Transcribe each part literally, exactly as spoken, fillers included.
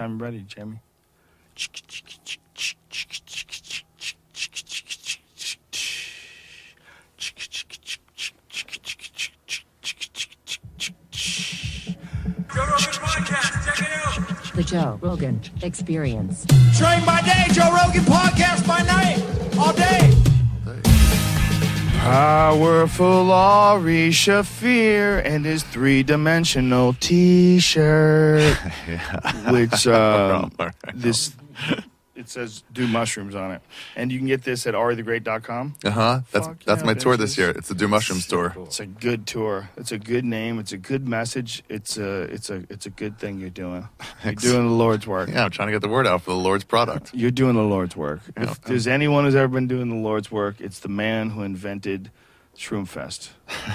I'm ready, Jamie. The Joe Rogan Experience. Train by day, Joe Rogan podcast by night, all day. Powerful Ari Shafir and his three-dimensional T-shirt, Yeah. which uh, All right. this it says "Do Mushrooms" on it, and you can get this at ari the great dot com. Uh huh. That's Fuck that's yeah, my tour this bitches. year. It's the Do Mushroom store. It's a good tour. It's a good name. It's a good message. It's a it's a it's a good thing you're doing. You're Thanks. doing the Lord's work. Yeah, I'm trying to get the word out for the Lord's product. You're doing the Lord's work. Yeah. If there's anyone who's ever been doing the Lord's work, it's the man who invented Shroomfest.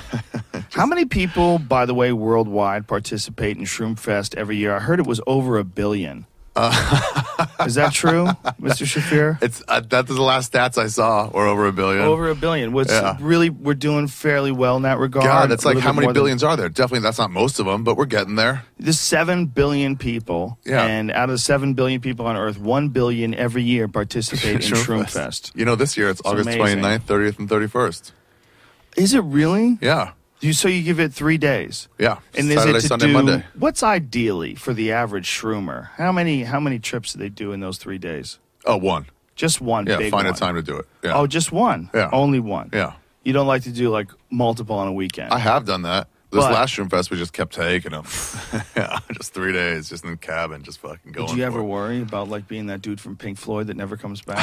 How many people, by the way, worldwide participate in Shroomfest every year? I heard it was over a billion. Uh, Is that true, Mister Shafir? It's uh, that's the last stats I saw, or over a billion. Over a billion. Which Yeah. really, we're doing fairly well in that regard. God, that's A like little how bit many more than- billions are there? Definitely, that's not most of them, but we're getting there. There's seven billion people, Yeah. and out of the seven billion people on Earth, one billion every year participate in Shroomfest. Shroomfest. You know, this year it's, August amazing. twenty-ninth, thirtieth, and thirty-first. Is it really? Yeah, You so you give it three days. yeah. And Saturday, is it to Sunday, do, Monday. What's ideally for the average shroomer? How many how many trips do they do in those three days? Oh, one. Just one. Yeah, big find one. a time to do it. Yeah. Oh, just one. Yeah. Only one. Yeah. You don't like to do like multiple on a weekend. I have done that. This But- last Shroomfest, we just kept taking them. Yeah, just three days, just in the cabin, just fucking going. Did you for ever it. worry about like being that dude from Pink Floyd that never comes back?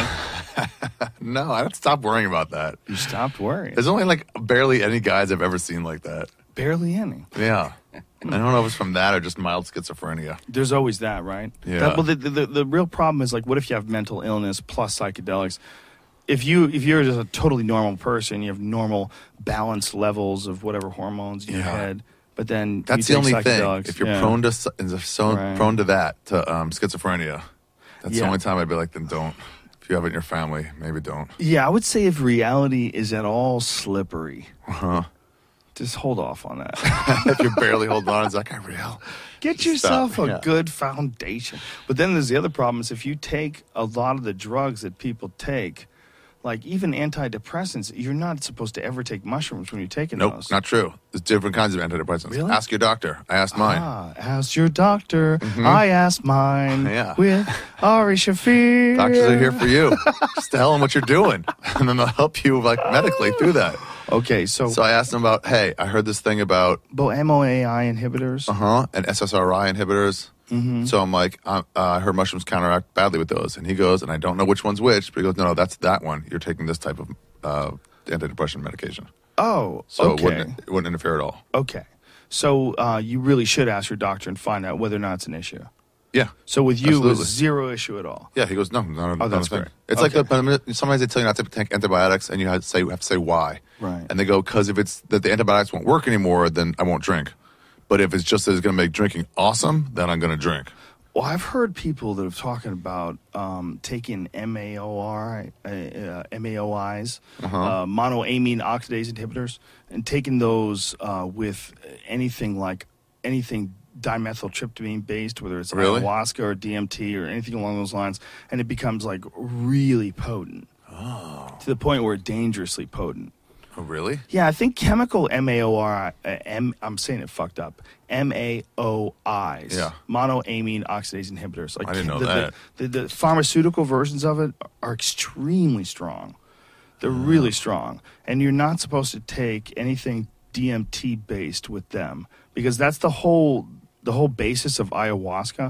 No, I don't stop worrying about that. You stopped worrying. There's only like barely any guys I've ever seen like that. Barely any. Yeah. I don't know if it's from that or just mild schizophrenia. There's always that, right? Yeah. That, well, the, the the real problem is like, what if you have mental illness plus psychedelics? If you if you're just a totally normal person, you have normal balanced levels of whatever hormones in your Yeah. head, but then That's you the take only thing. psychedelics, If you're yeah. prone to so, is so Right. prone to that to um, schizophrenia, that's Yeah. the only time I'd be like, then don't. If you have it in your family, maybe don't. Yeah, I would say if reality is at all slippery, Uh-huh. just hold off on that. If you're barely holding on, it's like, I real. Get Just yourself stop. a Yeah. good foundation. But then there's the other problem is if you take a lot of the drugs that people take, like even antidepressants, you're not supposed to ever take mushrooms when you're taking Nope, those. not true. There's different kinds of antidepressants. Really? Ask your doctor. I asked mine. Ah, ask your doctor. I asked mine Yeah. with Ari Shafir. Doctors are here for you. Just tell them what you're doing, and then they'll help you like medically through that. Okay, so, So I asked them about, hey, I heard this thing about but M O A I inhibitors. uh huh and S S R I inhibitors. Mm-hmm. So I'm like, uh, uh, I heard mushrooms counteract badly with those, and he goes, and I don't know which one's which, but he goes, no, no, that's that one. You're taking this type of uh, antidepressant medication, Oh, so okay. it wouldn't it wouldn't interfere at all. Okay. So uh, you really should ask your doctor and find out whether or not it's an issue. Yeah, So with you, it was Absolutely. zero issue at all. yeah. He goes, no, no, no. Oh, that's no thing. great. It's Okay. like the, but sometimes they tell you not to take antibiotics, and you have to say you have to say why. Right. And they go, because if it's that the antibiotics won't work anymore, then I won't drink. But if it's just that it's going to make drinking awesome, then I'm going to drink. Well, I've heard people that are talking about um, taking M A O R, uh, uh, M A O Is, Uh-huh. uh, monoamine oxidase inhibitors, and taking those uh, with anything like anything dimethyltryptamine based, whether it's Really? ayahuasca or D M T or anything along those lines, and it becomes like really potent. Oh. To the point where it's dangerously potent. Oh, really? Yeah, I think chemical M A O R, uh, M, I'm saying it fucked up, M A O Is, Yeah. monoamine oxidase inhibitors. Like I didn't know the, that. The, the, the pharmaceutical versions of it are extremely strong. They're really strong. And you're not supposed to take anything D M T based with them because that's the whole the whole basis of ayahuasca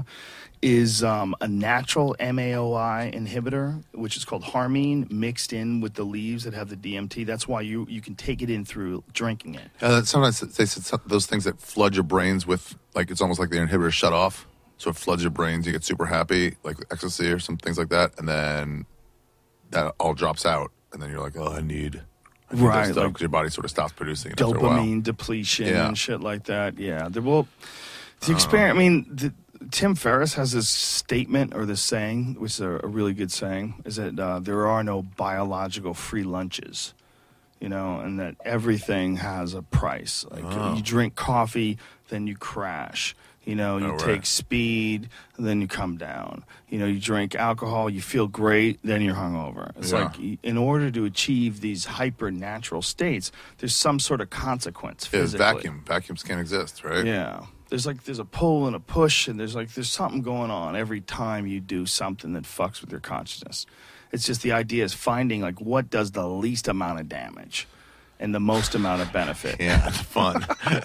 is um, a natural M A O I inhibitor, which is called harmine, mixed in with the leaves that have the D M T. That's why you, you can take it in through drinking it. Uh, sometimes they said some- those things that flood your brains with, like, it's almost like the inhibitor shut off. So it floods your brains. You get super happy, like ecstasy or some things like that. And then that all drops out. And then you're like, oh, I need, I need Right, those stuff, like 'cause your body sort of stops producing it after a while. Dopamine depletion Yeah. and shit like that. Yeah. The, well, the experiment, I mean, the, Tim Ferriss has this statement or this saying, which is a, a really good saying, is that uh, there are no biological free lunches, you know, and that everything has a price. Like Oh. you drink coffee, then you crash. You know, you Oh, right. take speed, and then you come down. You know, you drink alcohol, you feel great, then you're hungover. It's Yeah. like, y- in order to achieve these hyper-natural states, there's some sort of consequence Yeah, it's physically. vacuum. Vacuums can't exist, right? Yeah. There's like, there's a pull and a push, and there's like, there's something going on every time you do something that fucks with your consciousness. It's just the idea is finding, like, what does the least amount of damage and the most amount of benefit. Yeah, it's fun.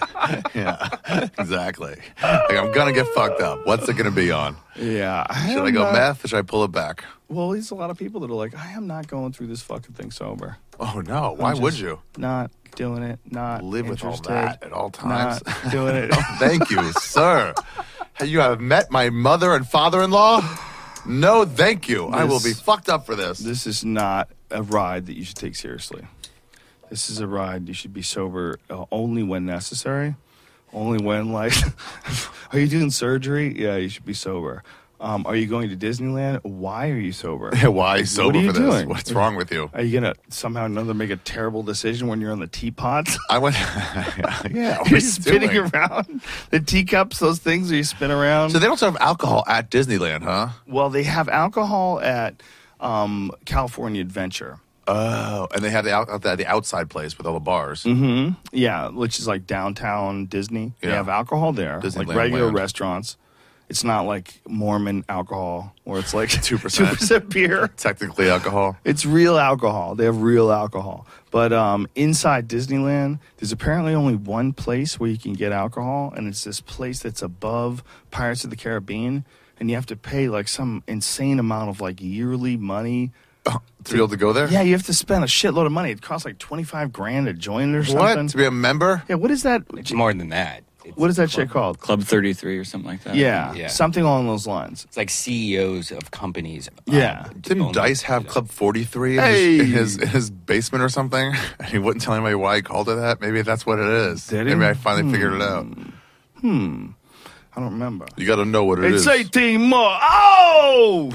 Yeah, exactly. Like, I'm gonna get fucked up. What's it gonna be on? Yeah. Should I am go not- meth or should I pull it back? Well, there's a lot of people that are like, I am not going through this fucking thing sober. Oh no! Why I'm would just you Not doing it. Not live with all interested, that at all times? Not doing it. Thank you, sir. You have met my mother and father-in-law. No, thank you. I will be This- fucked up for this. This is not a ride that you should take seriously. This is a ride you should be sober uh, only when necessary. Only when, like, are you doing surgery? Yeah, you should be sober. Um, are you going to Disneyland? Why are you sober? Why are you sober What are you for this? doing? What's wrong with you? Are you going to somehow or another make a terrible decision when you're on the teapot? I went. Yeah, what are You're you spinning doing? around the teacups, those things where you spin around. So they don't serve alcohol at Disneyland, huh? Well, they have alcohol at um, California Adventure. Oh, and they have the out, the, the outside place with all the bars. Mm-hmm. Yeah, which is like downtown Disney. They Yeah. have alcohol there, Disneyland like regular land. restaurants. It's not like Mormon alcohol where it's like two percent. two percent beer. Technically alcohol. It's real alcohol. They have real alcohol. But um, inside Disneyland, there's apparently only one place where you can get alcohol, and it's this place that's above Pirates of the Caribbean, and you have to pay like some insane amount of like yearly money. Oh, to be able to go there? Yeah, you have to spend a shitload of money. It costs like twenty-five grand to join it or something. What? To be a member? Yeah, what is that? It's more than that. It's What is that shit called? Club thirty-three or something like that. Yeah, yeah. something along those lines. It's like C E Os of companies. Yeah. um, Didn't own- Dice have Club forty-three in, Hey. his, in, his, in his basement or something? And he wouldn't tell anybody why he called it that? Maybe that's what it is. Did he? Maybe I finally figured it out. Hmm. I don't remember. You got to know what it It's is. eighteen more. Oh!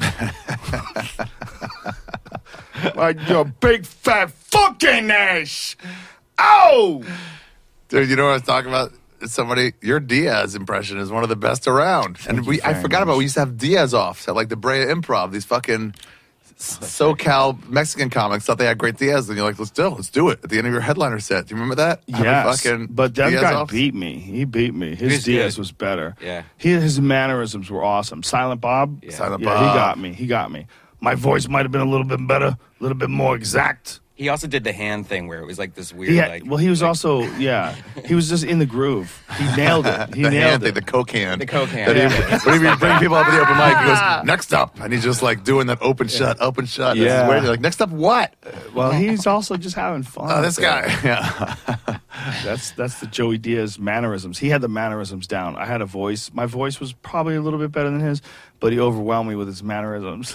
Like your big fat fucking ass. Oh! Dude, you know what I was talking about? Somebody, your Diaz impression is one of the best around. And you we, I very forgot about much. we used to have Diaz offs at like the Brea Improv. These fucking SoCal Mexican comics thought they had great Diaz. And you're like, let's do it. Let's do it. At the end of your headliner set. Do you remember that? Having Yes, fucking but that Diaz guy offs? beat me. He beat me. His was Diaz good. was better. Yeah. He, his mannerisms were awesome. Silent Bob? Yeah. Silent Yeah, Bob. he got me. He got me. My voice might have been a little bit better, a little bit more exact. He also did the hand thing where it was like this weird, He had, like well, he was like, also, yeah, he was just in the groove. He nailed it. He the nailed hand it. thing, the Coke hand. The Coke hand. That he- Yeah. When he bring people up at the open mic, he goes, next up. And he's just like doing that open shut, open shut. And Yeah. it's weird. You're like, next up what? Well, he's also just having fun. Oh, this with it. guy. Yeah. That's that's the Joey Diaz mannerisms. He had the mannerisms down. I had a voice. My voice was probably a little bit better than his, but he overwhelmed me with his mannerisms.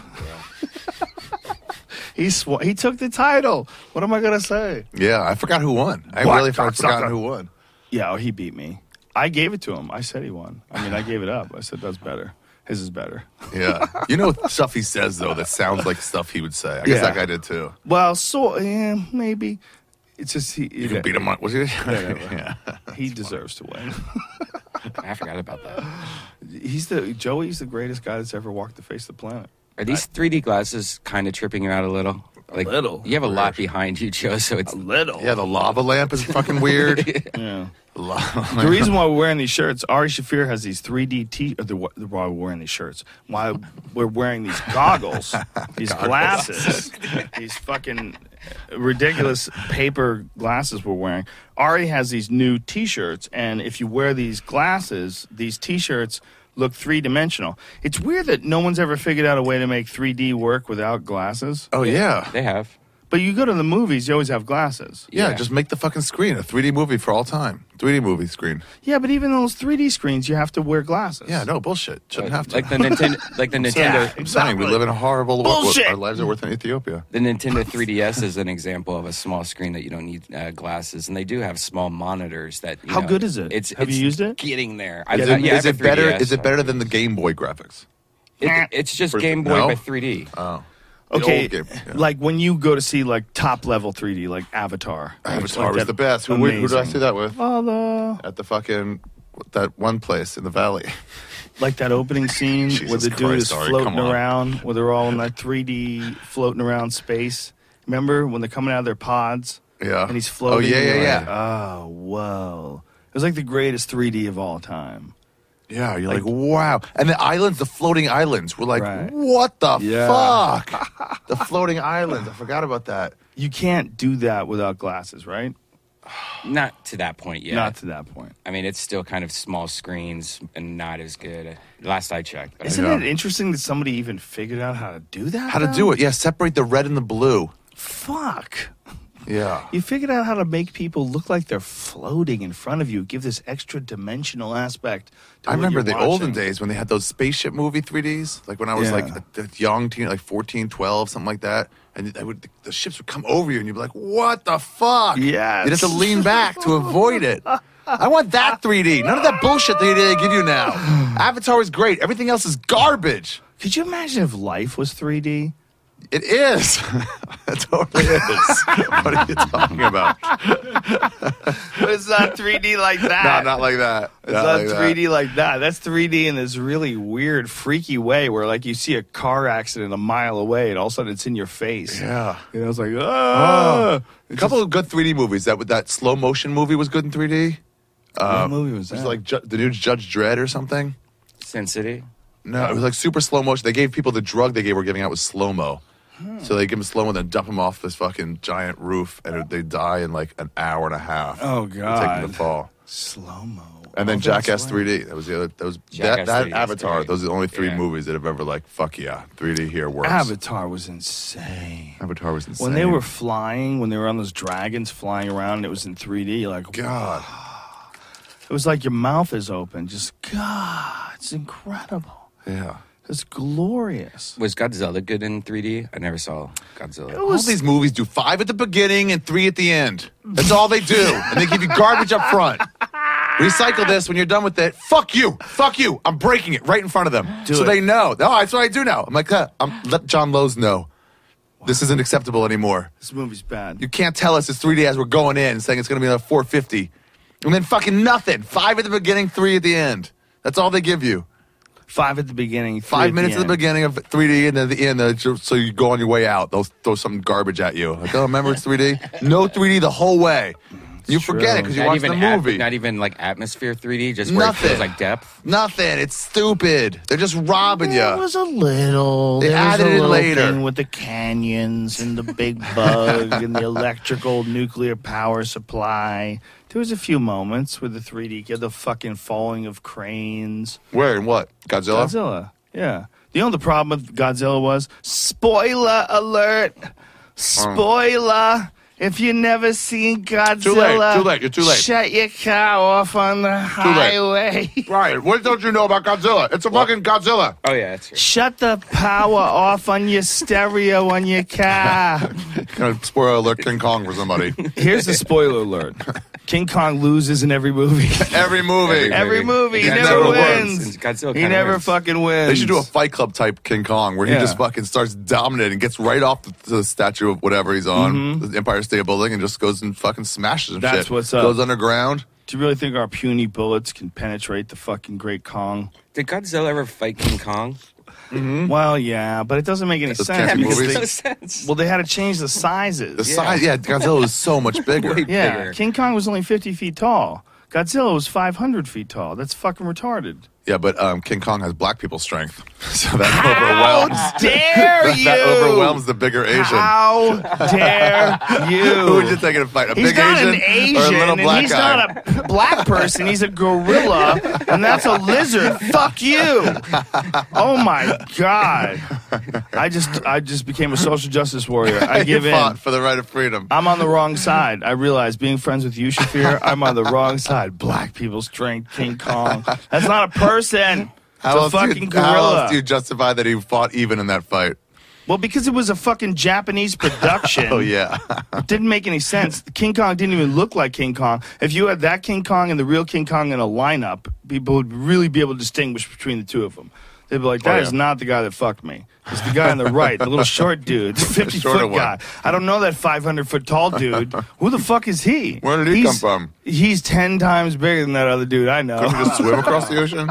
he sw- he took the title. What am I gonna say? Yeah, I forgot who won. I What, really forgot cocksucker? who won. Yeah, oh, he beat me. I gave it to him. I said he won. I mean, I gave it up. I said that's better. His is better. Yeah. You know stuff he says, though, that sounds like stuff he would say. I guess Yeah. that guy did, too. Well, so yeah, maybe. It's just he. You can beat him up. Was he? Whatever. Yeah. He deserves to win. I forgot about that. He's the Joey's the greatest guy that's ever walked the face of the planet. Are these three D glasses kind of tripping you out a little? Like, little. You have a lot behind you, Joe. So it's Little. Yeah, the lava lamp is fucking weird. Yeah. The lava The lamp. reason why we're wearing these shirts, Ari Shafir has these three D t. Or the, the, why we're wearing these shirts? Why we're wearing these goggles, these glasses, these fucking ridiculous paper glasses we're wearing. Ari has these new T-shirts, and if you wear these glasses, these T-shirts look three dimensional. It's weird that no one's ever figured out a way to make three D work without glasses. Oh, yeah. they have. But you go to the movies, you always have glasses. Yeah, Yeah. just make the fucking screen a three D movie for all time. three D movie screen. Yeah, but even those three D screens, you have to wear glasses. Yeah, no, bullshit. Shouldn't have to. Like the Nintendo, like the Nintendo, Yeah. I'm saying we live in a horrible world. Bullshit. Our lives are worth in Ethiopia. the Nintendo three D S is an example of a small screen that you don't need uh, glasses, and they do have small monitors. That you How know, good is it? It's Have you it's used it? Getting there. Is, I've- it, yeah, I is have it a better? 3D S. Is it better than the Game Boy graphics? It, it's just Or- Game Boy no? but three D. Oh. The Okay, old Game- yeah. like when you go to see like top level three D, like Avatar. Avatar Like was that- the best. Who, who did I amazing. see that with? Oh, the At the fucking that one place in the valley. Like that opening scene Jesus where the dude Christ, is Ari, floating come on. around, where they're all in that three D floating around space. Remember when they're coming out of their pods? Yeah. And he's floating. Oh, yeah, and yeah, you're yeah. like, oh, whoa. It was like the greatest three D of all time. Yeah, you're like, wow. And the islands, the floating islands, we're like, Right. what the Yeah. fuck? The floating islands. I forgot about that. You can't do that without glasses, right? Not to that point yet. Not to that point. I mean, it's still kind of small screens and not as good. Last I checked. But Isn't Yeah. it interesting that somebody even figured out how to do that? How to do it. Yeah, separate the red and the blue. Fuck. Yeah. You figured out how to make people look like they're floating in front of you, give this extra dimensional aspect to I what remember you're the watching. olden days when they had those spaceship movie three Ds. Like when I was Yeah. like a, a young teen, like fourteen, twelve, something like that. And they would, the ships would come over you and you'd be like, what the fuck? Yes. You'd have to lean back to avoid it. I want that three D. None of that bullshit three D they give you now. Avatar is great. Everything else is garbage. Could you imagine if life was three D? It is. It totally is. What are you talking about? But it's not three D like No, that. not like that. It's Not not like that. three D like that. That's three D in this really weird, freaky way where, like, you see a car accident a mile away and all of a sudden it's in your face. Yeah. You know, it's like, ah. A couple of good three D movies. That that slow motion movie was good in three D. What movie was It was that? like Ju- the new Judge Dredd or something. Sin City. No, it was like super slow motion. They gave people the drug they gave were giving out was slow mo. So they give them slow mo, then dump them off this fucking giant roof, and they die in like an hour and a half. Oh, They take God. them to fall. Slow mo. And then Oh, that's Jackass right. three D. That was the other. That was that, Jackass that three D is Avatar. great. Those are the only three Yeah. movies that have ever like fuck yeah, three D here works. Avatar was insane. Avatar was insane. When they were flying, when they were on those dragons flying around, and it was in three D. Like, God, it was like your mouth is open. Just God, it's incredible. yeah. It's glorious. Was Godzilla good in three D? I never saw Godzilla. All these movies do five at the beginning and three at the end. That's all they do, and they give you garbage up front. Recycle this when you're done with it. Fuck you. Fuck you. I'm breaking it right in front of them. Do so it. they know. Oh, that's what I do now. I'm like, huh, I'm, let John Lowe's know. This isn't acceptable anymore. This movie's bad. You can't tell us it's three D as we're going in saying it's going to be like four fifty. And then fucking nothing. Five at the beginning, three at the end. That's all they give you. Five at the beginning. three Five at minutes the at the end. beginning of three D and then at the end, uh, so you go on your way out. They'll throw some garbage at you. Like, oh, remember it's three D? No three D the whole way. You forget it because you Not watch even the at- movie. not even like atmosphere three D, just where Nothing. it feels like depth. Nothing. It's stupid. They're just robbing There you. was a little. They there was added a it little later. thing with the canyons and the big bug and the electrical nuclear power supply. There was a few moments with the three D, the fucking falling of cranes. Where and what? Godzilla? Godzilla, yeah. The only problem with Godzilla was spoiler alert. Spoiler. If you never seen Godzilla, Too late, too late, you're too late. Shut your car off on the late. highway. Ryan, what don't you know about Godzilla? It's a fucking Godzilla. Oh yeah, that's true. Shut the power off on your stereo on your car. Kind of spoiler alert King Kong for somebody. Here's the spoiler alert. King Kong loses in every movie. Every movie. Every movie. He It never never wins. wins. Godzilla He kinda never wins. fucking wins. They should do a Fight Club type King Kong where he Yeah. just fucking starts dominating, gets right off the, the statue of whatever he's on, the Empire State Building, and just goes and fucking smashes him. That's shit. what's up. Goes underground. Do you really think our puny bullets can penetrate the fucking Great Kong? Did Godzilla ever fight King Kong? Well, yeah, but it doesn't make any Those sense Ken because movies. they, No sense. well, they had to change the sizes. The size, yeah, Godzilla was so much bigger. Way yeah, bigger. King Kong was only fifty feet tall. Godzilla was five hundred feet tall. That's fucking retarded. Yeah, but um, King Kong has black people strength, so that How overwhelms. dare you? That overwhelms the bigger Asian. How dare you? Who would you think it'd fight? A He's big not Asian, an Asian, or a little and black he's guy? not a p- black person. He's a gorilla, and that's a lizard. Fuck you! Oh my god! I just, I just became a social justice warrior. I You give in. fought for the right of freedom. I'm on the wrong side. I realize being friends with you, Shafir, I'm on the wrong side. Black people strength, King Kong. That's not a person. It's How a else, do fucking you, how gorilla. else do you justify that he fought even in that fight? Well, because it was a fucking Japanese production. Oh yeah, It didn't make any sense. King Kong didn't even look like King Kong. If you had that King Kong and the real King Kong in a lineup, people would really be able to distinguish between the two of them. They'd be like, that Oh, is yeah. not the guy that fucked me. It's the guy on the right, the little short dude, the shorter fifty-foot one. guy. I don't know that five hundred foot tall dude. Who the fuck is he? Where did he He's- come from? He's ten times bigger than that other dude I know. Couldn't he just swim across the ocean?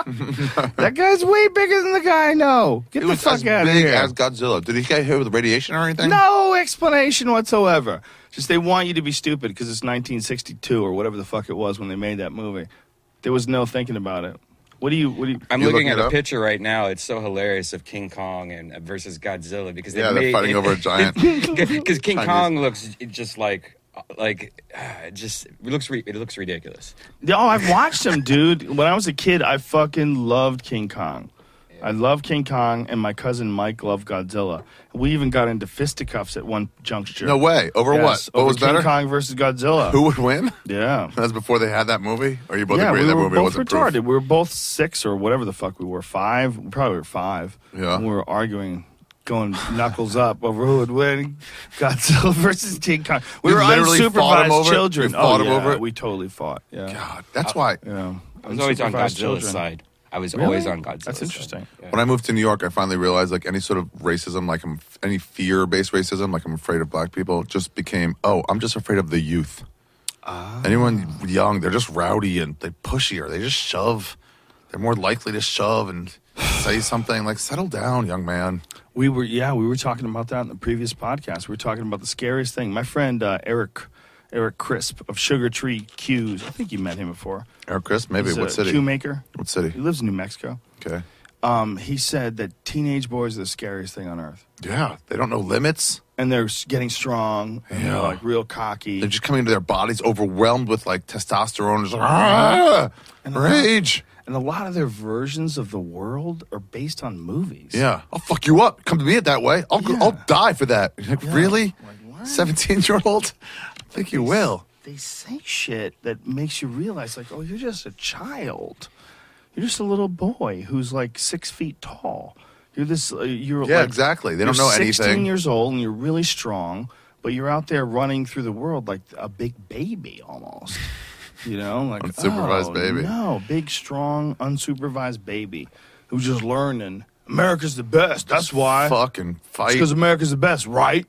That guy's way bigger than the guy I know. Get It the was fuck as out of big here. as Godzilla. Did he get hit with radiation or anything? No explanation whatsoever. Just they want you to be stupid because it's nineteen sixty-two or whatever the fuck it was when they made that movie. There was no thinking about it. What do you? What do you? I'm You looking looking at it a up? picture right now. It's so hilarious of King Kong and uh, versus Godzilla because they Yeah, they're made, fighting over a giant. Because King Chinese. Kong looks just like like uh, just it looks re- it looks ridiculous. Oh, I've watched him, dude. When I was a kid, I fucking loved King Kong. I love King Kong, and my cousin Mike loved Godzilla. We even got into fisticuffs at one juncture. No way. Over Yes, what? What over was King better? Kong versus Godzilla. Who would win? Yeah. That's before they had that movie? Or you both Yeah, agree we that were movie both wasn't retarded. proof? We were both six or whatever the fuck we were. Five? We probably were five. Yeah. And we were arguing, going knuckles up over who would win Godzilla versus King Kong. We You were literally fought him unsupervised over it? children. You fought oh, him yeah, over it? we totally fought. Yeah. God, that's why. Yeah. I was always on Unsupervised Godzilla's children. side. I was Really? always on Godzilla's That's side. interesting. Yeah. When I moved to New York, I finally realized like any sort of racism, like I'm, any fear-based racism, like I'm afraid of black people, just became, oh, I'm just afraid of the youth. Ah. Anyone young, they're just rowdy and they pushier. They just shove. They're more likely to shove and say something like, settle down, young man. We were, yeah, we were talking about that in the previous podcast. We were talking about the scariest thing. My friend uh, Eric, Eric Crisp of Sugar Tree Q's. I think you met him before. Eric Chris, maybe. He's What a city? Q maker. What He city? lives in New Mexico. Okay. Um, he said that teenage boys are the scariest thing on earth. Yeah, they don't know limits. And they're s- getting strong, and Yeah. they're like real cocky. They're just coming into their bodies overwhelmed with like testosterone. Just like, ah, And rage. And a lot of their versions of the world are based on movies. Yeah, I'll fuck you up. Come to me it that way. I'll Yeah. I'll die for that. You're like, Yeah. really? Like, what? Seventeen year old? I think you will. They say shit that makes you realize, like, oh, you're just a child. You're just a little boy who's like six feet tall. You're this. Uh, you're Yeah, like, exactly. They don't you're know sixteen anything. years old and you're really strong, but you're out there running through the world like a big baby almost. You know, like Unsupervised oh, baby. No, big, strong, unsupervised baby who's just learning. America's the best. That's why. Fucking fight. Because America's the best, right?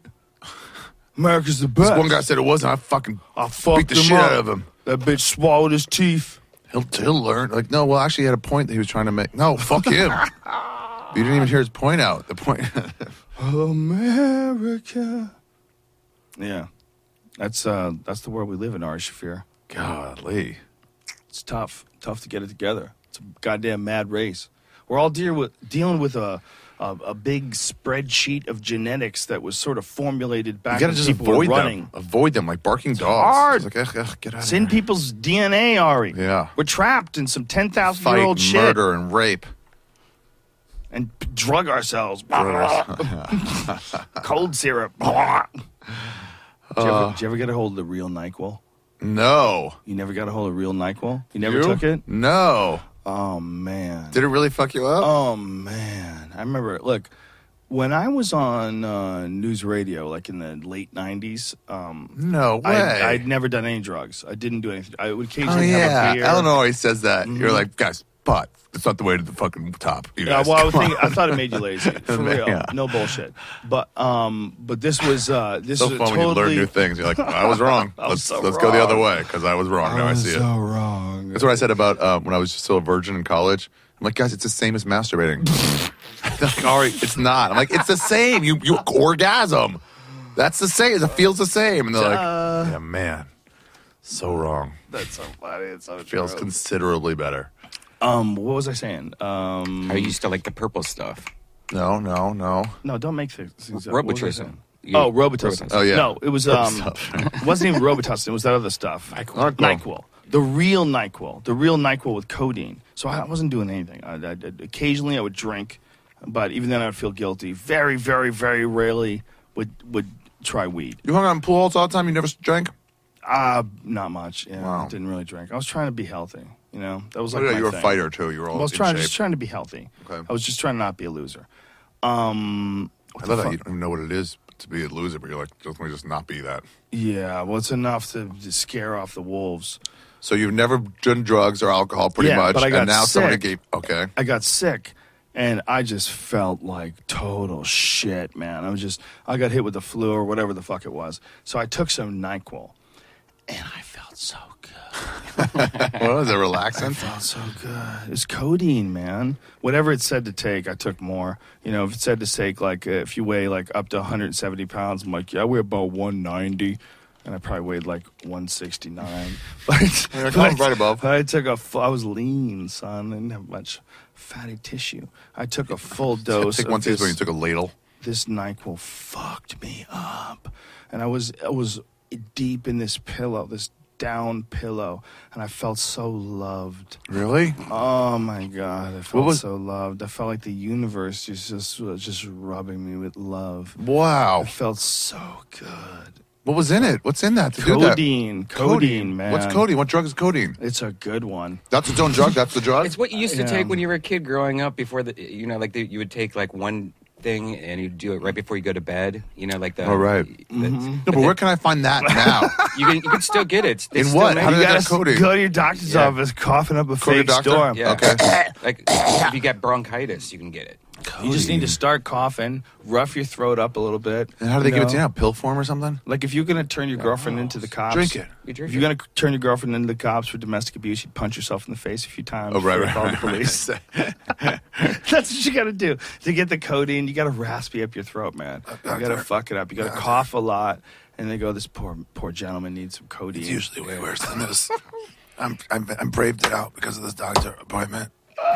America's the best. This one guy said it wasn't. I fucking I fucked beat the him shit up. out of him. That bitch swallowed his teeth. He'll, he'll learn. Like, no, well, actually, he had a point that he was trying to make. No, fuck him. You didn't even hear his point out. The point. America. Yeah, that's uh, that's the world we live in, Ari Shafir. Golly. It's tough, tough to get it together. It's a goddamn mad race. We're all deal with, dealing with a, a a big spreadsheet of genetics that was sort of formulated You back gotta when just people were avoid running. them. Avoid them like barking dogs. hard. It's like, ugh, ugh, get out It's of in here. people's D N A, Ari. Yeah. We're trapped in some ten thousand Fight, year old shit murder, and rape. and p- drug ourselves. Cold syrup. did, you ever, did you ever get a hold of the real NyQuil? No. You never got a hold of real NyQuil? You never You? took it? No. Oh, man. Did it really fuck you up? Oh, man. I remember, look, when I was on uh, news radio, like in the late nineties, um, no way. I, I'd never done any drugs. I didn't do anything. I would oh, occasionally yeah. have a beer. Eleanor always says that. Mm-hmm. You're like, guys, pot. It's not the way to the fucking top. You Yeah, guys. well, I, was Come thinking, on. I thought it made you lazy. For real. Yeah. No bullshit. But um, but this was uh, this so was fun a when you learn totally. new things. You're like, I was wrong. I was let's so let's go the other wrong. way because I was wrong. Now I see it. so wrong. That's what I said about uh, when I was still a virgin in college. I'm like, guys, it's the same as masturbating. They're like, all right, it's not. I'm like, it's the same. You you orgasm. That's the same. It feels the same. And they're like, yeah, man, so wrong. That's so funny. It's so It feels true. considerably better. Um, what was I saying? Um, I used to like the purple stuff. No, no, no. no, don't make things. things up. What was I Robitussin. saying? You- Oh, Robitussin. Oh, yeah. No, it was um, Stuff. it wasn't even Robitussin. It was that other stuff. NyQuil. NyQuil. The real NyQuil. The real NyQuil with codeine. So I wasn't doing anything. I, I, I- occasionally I would drink, but even then I would feel guilty. Very, very, very rarely would would try weed. You hung out in pool halls all the time. You never drank. Uh, not much. Yeah, Wow. didn't really drink. I was trying to be healthy. You know, that was Oh, like yeah, my you were a thing. fighter too. You were all I was in trying, shape. just trying to be healthy. Okay. I was just trying to not be a loser. Um, what I the love that fuck? you don't even know what it is to be a loser, but you're like, just let me just not be that. Yeah, well, it's enough to, to scare off the wolves. So you've never done drugs or alcohol, pretty Yeah, much, but I got and now someone sick. gave. Okay. I got sick And I just felt like total shit, man. I was just, I got hit with the flu or whatever the fuck it was. So I took some NyQuil, and I felt so good. What was it, relaxing? I felt so good. It's codeine, man. Whatever it said to take, I took more. You know, if it said to take, like, uh, if you weigh, like, up to one hundred seventy pounds, I'm like, yeah, I weigh about one ninety. And I probably weighed, like, one sixty-nine. But, Yeah, come on, right above. I took a full, I was lean, son. I didn't have much fatty tissue. I took a full dose Take of one this, teaspoon, you took a ladle. this NyQuil fucked me up. And I was I was deep in this pillow, this down pillow, and I felt so loved. Really? Oh my God, I felt was- so loved. I felt like the universe just just was just rubbing me with love. Wow. I felt so good. What was in it? What's in that to do that? Codeine, codeine, man. What's codeine? What drug is codeine? It's a good one. That's its own drug? That's the drug? It's what you used to Yeah. take when you were a kid growing up. Before the, you know, like the, you would take like one thing and you'd do it right before you go to bed. You know, like the. Oh, right. the- No, but where can I find that now? You can, you can still get it. They In still what? make How it. do You they gotta get codeine? go to your doctor's Yeah. office coughing up a Go to your fake doctor? storm. Yeah. Okay. Like if you get bronchitis, you can get it. You just need to start coughing, rough your throat up a little bit. And how do they give it to you know? now? Pill form or something? Like if you're gonna turn your girlfriend into the cops, Drink it. You drink If you're gonna turn your girlfriend into the cops for domestic abuse, you punch yourself in the face a few times. Oh, right, before right, you call right, the police. That's what you gotta do to get the codeine. You gotta raspy up your throat, man. You gotta fuck it up. You gotta cough a lot, and they go, "This poor, poor gentleman needs some codeine." It's usually way worse than this. I'm, I'm, I'm braved it out because of this doctor appointment.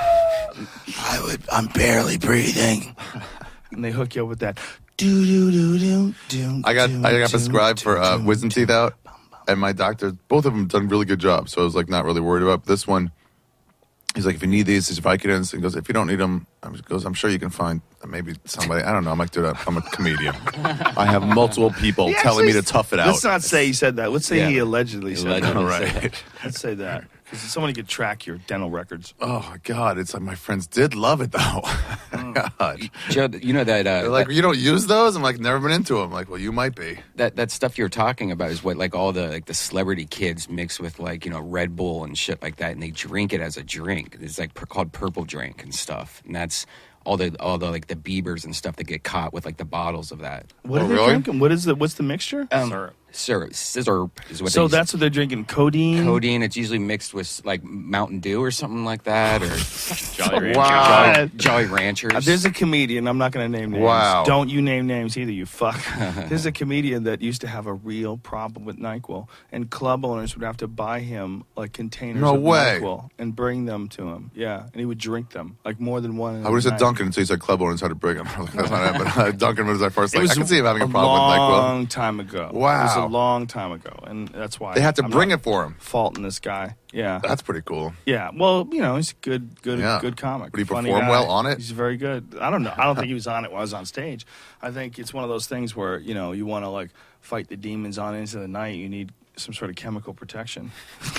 I would, I'm barely breathing. And they hook you up with that. Do do do do do. I got do, I got do, prescribed for do, uh, do, wisdom do. teeth out, and my doctor, both of them done really good jobs. So I was like not really worried about this one. He's like, if you need these, these are Vicodins. He goes, if you don't need them, he goes, I'm sure you can find maybe somebody. I don't know. I'm like, dude, I'm a comedian. I have multiple people He telling me to actually- tough it out. Let's not say he said that. Let's say Yeah. he allegedly said Allegedly that. All said right. Let's say that. Because somebody could track your dental records. Oh my God, it's like my friends did love it though. God. Joe, you know that uh, They're like, that, you don't use those? I'm like, never been into them. I'm like, well, you might be. that that stuff you're talking about is what like all the like the celebrity kids mix with like you know Red Bull and shit like that, and they drink it as a drink. It's like per- called purple drink and stuff, and that's all the all the like the Biebers and stuff that get caught with like the bottles of that. What Oh, are they really? drinking? What is the what's the mixture? Um, Syrup, scissor is what. so they that's what they're drinking. Codeine. codeine. It's usually mixed with like Mountain Dew or something like that, or Jolly Rancher. Wow. Jolly, Jolly Ranchers. Uh, there's a comedian. I'm not going to name names. Wow. Don't you name names either, you fuck. There's a comedian that used to have a real problem with NyQuil, and club owners would have to buy him like containers No of way. NyQuil and bring them to him. Yeah, and he would drink them like more than one. in I would have a said night. Duncan until you said club owners had to bring them. Like, that's not it. But uh, Duncan was our first. It Like, was I can see him having a a problem with NyQuil. long time ago. Wow. it was a long time ago, and that's why They had to I'm bring not it for him. Faulting this guy. Yeah, That's pretty cool. yeah. Well, you know, he's a good, good, Yeah. good comic. Would he Funny perform guy. well on it? He's very good. I don't know. I don't think he was on it when I was on stage. I think it's one of those things where you know you want to like fight the demons on into the night. You need some sort of chemical protection.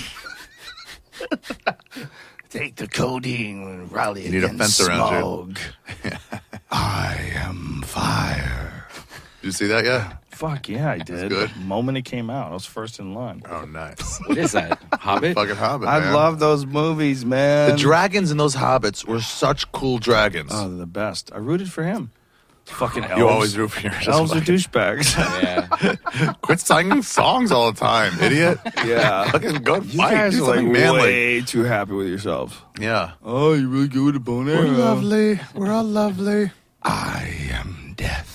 Take the codeine and rally You need a against fence around smog. I am fire. Did you see that yet? Fuck yeah, I did. good. The moment it came out, I was first in line. Oh, nice. What is that? Hobbit? Fucking Hobbit, I man. love those movies, man. The dragons in those hobbits were such cool dragons. Oh, they're the best. I rooted for him. Fucking elves. you always root for yours. Elves are douchebags. Yeah. Quit singing songs all the time, idiot. yeah. Fucking go You fight. guys Do are like something manly. way too happy with yourselves. Yeah. Oh, you really good with a bone arrow. We're lovely. We're all lovely. I am death.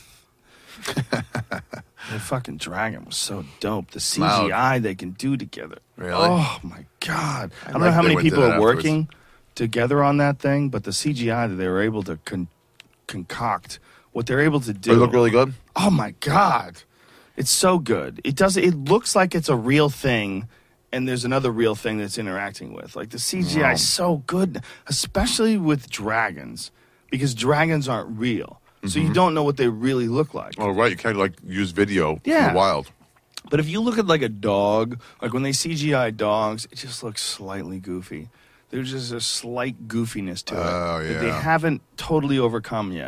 The fucking dragon was so dope. The C G Loud. I they can do together. Really? Oh my god! I, don't know like how they many went to people that are working together on that thing, but the C G I that they were able to con- concoct, what they're able to do. They look really good. Oh my god, it's so good. It does. It looks like it's a real thing, and there's another real thing that's interacting with. Like the C G I is so good, especially with dragons, because dragons aren't real, so you don't know what they really look like. Oh, right. You can't, like, use video Yeah. in the wild. But if you look at like a dog, like when they C G I dogs, it just looks slightly goofy. There's just a slight goofiness to it Oh, that they yeah. haven't totally overcome yet.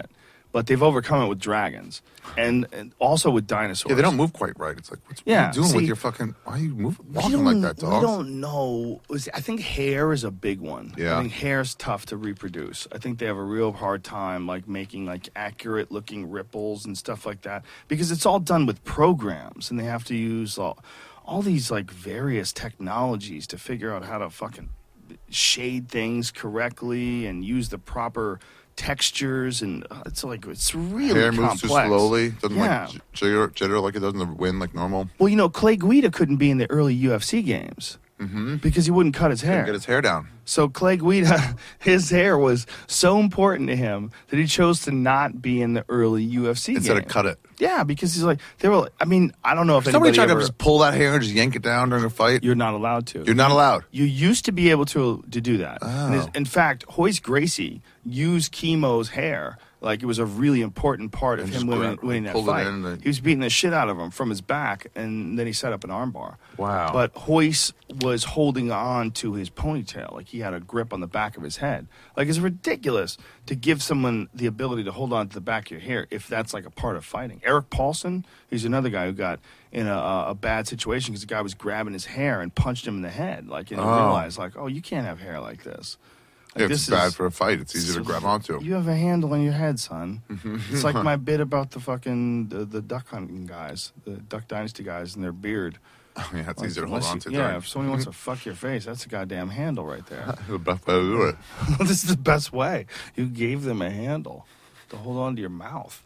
but they've overcome it with dragons and, and also with dinosaurs. Yeah, they don't move quite right. It's like, what's Yeah, what are you doing see, with your fucking? Why are you moving, We walking like don't- that, dog? We don't know. I think hair is a big one. Yeah. I think hair's tough to reproduce. I think they have a real hard time like making like accurate looking ripples and stuff like that because it's all done with programs and they have to use all, all these like various technologies to figure out how to fucking shade things correctly and use the proper textures and uh, it's like it's really Hair complex. moves too slowly. Doesn't Yeah. like j- jitter, jitter like it does in the wind, like normal. Well, you know, Clay Guida couldn't be in the early U F C games Mm-hmm. because he wouldn't cut his hair. Couldn't get his hair down. So Clay Guida, his hair was so important to him that he chose to not be in the early U F C Instead game. of cut it. Yeah, because he's like they were. I mean, I don't know if Somebody anybody tried ever, to just pull that hair and just yank it down during a fight. You're not allowed to. You're not allowed. You used to be able to to do that. And his- Oh. in fact, Hoist Gracie used Chemo's hair. Like it was a really important part of And him just winning, grabbed- winning that pulled it fight. in and- He was beating the shit out of him from his back, and then he set up an armbar. Wow. But Hoist was holding on to his ponytail, like he had a grip on the back of his head. Like it's ridiculous to give someone the ability to hold on to the back of your hair if that's like a part of fighting. Eric Paulson, he's another guy who got in a, a bad situation because the guy was grabbing his hair and punched him in the head. Like and he Oh. realized, like, oh, you can't have hair like this. Like, Yeah, this it's bad is- for a fight. It's easy to grab onto. You have a handle on your head, son. It's like my bit about the fucking the, the duck hunting guys, the Duck Dynasty guys, and their beard. Yeah, it's Like, easier to hold unless on you- to. Yeah, during- if somebody wants to fuck your face, that's a goddamn handle right there. the best way to do it. This is the best way. You gave them a handle to hold on to your mouth.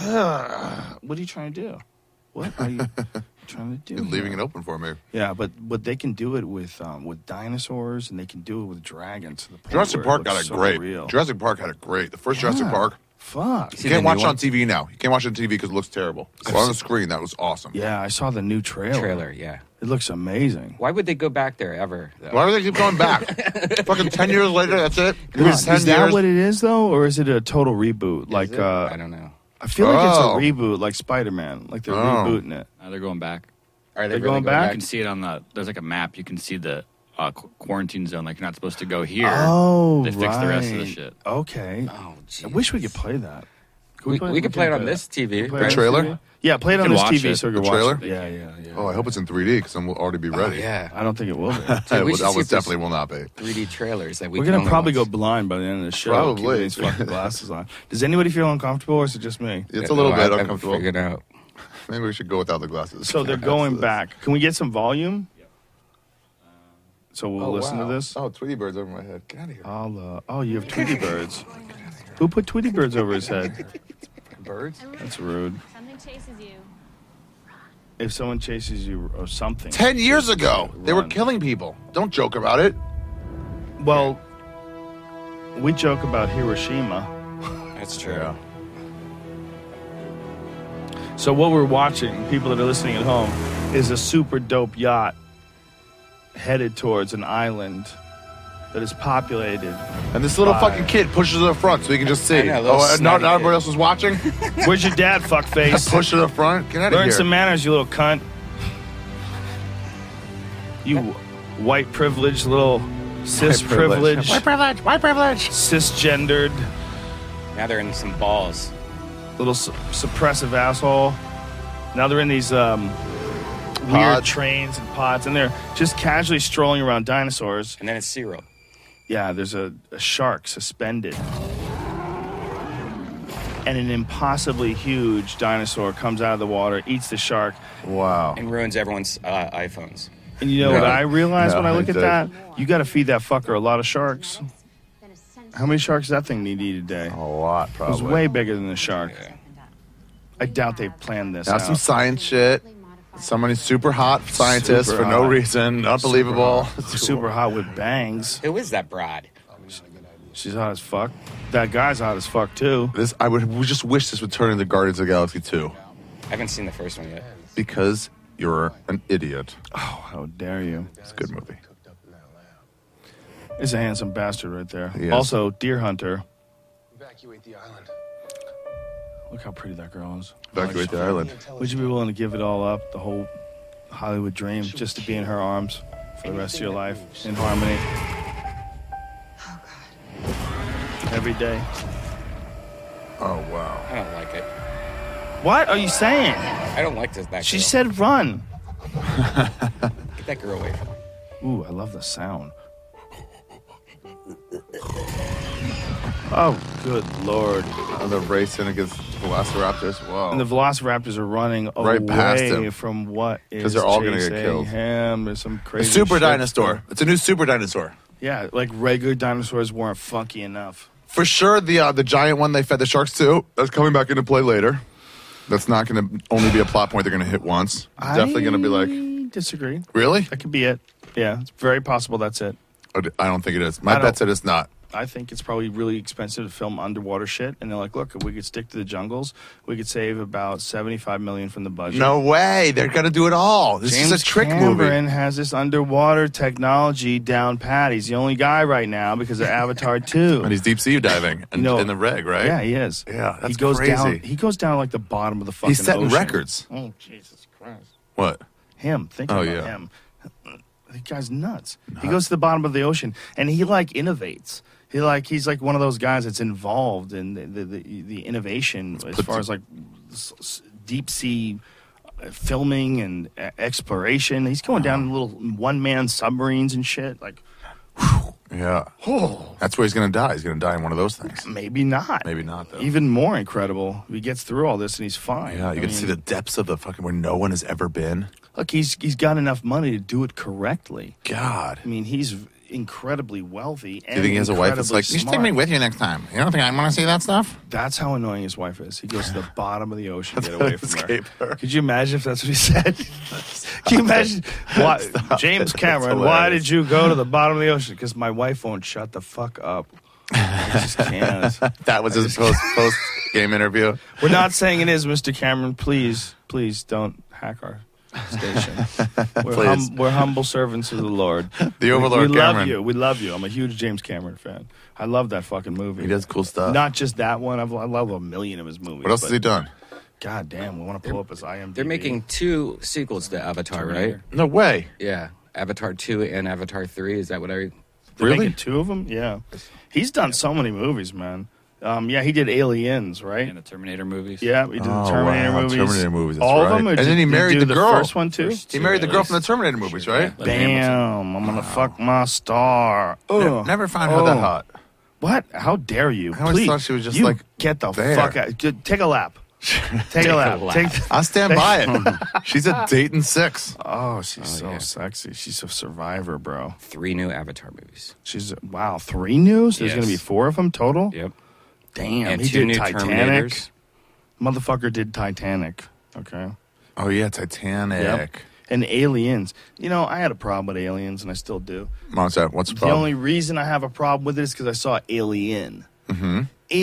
Ugh. What are you trying to do? What are you trying to do? You're leaving here? it open for me. Yeah, but but they can do it with um, with dinosaurs and they can do it with dragons. To the point Jurassic where Park it got looks it so great. Real. Jurassic Park had it great. The first Jurassic Yeah. Park. Fuck. You See can't the watch new it on one? T V now. You can't watch it on T V because it looks terrible. So on the screen, that was awesome. Yeah, I saw the new trailer. Trailer, yeah. It looks amazing. Why would they go back there ever? though? Why do they keep going back? Fucking ten years later, that's it. God, It's ten is that years. what it is though, or is it a total reboot? Is Like it? uh, I don't know. I feel like it's Oh. a reboot, like Spider-Man. Like they're Oh. rebooting it. Uh, they're going back. Are they They're really going back? You can see it on the. There's like a map. You can see the uh, qu- quarantine zone. Like you're not supposed to go here. Oh, They fixed the rest of the right. shit. Okay. Oh, I wish we could play that. We, we could play it on that? this T V. Play The it on trailer? T V? Yeah, play it You on can this watch T V it. so we The can watch trailer? it. Yeah, yeah, yeah. Oh, I hope it's in three D because I'm already be Oh, ready. yeah. I don't think it will be. It we would- should that see was if there's- definitely will not be. three D trailers that we We're can gonna only probably go watch. blind by the end of the show. Probably. keeping these fucking glasses on. Does anybody feel uncomfortable, or is it just me? It's a little No, I bit haven't uncomfortable. Figured out. Maybe we should go without the glasses. So they're going back. Can we get some volume? So we'll Oh, listen wow. to this. Oh, Tweety Bird's over my head. Get out of here. I'll, uh, oh, you have Tweety birds. Who put Tweety birds over his head? Birds? That's rude. Something chases you. If someone chases you or something. Ten years ago, they were Run. killing people. Don't joke about it. Well, we joke about Hiroshima. That's true. So what we're watching, people that are listening at home, is a super dope yacht headed towards an island that is populated. And this little Bye. fucking kid pushes to the front so he can just see. I know, little oh, and not, snotty not everybody kid. else is watching. Where's your dad, fuckface? Push to the front. Get out of Learn here. some manners, you little cunt. You white privileged little cis privileged, White privilege. White privilege. cisgendered Now they're in some balls. little su- suppressive asshole. Now they're in these um, weird Pods. trains and pods, and they're just casually strolling around dinosaurs. And then it's SeaWorld. Yeah, there's a, a shark suspended. And an impossibly huge dinosaur comes out of the water, eats the shark. Wow. And ruins everyone's uh, iPhones. And you know No. what I realize No, when I look I at did. that? You got to feed that fucker a lot of sharks. How many sharks does that thing need to eat a day? A lot, It probably. was way bigger than the shark. Yeah. I doubt they planned this Now out. some science shit. Somebody super hot scientist Super for no hot. reason. Unbelievable. Super hot with bangs. Who is that broad? She's hot as fuck. That guy's hot as fuck too. This I would we just wish this would turn into Guardians of the Galaxy two I haven't seen the first one yet. because you're an idiot. Oh, how dare you? It's a good movie. He's a handsome bastard right there. He is. Also, Deer Hunter. Evacuate the island. Look how pretty that girl is. Evacuate the island. Would you be willing to give it all up, the whole Hollywood dream, just to be in her arms for the rest of your life, in harmony? Every day. Oh wow. I don't like it. What are you saying? I don't like this. That She girl. said run. Get that girl away from me. Ooh, I love the sound. Oh, good lord. Oh, they're racing against Velociraptors. Whoa. And the Velociraptors are running Right away past him. from what is 'Cause they're all gonna get chasing killed. him. There's some a crazy super shit. dinosaur. It's a new super dinosaur. Yeah, like regular dinosaurs weren't funky enough. For sure, the uh, the giant one they fed the sharks to, that's coming back into play later. That's not going to only be a plot point they're going to hit once. It's definitely going to be like, I disagree. really? That could be it. Yeah, it's very possible that's it. Oh, I don't think it is. I My don't- bet said it's not. I think it's probably really expensive to film underwater shit, and they're like, look, if we could stick to the jungles, we could save about seventy-five million dollars from the budget. No way. They're going to do it all. This James is a trick Cameron movie. has this underwater technology down pat. He's the only guy right now because of Avatar two. And he's deep sea diving in, You know- in the reg, right? Yeah, he is. Yeah, that's he goes crazy. down. He goes down like the bottom of the fucking. He's setting ocean. records. Oh Jesus Christ! What? Him thinking Oh, about yeah. him. The guy's nuts. He goes to the bottom of the ocean and he like innovates. He like he's like one of those guys that's involved in the the, the, the innovation as put far to- as like s- s- deep sea uh, filming and uh, exploration. He's going down in little one man submarines and shit. Like Yeah. oh, That's where he's going to die. He's going to die in one of those things. maybe not. Maybe not, though. Even more incredible. He gets through all this and he's fine. Yeah, you I can see mean, the depths of the fucking where no one has ever been. look. He's he's got enough money to do it correctly. God. I mean, he's incredibly wealthy. Do you think he has a wife that's like, you should take me with you next time? You don't think I want to see that stuff? That's how annoying his wife is. He goes to the bottom of the ocean to get how away he from escaped her. her. Could you imagine if that's what he said? Can you imagine? Why, Stop James it. Cameron, That's why hilarious. did you go to the bottom of the ocean? Because my wife won't shut the fuck up. I just can't. That was his post post game interview. We're not saying it is, Mister Cameron. Please, please don't hack our station. We're, Please. hum- we're humble servants of the Lord. The Overlord we, we love Cameron. you. We love you. I'm a huge James Cameron fan. I love that fucking movie. He does cool stuff. Not just that one. I've, I love a million of his movies. What else but has he done? God damn, we want to pull up his I M D B. They're making two sequels to Avatar, right? Terminator. No way. Yeah, Avatar two and Avatar three. Is that what I? They're Really? making two of them? Yeah. He's done so many movies, man. Um, yeah, he did Aliens, right? And the Terminator movies. Yeah, he did Oh, the Terminator wow, movies. Terminator movies, that's All of right. them? Or And did, then he did married do the the girl. first one, too? First He two, married the at girl least. from the Terminator movies, right? Yeah. Leslie Hamilton. Damn, I'm going to fuck my star. Ne- Ugh. Never found her that Oh. hot. What? How dare you? I always Please. thought she was just, You like, get the there. fuck out. Just take a lap. Take a lap. lap. Take I'll stand by it. She's a Dayton six. Oh, she's so yeah. sexy. She's a survivor, bro. Three new Avatar movies. She's a, wow, three news? There's Yes. going to be four of them total? Yep. Damn, and he two did new Titanic. Terminators. Motherfucker did Titanic. Okay. Oh, yeah, Titanic. Yep. And Aliens. You know, I had a problem with Aliens, and I still do. What's that? What's the The problem? only reason I have a problem with it is because I saw Alien. Mm-hmm.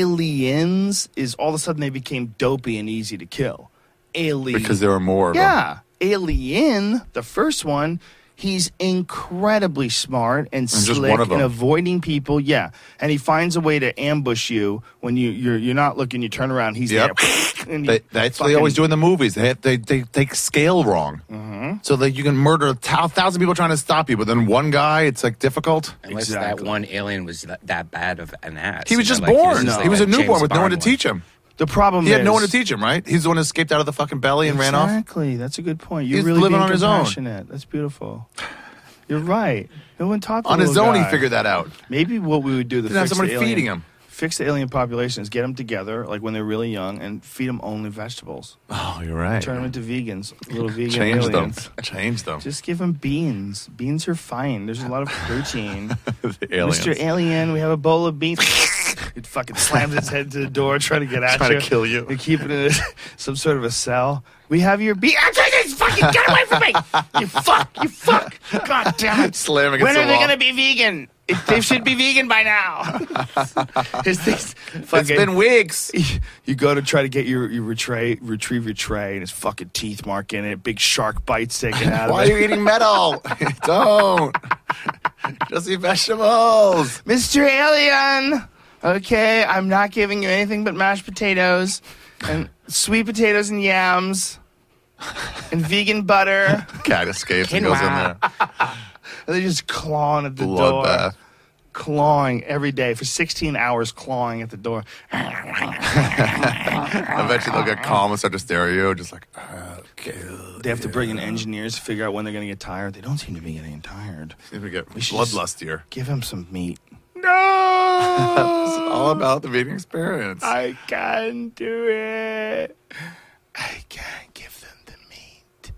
Aliens is all of a sudden they became dopey and easy to kill. Alien. Because there are more of them. Yeah. Alien, the first one, he's incredibly smart and, just slick one of and them. avoiding people. Yeah. And he finds a way to ambush you when you, you're you're not looking, you turn around, he's Yep. there. And he They, that's what they always do fucking- in the movies. They they they take scale wrong, mm-hmm. so that you can murder a thou- thousand people trying to stop you, but then one guy, it's like difficult. Unless Exactly. that one alien was that, that bad of an ass. He was you just know, like, born. He was, just No. like a that newborn James with no one to Bond teach him. The problem He is had no one to teach him, right? He's the one who escaped out of the fucking belly and ran off. Exactly. That's a good point. You're He's really living being on his own. compassionate. That's beautiful. You're right. No one taught the On his little own, he guy. figured that out. Maybe what we would do to Didn't have fix someone the alien, feeding him. fix the alien population is get them together, like when they're really young, and feed them only vegetables. Oh, you're right. Turn them into vegans, little vegan Change them. aliens. Change them. Just give them beans. Beans are fine. There's a lot of protein. the aliens. Mister Alien, we have a bowl of beans. It fucking slams its head to the door, trying to get at Trying you. to kill you. And keep it in a, some sort of a cell. We have your beans. Fucking get away from me! You fuck! You fuck! God damn it! Slam against When the are they wall. going to be vegan? It, they should be vegan by now. His thing's It's fucking- been weeks. You go to try to get your, your retrieve, retrieve your tray, and his fucking teeth mark in it. Big shark bite sticking out Why of are it. you eating metal? Don't. Just eat vegetables. Mister Alien! Okay, I'm not giving you anything but mashed potatoes and sweet potatoes and yams and vegan butter. Cat escapes and goes in there. And they just clawing at the Bloodbath. door. clawing every day for sixteen hours, clawing at the door. Eventually they'll get calm and start to stare at you, just like, okay. They have to bring in engineers to figure out when they're going to get tired. They don't seem to be getting tired. Seem to get We should just bloodlustier. Give him some meat. It's No! all about the vegan experience. I can't do it. I can't give them the meat.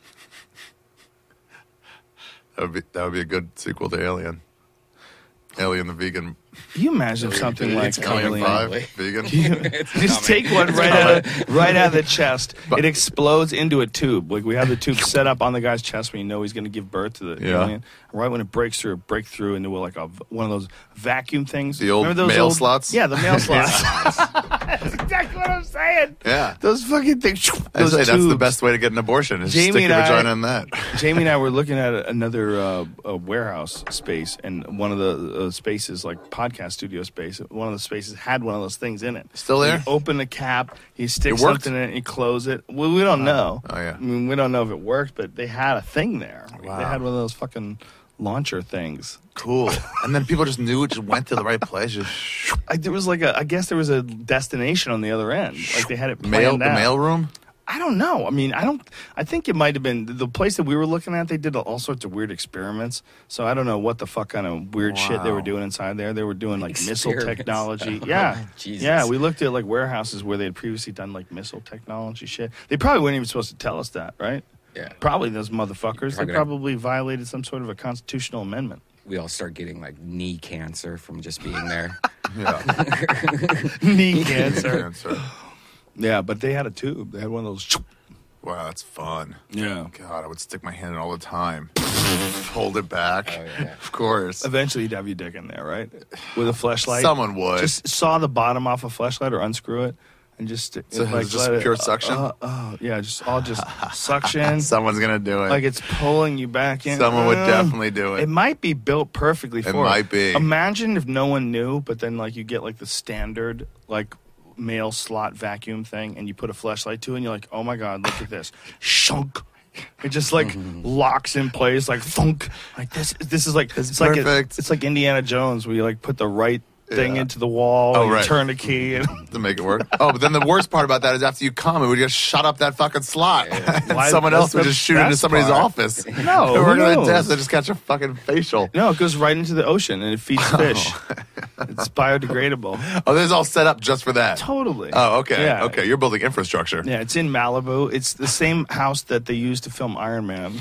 That would be that would be a good sequel to Alien. Alien the vegan. Can you imagine something like It's coming Alien? five Probably. vegan. Just take one right out, of, right out of the chest. It explodes into a tube. Like we have the tube set up on the guy's chest when you know he's going to give birth to the Yeah. alien. Right when it breaks through, it break through into like a one of those vacuum things. The old Remember those mail old, slots? Yeah, the mail slots. That's exactly what I'm saying. Yeah. Those fucking things. I Those say that's the tubes. best way to get an abortion is Jamie stick your and I- vagina in that. Jamie and I were looking at another uh, a warehouse space, and one of the uh, spaces, like podcast studio space, one of the spaces had one of those things in it. Still there? You open the cap, you stick It worked? something in it, you close it. Well, we don't know. Oh, yeah. I mean, we don't know if it worked, but they had a thing there. Wow. They had one of those fucking launcher things. Cool. And then people just knew it, just went to the right place. Just I, there was like a, I guess there was a destination on the other end. Like they had it mail planned the out. mail room. I don't know. I mean, I don't. I think it might have been the place that we were looking at. They did all sorts of weird experiments. So I don't know what the fuck kind of weird shit they were Wow. doing inside there. They were doing like missile Experiments. technology. Yeah, Jesus. yeah. We looked at like warehouses where they had previously done like missile technology shit. They probably weren't even supposed to tell us that, right? Yeah. Probably those motherfuckers. They Probably. probably violated some sort of a constitutional amendment. We all start getting like knee cancer from just being there. Yeah. Knee cancer. Cancer. Yeah, but they had a tube. They had one of those. Wow, that's fun. Yeah. God, I would stick my hand in all the time. Hold it back. Oh, yeah. Of course. Eventually, you'd have your dick in there, right? With a fleshlight. Someone would. Just saw the bottom off a fleshlight or unscrew it, and just stick- So like, it's just let it- pure suction? Uh, uh, yeah, just all just suction. Someone's gonna do it. Like it's pulling you back in. Someone would Uh, definitely do it. It might be built perfectly It for might be. Imagine if no one knew, but then like you get like the standard like male slot vacuum thing, and you put a fleshlight to it, and you're like, oh my god, look at this, shunk. It just like locks in place, like thunk. Like this, this is like it's like perfect. a, it's like Indiana Jones, where you like put the right thing Yeah. into the wall, Oh, and you right. turn the key, and to make it work. Oh, but then the worst part about that is after you come, it would just shut up that fucking slot. And Why- someone that's else would the just shoot into best somebody's part. office. No, They're who working at a knows? desk. They just catch a fucking facial. no, it goes right into the ocean, and it feeds fish. It's biodegradable. Oh, this is all set up just for that. Totally. Oh, okay. Yeah. Okay, you're building infrastructure. Yeah, it's in Malibu. It's the same house that they used to film Iron Man.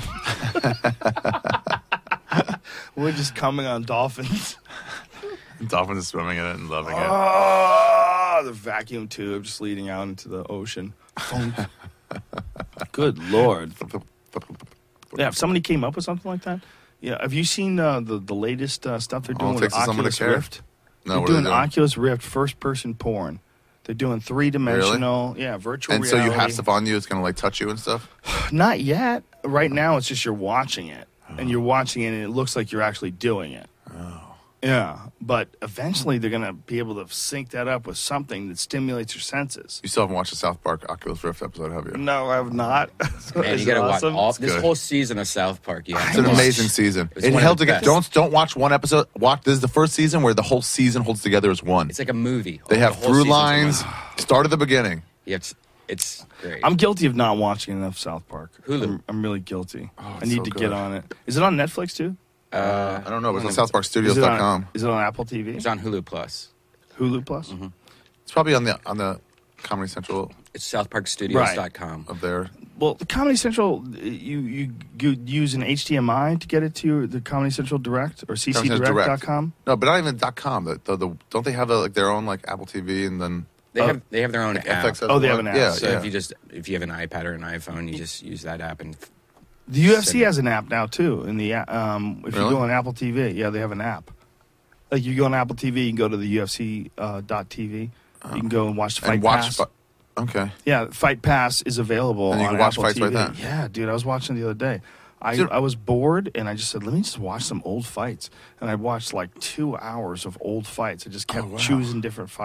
We're just coming on dolphins. Dolphins are swimming in it and loving it. Oh, the vacuum tube just leading out into the ocean. Funk. Good Lord. Yeah, if somebody came up with something like that. Yeah, have you seen uh, the the latest uh, stuff they're All doing it with takes is someone to Oculus care. Rift? No, they're what are doing they doing? Oculus Rift first person porn. They're doing three dimensional, yeah, virtual And so reality. you have stuff on you. It's gonna like touch you and stuff. Not yet. Right now, it's just you're watching it, and you're watching it, and it looks like you're actually doing it. Oh. Yeah, but eventually they're gonna be able to sync that up with something that stimulates your senses. You still haven't watched the South Park Oculus Rift episode, have you? No, I have not. Man, Is you gotta it watch awesome? all this good. whole season of South Park. You have It's to an watch. amazing season. It's It one of held the together. best. Don't don't watch one episode. Watch this is the first season where the whole season holds together as one. It's like a movie. They The have whole through season's a lines. movie. Start at the beginning. Yeah, it's it's great. I'm guilty of not watching enough South Park. Hulu. I'm, I'm really guilty. I it's need so to good. get on it. Is it on Netflix too? uh, I don't know. It's on Is south park studios Is it dot on, com. is it on Apple T V? it's on Hulu Plus. Hulu Plus? Mm-hmm. It's probably on the on the Comedy Central It's south park studios dot com. of there. Well, the Comedy Central, you, you you use an H D M I to get it to your, the Comedy Central Direct or C C direct dot com? No, but not even dot .com. The, the, the, don't they have a, like their own like Apple T V and then They Oh. have they have their own like app. F X has Oh, they have one? an app. Yeah, So yeah. if you just if you have an iPad or an iPhone, you just use that app and The U F C Send it. has an app now too. In the a- um, if Really? you go on Apple T V, yeah, they have an app. Like you go on Apple T V, you can go to the U F C uh, dot T V. You can go and watch the Fight and watch. Pass. Fi- okay. Yeah, Fight Pass is available And you on can watch Apple fights T V. right there. Yeah, dude, I was watching the other day. I, Dude. I was bored, and I just said, let me just watch some old fights. And I watched like two hours of old fights. I just kept Oh, wow. choosing different fights.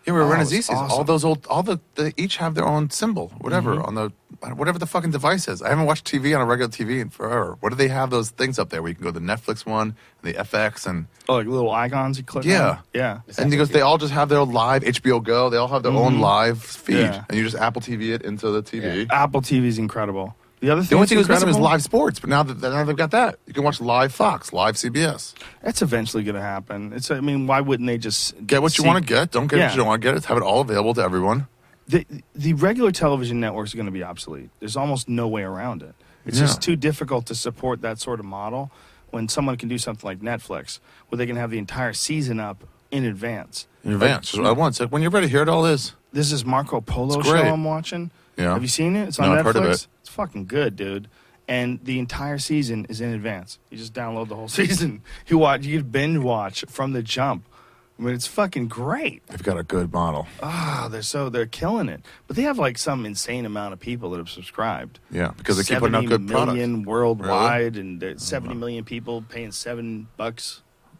Yeah, we were Oh, running it's Z Cs. All awesome. those old, all the, they each have their own symbol, whatever, Mm-hmm. on the, whatever the fucking device is. I haven't watched T V on a regular T V in forever. What do they have those things up there where you can go to the Netflix one, and the F X, and Oh, like little icons you click Yeah. on? Yeah. and he goes, they all just have their live H B O Go. They all have their own live feed, Mm-hmm. Yeah. and you just Apple T V it into the T V. Yeah. Apple T V is incredible. The other thing The only that's thing that was missing was incredible- live sports, but now that now they've got that, you can watch live Fox, live C B S. That's eventually going to happen. It's. I mean, why wouldn't they just Get what you see- want to get. Don't get Yeah. what you don't want to get. Have it all available to everyone. The the regular television networks are going to be obsolete. There's almost no way around it. It's Yeah. just too difficult to support that sort of model when someone can do something like Netflix, where they can have the entire season up in advance. In advance. Just what I want. It's like when you're ready, here it all is. This is Marco Polo It's show great. I'm watching. Yeah. Have you seen it? It's No, on I've Netflix. heard of it. It's fucking good, dude. And the entire season is in advance. You just download the whole season. You watch. You can binge watch from the jump. I mean, it's fucking great. They've got a good model. Ah, they're so they're killing it. But they have like some insane amount of people that have subscribed. Yeah, because they keep putting out good products. seventy million worldwide, and there's seventy million people paying seven bucks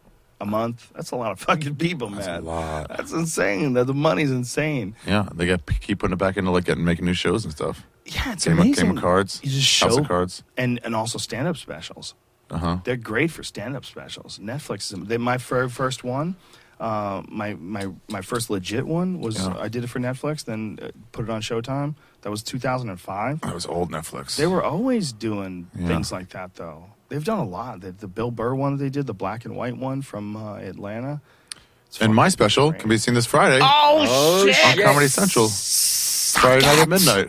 a month. That's a lot of fucking people, That's man. a lot. That's insane. The, the money's insane. Yeah, they get keep putting it back into like getting making new shows and stuff. Yeah, it's Game of, amazing. Game of Cards, You just House show of Cards. and and also stand up specials. Uh huh. They're great for stand up specials. Netflix is they, my very first one. Uh, my my my first legit one was Yeah. I did it for Netflix, then uh, put it on Showtime. That was two thousand five. That was old Netflix. They were always doing Yeah. things like that, though. They've done a lot. The, the Bill Burr one that they did, the black and white one from uh, Atlanta. It's and my fucking special great. can be seen this Friday Oh, on Comedy Central. Friday night at midnight,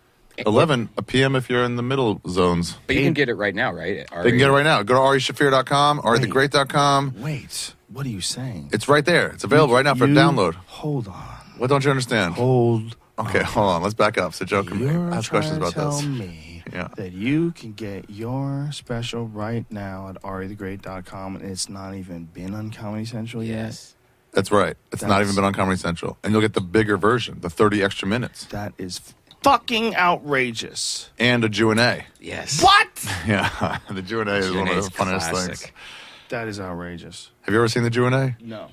eleven p.m. if you're in the middle zones. But you can get it right now, right? They can get it right now. Go to ari shafir dot com, ari the great dot com. Wait, what are you saying? It's right there. It's available right now for You- download. Hold on. What don't you understand? Hold. Okay, hold on. Let's back up so Joe can You're ask trying questions to about tell this. me Yeah. that you can get your special right now at ari the great dot com, and it's not even been on Comedy Central yet. Yes. That's right. It's not That's- even been on Comedy Central. And you'll get the bigger version, the thirty extra minutes, That is fucking outrageous. and a Q and A. Yes. What? Yeah, the Q and A is one of the funniest classic. things. That is outrageous. Have you ever seen the Q and A? No.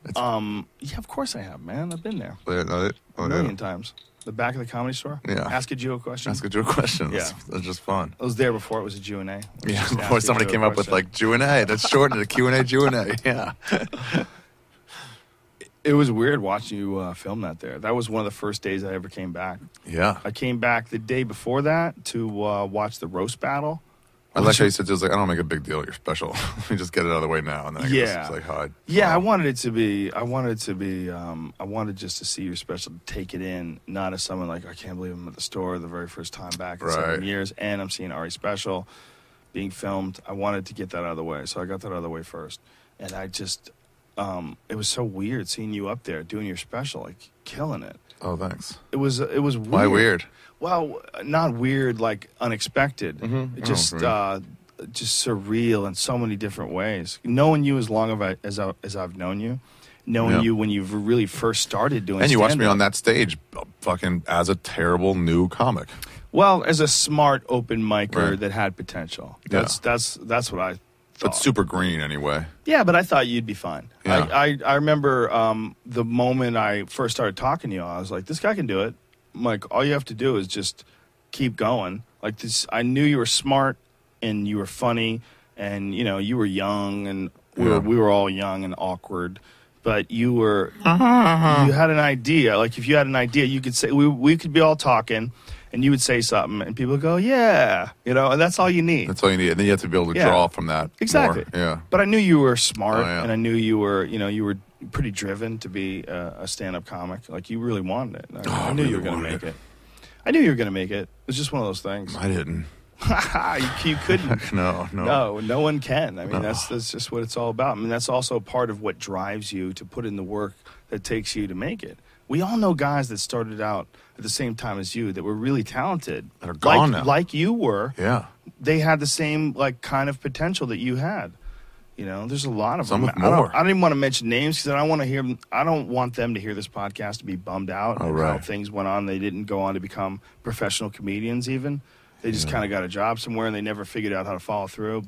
Um. Yeah, of course I have, man. I've been there Yeah, no, it- oh, a million yeah. times. The back of the Comedy Store. Yeah. Ask a Jew a question. Ask a Jew a question. Yeah. That's, that's just fun. I was there before it was a Q and A. Yeah, Just ask before a somebody Jew a came up with question. like Q and A, that's shortened to Q and A, Q and A. Yeah. It was weird watching you uh, film that there. That was one of the first days I ever came back. Yeah. I came back the day before that to uh, watch the roast battle. I like how you said it was like, I don't make a big deal. You're special. Let me just get it out of the way now. And then I Yeah. guess it's like hide. Yeah, I wanted it to be. I wanted it to be. Um, I wanted just to see your special, to take it in, not as someone like I can't believe I'm at the store the very first time back in Right. seven years, and I'm seeing Ari special being filmed. I wanted to get that out of the way, so I got that out of the way first. And I just, um, it was so weird seeing you up there doing your special, like killing it. Oh, thanks. It was. It was weird. Why weird? Well, not weird, like unexpected. Mhm. It Oh, just, right. uh, just surreal in so many different ways. Knowing you as long as, I, as, I, as I've known you, knowing Yeah. you when you've really first started doing. And you watched me stand-up. on that stage uh, fucking as a terrible new comic. Well, as a smart open micer Right. that had potential. Yeah. That's that's that's what I thought. But super green anyway. Yeah, but I thought you'd be fine. Yeah. I, I, I remember um, the moment I first started talking to you, I was like, this guy can do it. I'm like, all you have to do is just keep going. Like this, I knew you were smart and you were funny and, you know, you were young and we, Yeah. were, we were all young and awkward. But you were, you had an idea. Like if you had an idea, you could say, we, we could be all talking and you would say something and people would go, yeah, you know, and that's all you need. That's all you need. And then you have to be able to Yeah. draw from that. Exactly. More. Yeah. But I knew you were smart, Oh, yeah. and I knew you were, you know, you were pretty driven to be a, a stand-up comic. Like you really wanted it. I, Oh, I I knew you really were going to wanted make it. it. I knew you were going to make it. It was just one of those things. I didn't. you, you couldn't. No, no. No, no one can. I mean, No. that's that's just what it's all about. I mean, that's also part of what drives you to put in the work that takes you to make it. We all know guys that started out at the same time as you that were really talented. That are gone like, now. like you were. Yeah. They had the same like kind of potential that you had. You know, there's a lot of Some them. with I don't, more. I don't even want to mention names because I don't want to hear. I don't want them to hear this podcast to be bummed out Oh, at right. how things went on. They didn't go on to become professional comedians. Even they just kind of got a job somewhere and they never figured out how to follow through. But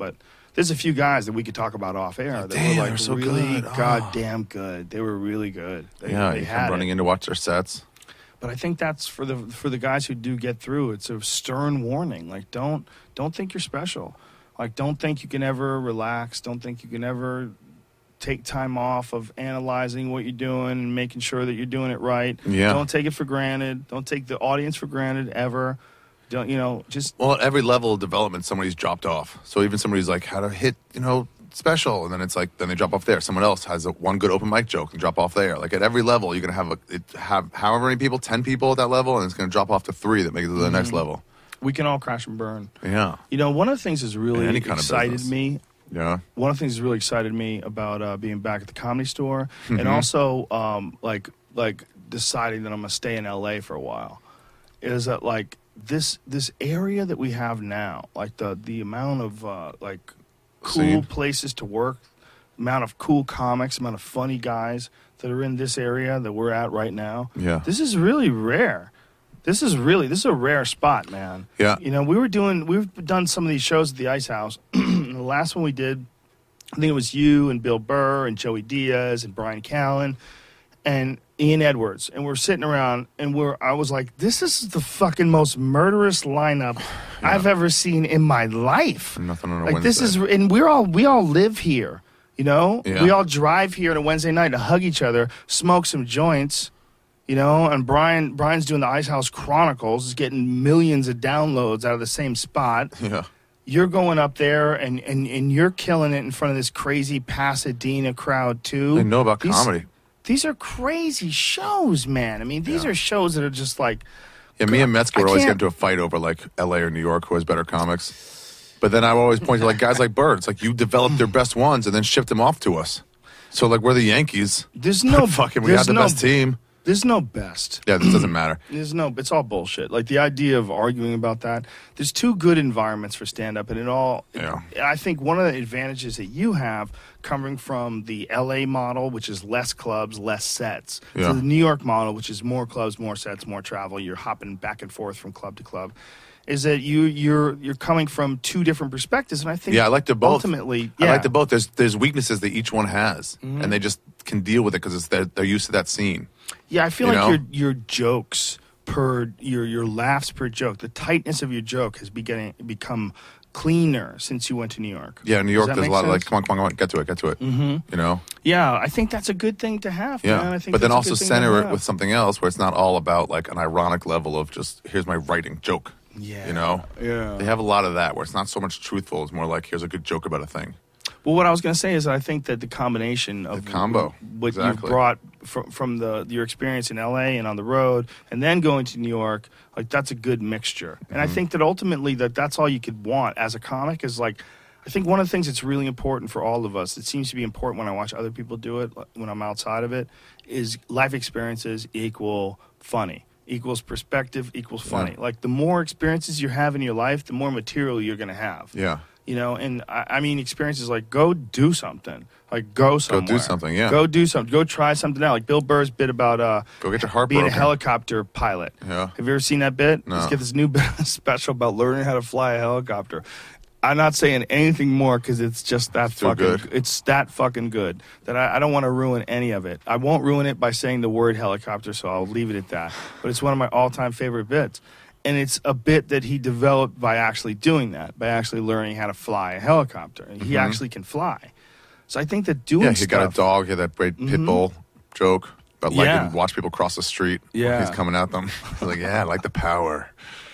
there's a few guys that we could talk about off air that Damn, were like they're so really good. Oh. goddamn good. They were really good. They, Yeah, they you had come running it. in to watch their sets. But I think that's for the for the guys who do get through. It's a stern warning. Like don't don't think you're special. Like don't think you can ever relax. Don't think you can ever take time off of analyzing what you're doing and making sure that you're doing it right. Yeah. Don't take it for granted. Don't take the audience for granted ever. Don't you know? Just Well, at every level of development, somebody's dropped off. So even somebody's like, how to hit, you know, special, and then it's like, then they drop off there. Someone else has a, one good open mic joke and drop off there. Like at every level, you're gonna have a it, have however many people, ten people at that level, and it's gonna drop off to three that make it to the Mm-hmm. next level. we can all crash and burn. Yeah, You know, one of the things that's really In any kind of excited business. me. yeah. One of the things that really excited me about uh, being back at the Comedy Store, Mm-hmm. and also um, like like deciding that I'm gonna stay in L A for a while, is that like this this area that we have now, like the the amount of uh, like cool Scene. places to work, amount of cool comics, amount of funny guys that are in this area that we're at right now. Yeah. This is really rare. This is really this is a rare spot, man. Yeah. You know, we were doing we've done some of these shows at the Ice House. The last one we did, I think it was you and Bill Burr and Joey Diaz and Brian Callen and Ian Edwards, and we're sitting around, and we're I was like, this is the fucking most murderous lineup I've ever seen in my life. Nothing on a Like this is, Wednesday. and we're all we all live here, you know. Yeah. We all drive here on a Wednesday night to hug each other, smoke some joints, you know. And Brian Brian's doing the Ice House Chronicles, is getting millions of downloads out of the same spot. Yeah. You're going up there and, and, and you're killing it in front of this crazy Pasadena crowd too. They know about These- comedy. These are crazy shows, man. I mean, these Yeah. are shows that are just like, Yeah, me and Metzger I would always get can't- into a fight over like L A or New York, who has better comics. But then I would always point to like guys like Bird. It's like you developed their best ones and then shipped them off to us. So like we're the Yankees. there's no Fucking, we there's had the no, best team. There's no best. Yeah, this doesn't matter. There's no, it's all bullshit. Like the idea of arguing about that. There's two good environments for stand up, and it all. Yeah. I think one of the advantages that you have coming from the L A model, which is less clubs, less sets, Yeah. to the New York model, which is more clubs, more sets, more travel. You're hopping back and forth from club to club. Is that you? You're you're coming from two different perspectives, and I think Yeah, I like to both. Ultimately, I yeah. like to both. There's there's weaknesses that each one has, Mm-hmm. and they just can deal with it because they're, they're used to that scene. Yeah, I feel You like know? your your jokes per your your laughs per joke, the tightness of your joke has beginning become cleaner since you went to New York. Yeah, in New Does York, that there's a make lot of like, sense? come on, come on, come on, get to it, get to it. Mm-hmm. You know? Yeah, I think that's a good thing to have. Yeah. man. I think But then that's a also good thing to center it have. with something else where it's not all about like an ironic level of just, here's my writing joke. Yeah, You know? yeah. They have a lot of that where it's not so much truthful. It's more like, here's a good joke about a thing. Well, what I was going to say is that I think that the combination of The combo. what Exactly. you brought from from the your experience in L A and on the road, and then going to New York, like that's a good mixture. And Mm-hmm. I think that ultimately that that's all you could want as a comic is like. I think one of the things that's really important for all of us, it seems to be important when I watch other people do it, when I'm outside of it, is life experiences equal funny, equals perspective, equals funny. Yeah. Like the more experiences you have in your life, the more material you're going to have. Yeah. You know, and I, I mean, experiences like go do something, like go somewhere, something, yeah. go do something, go try something out. Like Bill Burr's bit about uh, Go get your heart being broken. a helicopter pilot. Yeah. Have you ever seen that bit? No. Let's get this new bit special about learning how to fly a helicopter. I'm not saying anything more because it's just that Too fucking. good. It's that fucking good that I, I don't want to ruin any of it. I won't ruin it by saying the word helicopter, so I'll leave it at that. But it's one of my all-time favorite bits. And it's a bit that he developed by actually doing that, by actually learning how to fly a helicopter. And he actually can fly. So I think that doing Mm-hmm. Yeah, he stuff... Mm-hmm. got a dog. He had that great pit bull joke about like Yeah. and watch people cross the street. when Yeah. He's coming at them. He's like, yeah, I like the power.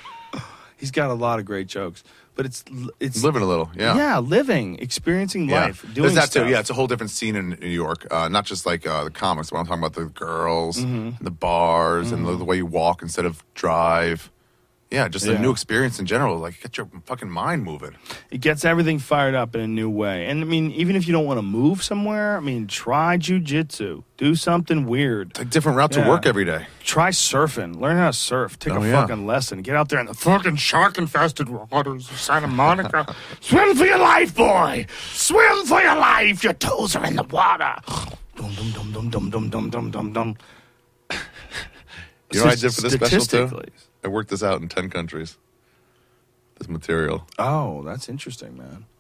He's got a lot of great jokes. But it's... it's Living a little, yeah. Yeah, living, experiencing Yeah. life, doing There's that stuff. too. Yeah, it's a whole different scene in New York. Uh, not just like uh, the comics, but I'm talking about the girls, Mm-hmm. and the bars, and the, the way you walk instead of drive. Yeah, just Yeah. a new experience in general. Like, get your fucking mind moving. It gets everything fired up in a new way. And I mean, even if you don't want to move somewhere, I mean, try jujitsu. Do something weird. It's a different route Yeah. to work every day. Try surfing. Learn how to surf. Take Oh, a yeah. fucking lesson. Get out there in the fucking shark-infested waters of Santa Monica. Swim for your life, boy. Swim for your life. Your toes are in the water. Dum dum dum dum dum dum dum dum dum dum. You know what I did for this special too? Statistically. I worked this out in ten countries. This material. Oh, that's interesting, man.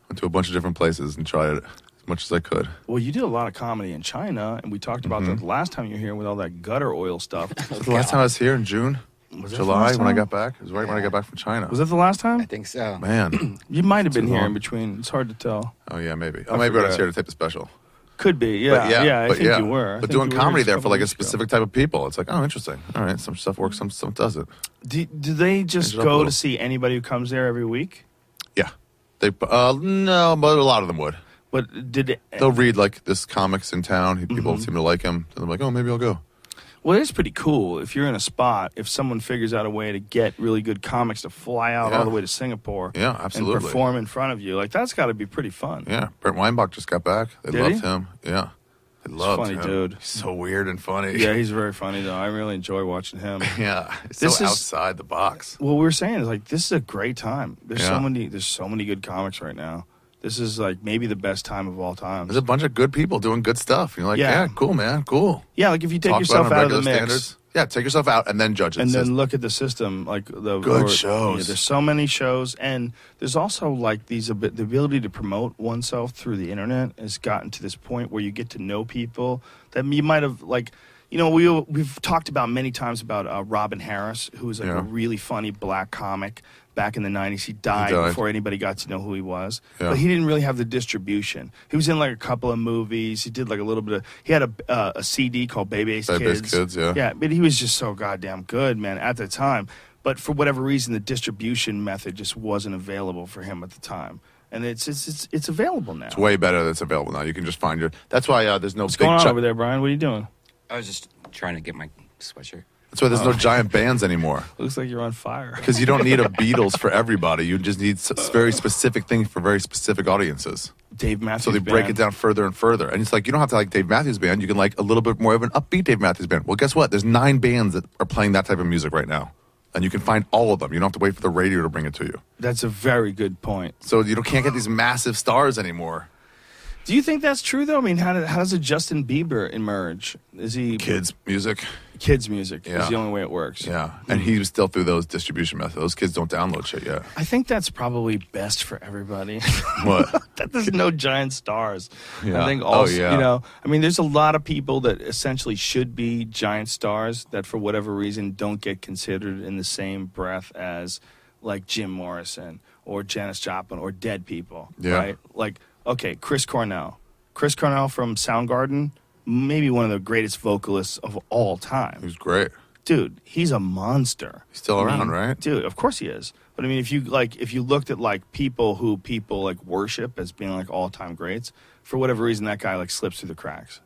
Went to a bunch of different places and tried it as much as I could. Well, you did a lot of comedy in China, and we talked about Mm-hmm. that the last time you were here with all that gutter oil stuff. The last time I was here in June, Was that the July, last when I time? got back. It was right when I got back from China. Was that the last time? I think so. Man. You might have been Too here long. in between. It's hard to tell. Oh, yeah, maybe. Oh, maybe when I was forgot. here to tape the special. Could be, yeah. But yeah, yeah, I but think yeah. you were. I But think doing you were comedy just there a for like a couple weeks ago. specific type of people, it's like, oh, interesting. All right, some stuff works, some some doesn't. Do, do they just Change it up a go little. to see anybody who comes there every week? Yeah, they uh no, but a lot of them would. But did it, They'll read like this comics in town. People Mm-hmm. seem to like him. And they're like, oh, maybe I'll go. well, it's pretty cool if you're in a spot. If someone figures out a way to get really good comics to fly out Yeah. all the way to Singapore, Yeah, and absolutely. perform in front of you, like that's got to be pretty fun. Yeah, Brent Weinbach just got back. They Did loved he? him. Yeah, they loved funny him. dude. He's so weird and funny. Yeah, he's very funny though. I really enjoy watching him. yeah. He's This so is- outside the box. What we were saying is like this is a great time. There's so Yeah. many. There's so many good comics right now. This is like maybe the best time of all time. There's a bunch of good people doing good stuff. You're like, Yeah. yeah, cool, man, cool. Yeah, like if you take Talk yourself about it on out of the regular mix. standards. Yeah, take yourself out and then judge it. And Says- then look at the system, like the Good or- shows. Yeah, there's so many shows, and there's also like these abi- the ability to promote oneself through the internet has gotten to this point where you get to know people that you might have like. You know, we we've talked about many times about uh, Robin Harris, who was like Yeah. a really funny black comic back in the nineties. He died, He died. before anybody got to know who he was, Yeah. but he didn't really have the distribution. He was in like a couple of movies. He did like a little bit of. He had a uh, a C D called Baby Ace Baby Ace Kids. Kids, yeah. Yeah, but he was just so goddamn good, man, at the time. But for whatever reason, the distribution method just wasn't available for him at the time. And it's it's it's, it's available now. it's way better that's available now. You can just find your. That's why uh, there's no What's big. going on gi- over there, Brian? What are you doing? I was just trying to get my sweatshirt. That's why there's Oh. no giant bands anymore. Looks like you're on fire. Because you don't need a Beatles for everybody. You just need s- very specific things for very specific audiences. Dave Matthews So they break Band. it down further and further. And it's like, you don't have to like Dave Matthews Band. You can like a little bit more of an upbeat Dave Matthews Band. Well, guess what? There's nine bands that are playing that type of music right now. And you can find all of them. You don't have to wait for the radio to bring it to you. That's a very good point. So you don't, can't get these massive stars anymore. Do you think that's true, though? I mean, how, did, how does a Justin Bieber emerge? Is he Kids music. kids music? Yeah. Is the only way it works. Yeah. And he was still through those distribution methods. Those kids don't download shit yet. I think that's probably best for everybody. What? that there's no giant stars. Yeah. I think Oh, also, yeah. you know, I mean, there's a lot of people that essentially should be giant stars that for whatever reason don't get considered in the same breath as like Jim Morrison or Janis Joplin or dead people, Yeah. right? Like, okay, Chris Cornell. Chris Cornell from Soundgarden, maybe one of the greatest vocalists of all time. He was great. Dude, he's a monster. He's still I around, mean, right? Dude, of course he is. But I mean, if you like, if you looked at like people who people like worship as being like all time greats, for whatever reason, that guy like slips through the cracks.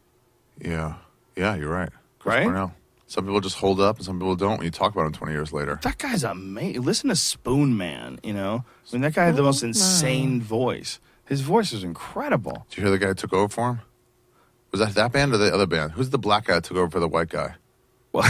Yeah. Yeah, you're right. Chris Right? Cornell. Some people just hold up and some people don't when you talk about him twenty years later. That guy's amazing. Listen to Spoon Man. You know, I mean, that guy had the most insane voice. His voice is incredible. Did you hear the guy who took over for him? Was that that band or the other band? Who's the black guy that took over for the white guy? Well,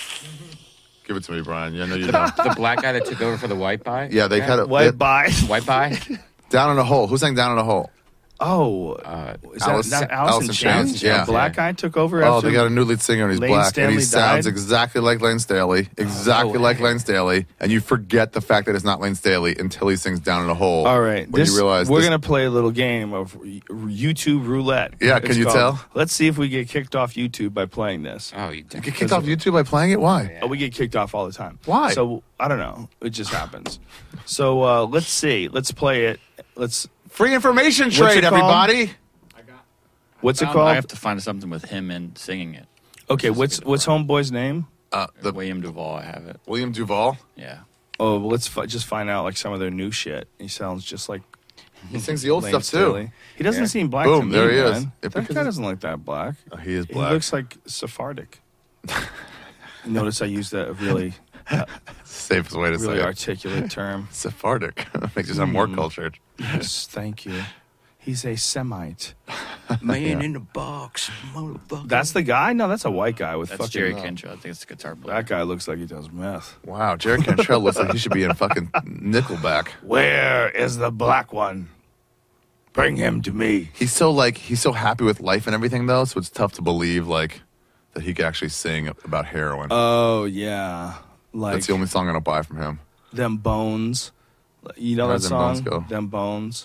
Give it to me, Brian. Yeah, I know you know. The black guy that took over for the white guy? Yeah, they had a White they- by. White guy? Down in a hole. Who sang Down in a Hole? Oh, Uh, is that Alice- not Allison Allison Chains? Chains, yeah. A black guy took over. Oh, after they got a new lead singer and he's Lane black, and he Stanley sounds died? exactly like Lane Staley, exactly No like way. Lane Staley, and you forget the fact that it's not Lane Staley until he sings "Down in a Hole." All right, when this, you realize we're this- gonna play a little game of YouTube roulette. Yeah, can It's you called. tell? Let's see if we get kicked off YouTube by playing this. oh, you get kicked off YouTube by playing it. Why? Oh, we get kicked off all the time. Why? So I don't know. It just happens. So uh, let's see. Let's play it. Let's. Free information What's trade, it called? everybody. What's it Um, called? I have to find something with him and singing it. okay. This is What's good what's part. homeboy's name? Uh, the William Duvall. I have it. William Duvall. Yeah. Oh, well, let's fi- just find out like some of their new shit. He sounds just like He sings the old Lane stuff Staley. too. He doesn't Yeah. seem black to Boom, me, there he is. man. If That because guy he's- doesn't look that black. Oh, he is He black. looks like Sephardic. Notice I used that really, Safest way to really say it. articulate term. Sephardic. Makes you sound more Hmm. cultured. Yes, thank you. He's a Semite. Man in the box, motherfucker. That's the guy? No, that's a white guy with That's fucking. Jerry Cantrell. I think it's a guitar player. That guy looks like he does meth. Wow, Jared Cantrell looks like he should be in fucking Nickelback. Where is the black one? Bring him to me. He's so like he's so happy with life and everything though, so it's tough to believe like that he could actually sing about heroin. Oh yeah, like That's the only song I don't buy from him. them bones. You know How that does Them song? Bones go? Them bones.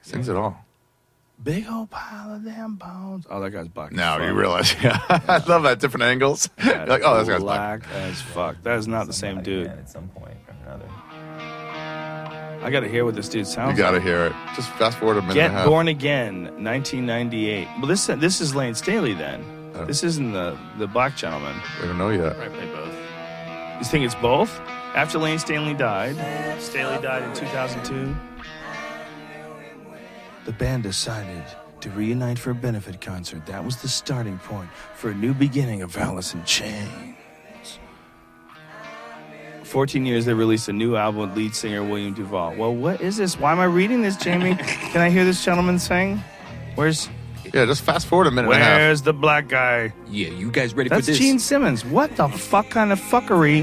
Sings it all. Big old pile of damn bones. Oh, that guy's black. Now as you fuck. realize. Yeah, I love that different angles. You're like, oh, this guy's black. black as fuck. That is not the same dude. At some point or another. I got to hear what this dude sounds You got to like. hear it. Just fast forward a minute Get and a half. Born Again, nineteen ninety-eight. Well, this this is Lane Staley then. Oh. This isn't the the black gentleman. We don't know yet. I play both. You think it's both? After Lane Staley died, Staley died in two thousand two. The band decided to reunite for a benefit concert. That was the starting point for a new beginning of Alice in Chains. fourteen years, they released a new album with lead singer William Duvall. Well, what is this? Why am I reading this, Jamie? Can I hear this gentleman sing? Where's Yeah, just fast forward a minute and a half. Where's the black guy? Yeah, you guys ready That's for this? Gene Simmons. What the fuck kind of fuckery?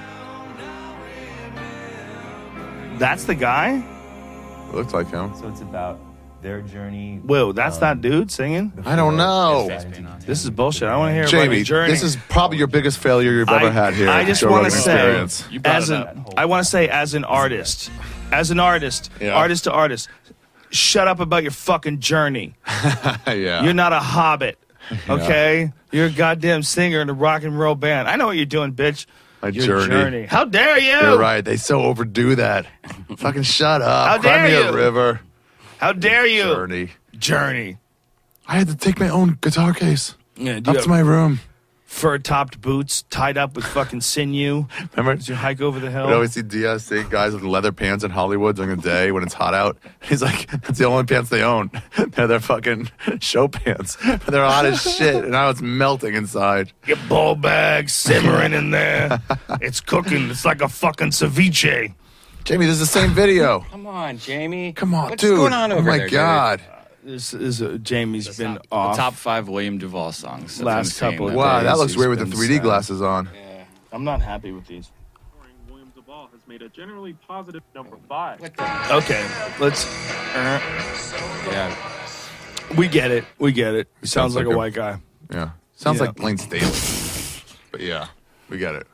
That's the guy? It looks like him. So it's about their journey. Whoa, that's um, that dude singing? I don't know. This is bullshit. I want to hear about Jamie, your journey. this is probably your biggest failure you've ever I- had here. I at just Joe want to Rogan say, Experience. You brought as it an, up. I want to say, as an artist, as an artist, Yeah. artist to artist, shut up about your fucking journey. yeah. You're not a hobbit, okay? You're a goddamn singer in a rock and roll band. I know what you're doing, bitch. My Your journey. How dare you? You're right. They so overdo that. Fucking shut up. How Cry dare me you? a river. How dare you? Journey. Journey. I had to take my own guitar case Yeah, do up you to have my room. fur-topped boots tied up with fucking sinew Remember? as you hike over the hill? We always see Diaz see guys with leather pants in Hollywood during the day when it's hot out. He's like, that's the only pants they own. They're their fucking show pants. But they're hot as shit, and now it's melting inside. Your ball bag simmering in there. It's cooking. It's like a fucking ceviche. Jamie, this is the same video. Come on, Jamie. Come on, What's dude. going on over oh my there, God. This is uh, Jamie's been The off. top five William Duvall songs. That's Last what I'm saying. couple of Wow, that days looks he's weird with the been three D sad. glasses on. I'm not happy with these. William Duvall has made a generally positive number five. What the? Okay, let's. Uh, Yeah. we get it. We get it. He sounds sounds like, like a a- white guy. Yeah. Sounds Yeah. like Lane Staley. But yeah, we get it.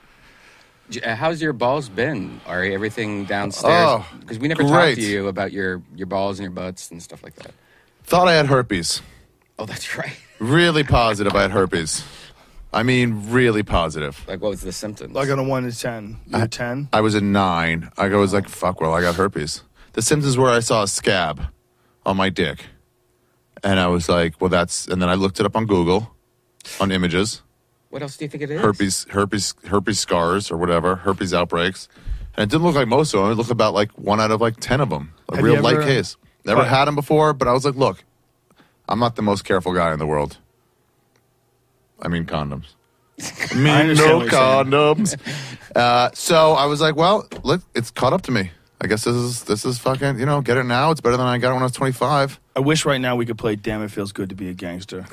J- uh, How's your balls been? Are everything downstairs? Oh, Because we never great. talked to you about your, your balls and your butts and stuff like that. Thought I had herpes. Oh, that's right. Really positive I had herpes. I mean, really positive. Like, what was the symptoms? Like on a one to ten. You're I- ten. I was a nine. I was like, fuck, well, I got herpes. The symptoms were I saw a scab on my dick. And I was like, well, that's, and then I looked it up on Google, on images. What else do you think it is? Herpes, herpes, herpes scars or whatever, herpes outbreaks. And it didn't look like most of them. It looked about like one out of like ten of them. A Have real you light ever- case. Never What? had them before, but I was like, look, I'm not the most careful guy in the world. I mean condoms. I mean understand no what you're saying. condoms. uh, so I was like, well, look, it's caught up to me. I guess this is this is fucking, you know, get it now. It's better than I got it when I was twenty-five. I wish right now we could play Damn It Feels Good to Be a Gangster.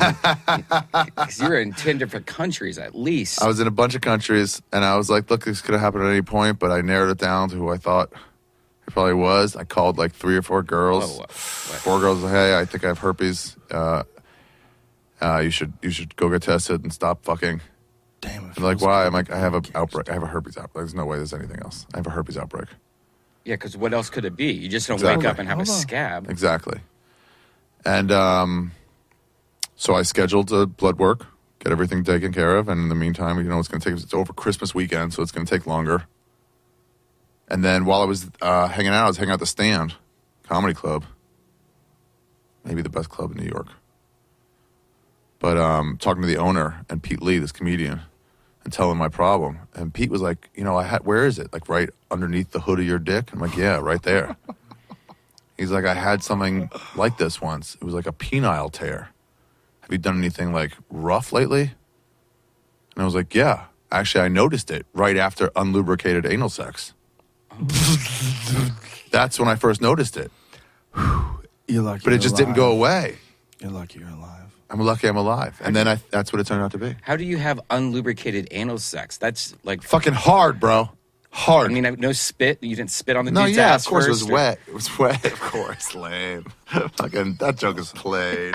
'Cause you're in ten different countries at least. I was in a bunch of countries, and I was like, look, this could have happened at any point, but I narrowed it down to who I thought it probably was. I called like three or four girls. Oh, what? Four girls, hey, I think I have herpes. Uh, uh, you should you should go get tested and stop fucking. Damn it. They're like, feels why? good I'm like, to I be have a a gangster. outbreak. I have a herpes outbreak. There's no way there's anything else. I have a herpes outbreak. Yeah, because what else could it be? You just don't Exactly. wake up and have Hold a on. scab. Exactly. And um, so I scheduled uh, blood work, get everything taken care of, and in the meantime, you know, it's going to take. It's over Christmas weekend, so it's going to take longer. And then while I was uh, hanging out, I was hanging out at the Stand Comedy Club, maybe the best club in New York. But um, talking to the owner and Pete Lee, this comedian, and telling him my problem. And Pete was like, you know, I had, where is it? Like right underneath the hood of your dick? I'm like, yeah, right there. He's like, I had something like this once. It was like a penile tear. Have you done anything like rough lately? And I was like, yeah. Actually, I noticed it right after unlubricated anal sex. That's when I first noticed it. You're lucky. But it you're just didn't go alive. away. You're lucky you're alive. I'm lucky I'm alive. And then I, that's what it turned out to be. How do you have unlubricated anal sex? That's like Fucking hard, bro. Hard. I mean, no spit. You didn't spit on the no, dude's yeah, ass of course first, it was or- wet. It was wet, of course. Lame. Fucking that joke is played.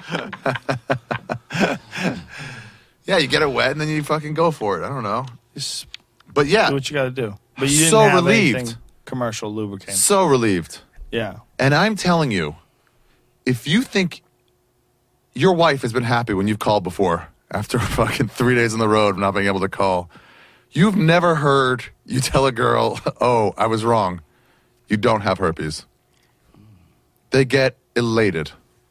Yeah, you get it wet and then you fucking go for it. I don't know. Just But yeah, do what you got to do. But you didn't So have relieved. anything commercial lubricating. so relieved. Yeah. And I'm telling you, if you think your wife has been happy when you've called before after fucking three days on the road of not being able to call, you've never heard you tell a girl, oh, I was wrong. You don't have herpes. They get elated,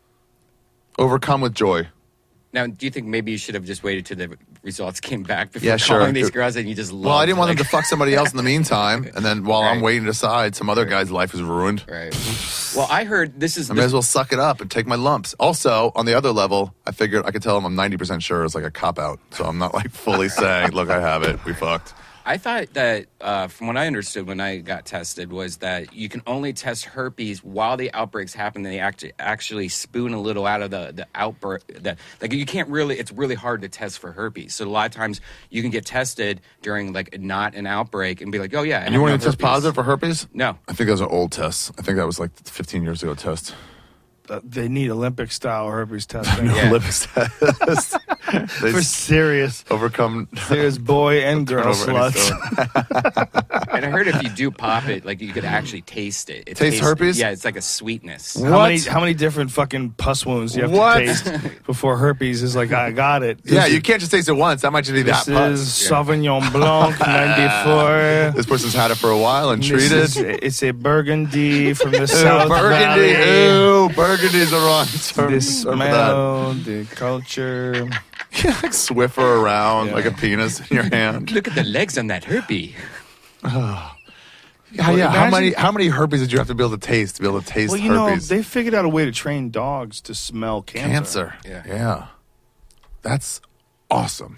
overcome with joy. Now, do you think maybe you should have just waited till the results came back before Yeah, sure. calling these It- girls and you just loved, Well, I didn't want like, them to fuck somebody else in the meantime, and then while I'm Right. waiting to decide, some other guy's life is ruined. Right. Well, I heard this is... I may this- as well suck it up and take my lumps. Also, on the other level, I figured I could tell him I'm ninety percent sure it's like a cop-out. So I'm not like fully saying, look, I have it. We fucked. I thought that, uh, from what I understood when I got tested, was that you can only test herpes while the outbreaks happen. They actually actually spoon a little out of the the outbreak. The, like you can't really. It's really hard to test for herpes. So a lot of times you can get tested during like not an outbreak and be like, oh yeah. I And you have want no to test herpes. positive for herpes? No. I think those are old tests. I think that was like fifteen years ago test. Uh, they need Olympic style herpes testing. Yeah. Olympic test. They For s- serious. overcome. Serious boy and turn girl over any sluts. stone. And I heard if you do pop it, like you could actually taste it. it Taste tastes- herpes? Yeah, it's like a sweetness. How many, how many different fucking pus wounds do you have What? to taste before herpes is like, I got it? Yeah, This you is- can't just taste it once. That might just be This that is pus. Sauvignon Blanc ninety-four. This person's had it for a while and This treated. is- it's a Burgundy from the Ew, South Burgundy. Valley. Ew, Burgundy's the wrong term The for that. smell, the culture. like Swiffer around Yeah. like a penis in your hand. Look at the legs on that herpes. Yeah, yeah. How imagine- many how many herpes did you have to be able to taste to be able to taste Well, you know, herpes? they figured out a way to train dogs to smell cancer. Cancer. Yeah. yeah. That's awesome.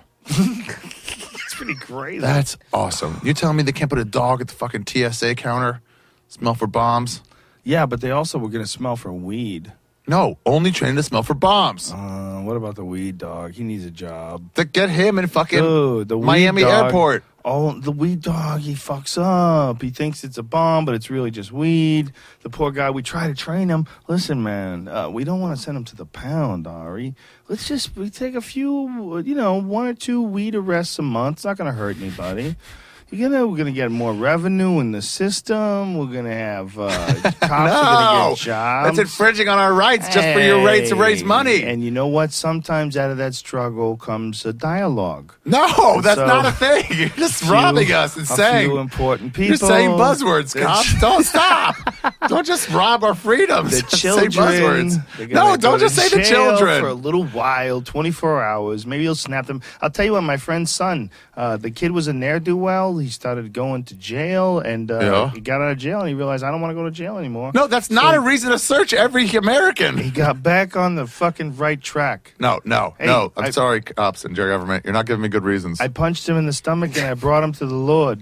It's pretty great. That's awesome. You telling me they can't put a dog at the fucking T S A counter, smell for bombs? Yeah, but they also were going to smell for weed. No, only trained to smell for bombs. Uh, what about the weed dog? He needs a job. To get him in fucking Dude, the weed Miami dog- airport. Oh, the weed dog, he fucks up. He thinks it's a bomb, but it's really just weed. The poor guy, we try to train him. Listen, man, uh, we don't want to send him to the pound, Ari. Let's just we take a few, you know, one or two weed arrests a month. It's not going to hurt anybody. You're gonna, we're gonna get more revenue in the system. We're gonna have uh, cops are gonna No, get jobs. that's infringing on our rights just for your rights to raise Hey, money. And you know what? Sometimes out of that struggle comes a dialogue. No, that's So- not a thing. You're just Few- robbing us and a saying few important people. you're saying buzzwords, cops. Don't stop. Don't just rob our freedoms. The Just children. say buzzwords. they're No, gonna don't go just to say the jail children. for a little while, twenty-four hours. Maybe you'll snap them. I'll tell you what. My friend's son, uh, the kid was a ne'er do well. He started going to jail, and uh, Yeah. he got out of jail, and he realized I don't want to go to jail anymore. No, that's not So- a reason to search every American. He got back on the fucking right track. No, no, Hey, no. I'm I- sorry, cops and your government. You're not giving me good reasons. I punched him in the stomach, and I brought him to the Lord.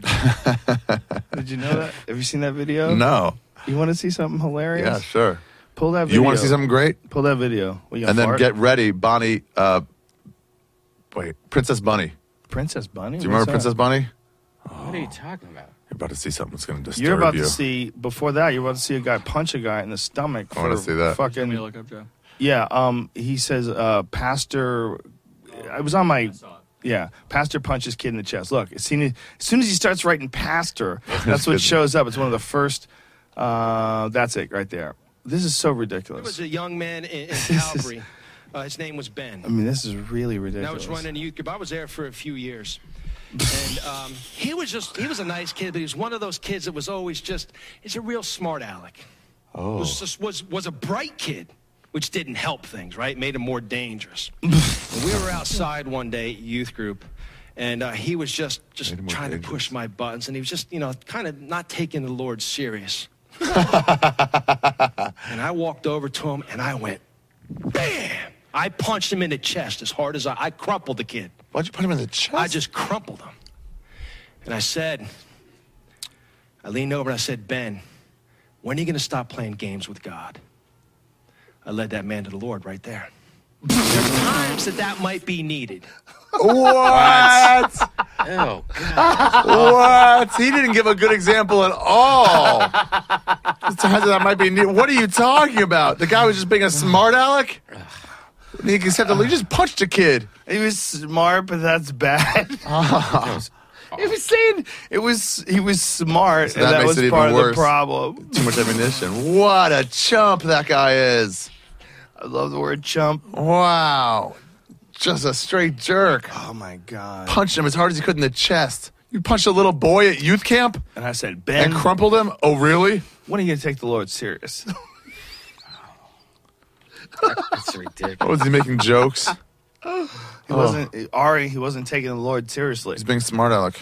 Did you know that? Have you seen that video? no. You want to see something hilarious? Yeah, sure. Pull that video. You want to see something great? Pull that video. What, you gonna And then fart? get ready, Bonnie. Uh, wait, Princess Bunny. Princess Bunny. Do you remember Princess Bunny? What are you talking about? You're about to see something that's going to disturb You're about you. to see. Before that, you're about to see a guy punch a guy in the stomach. I wanna for see that. Want me to Fucking look up, Joe? yeah. Um. He says, uh, Pastor. I was on my. Yeah, pastor punches kid in the chest. Look, as soon as, as soon as he starts writing pastor, that's what shows up. It's one of the first. Uh, that's it right there. This is so There was ridiculous. a young man in, in Calvary. Uh, his name was Ben. I mean, this is really And I ridiculous. was running a youth group. I was there for a few years. And um, he was just, he was a nice kid, but he was one of those kids that was always just, he's a real smart aleck. Oh. Was, just, was, was a bright kid, which didn't help things, right? Made him more dangerous. And we were outside one day, youth group, and uh, he was just, just Made him more trying to dangerous. push my buttons, and he was just, you know, kind of not taking the Lord serious. And I walked over to him, and I went, bam! I punched him in the chest as hard as I, I crumpled the kid. Why'd you put him in the chest? I just crumpled him. And I said, I leaned over and I said, Ben, when are you going to stop playing games with God? I led that man to the Lord right there. There's times that that might be needed. What? Oh, What? He didn't give a good example at all. That might be neat. What are you talking about? The guy was just being a smart aleck? He except he just punched a kid. He was smart, but that's bad. that was He was saying it was he was smart, So and that that makes was it even part of worse. the problem. Too much ammunition. What a chump that guy is. I love the word chump. Wow. Just a straight jerk. Oh my god! Punched him as hard as he could in the chest. You punched a little boy at youth camp And I said, Ben, and crumpled him? Oh, really? when are you going to take the Lord serious? That's ridiculous. What was he making jokes? He wasn't Ari. He wasn't taking the Lord seriously. He's being smart aleck.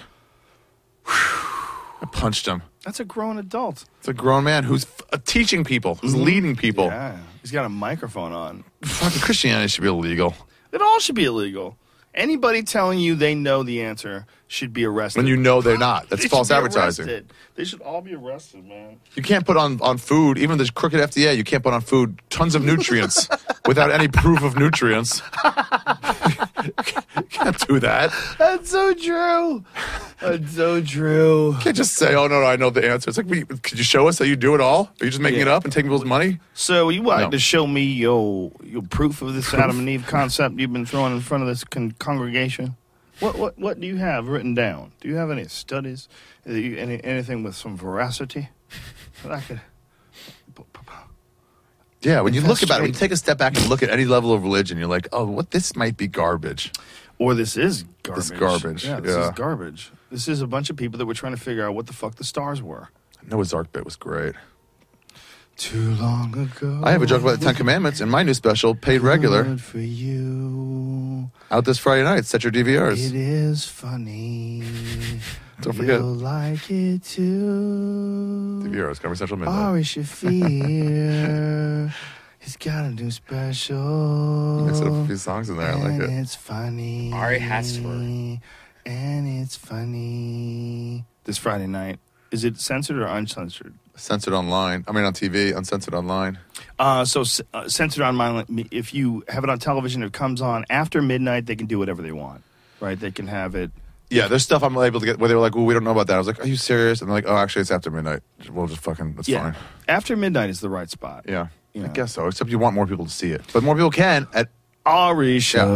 I punched him. That's a grown adult. It's a grown man who's f- uh, teaching people, who's leading people. Yeah, he's got a microphone on. Fucking Christianity should be illegal. It all should be illegal. Anybody telling you they know the answer should be arrested. When you know they're not. That's They false should be advertising. arrested. They should all be arrested, man. You can't put on, on food, even the crooked F D A, you can't put on food tons of nutrients without any proof of nutrients. You can't do that. That's so true. That's so true. You can't just say, oh, no, no, I know the answer. It's like, wait, could you show us that you do it all? Are you just making Yeah. it up and taking people's money? So you want No. to show me your your proof of this Adam and Eve concept you've been throwing in front of this con- congregation? What what what do you have written down? Do you have any studies? Is you- Any, anything with some veracity that I could? Yeah, when you look about it, when you Investigate. take a step back and look at any level of religion, you're like, oh, what? This might be garbage. Or this is garbage. This garbage, Yeah, this yeah. is garbage. This is a bunch of people that were trying to figure out what the fuck the stars were. Noah's Ark bit was great. Too long ago. I have a joke about the Ten Commandments in my new special, Paid Regular, Good for you. out this Friday night. Set your D V Rs. It is funny. Don't forget. You'll like it too. D V Rs, Comedy Central Midnight. Ari Shafir. He's got a new special. Mix it up a few songs in there. I like and it. it's funny. Ari Hasfer. And it's funny. This Friday night. Is it censored or uncensored? Censored online. I mean, on T V, uncensored online. Uh, so uh, censored on my. If you have it on television, it comes on after midnight. They can do whatever they want, right? They can have it. Yeah, there's stuff I'm able to get where they were like, well, we don't know about that. I was like, are you serious? And they're like, oh, actually, it's after midnight. We'll just fucking, that's Yeah, fine. after midnight is the right spot. Yeah. Yeah. I guess so, except you want more people to see it. But more people can at Ari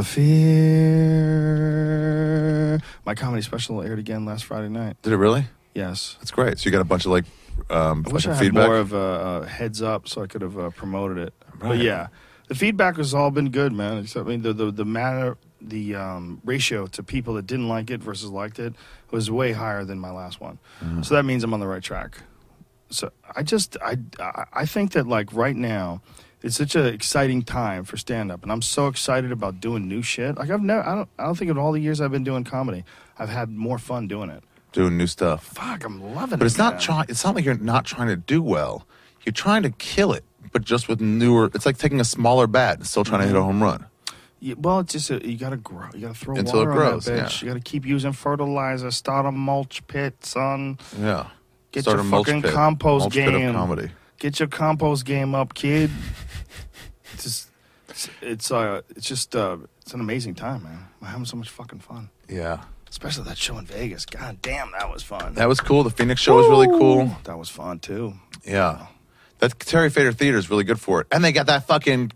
Shafir. My comedy special aired again last Friday night. Did it really? Yes. That's great. So you got a bunch of like um I wish fucking I had feedback. more of a, a heads up so I could have uh, promoted it. But Right. yeah, the feedback has all been good, man. Except I mean, the the the matter, the um, ratio to people that didn't like it versus liked it was way higher than my last one. Mm-hmm. So that means I'm on the right track. So I just I I- I think that like right now. It's such an exciting time for stand-up, and I'm so excited about doing new shit. Like I've never, I don't, I don't think in all the years I've been doing comedy, I've had more fun doing it. Doing new stuff. Fuck, I'm loving it. But it's not man. trying. It's not like you're not trying to do well. You're trying to kill it, but just with newer. It's like taking a smaller bat and still trying to hit a home run. Yeah, well, it's just a, you got to grow. You got to throw Until it water grows, on that bitch. yeah. You got to keep using fertilizer. Start a mulch pit, son. Yeah. Get Start your a mulch fucking pit. compost mulch pit of game. comedy. Get your compost game up, kid. It's just, it's, it's uh, it's just uh, it's an amazing time, man. I'm having so much fucking fun. Yeah. Especially that show in Vegas. God damn, that was fun. That was cool. The Phoenix show was really cool. That was fun too. Yeah. That Terry Fader Theater is really good for it. And they got that fucking.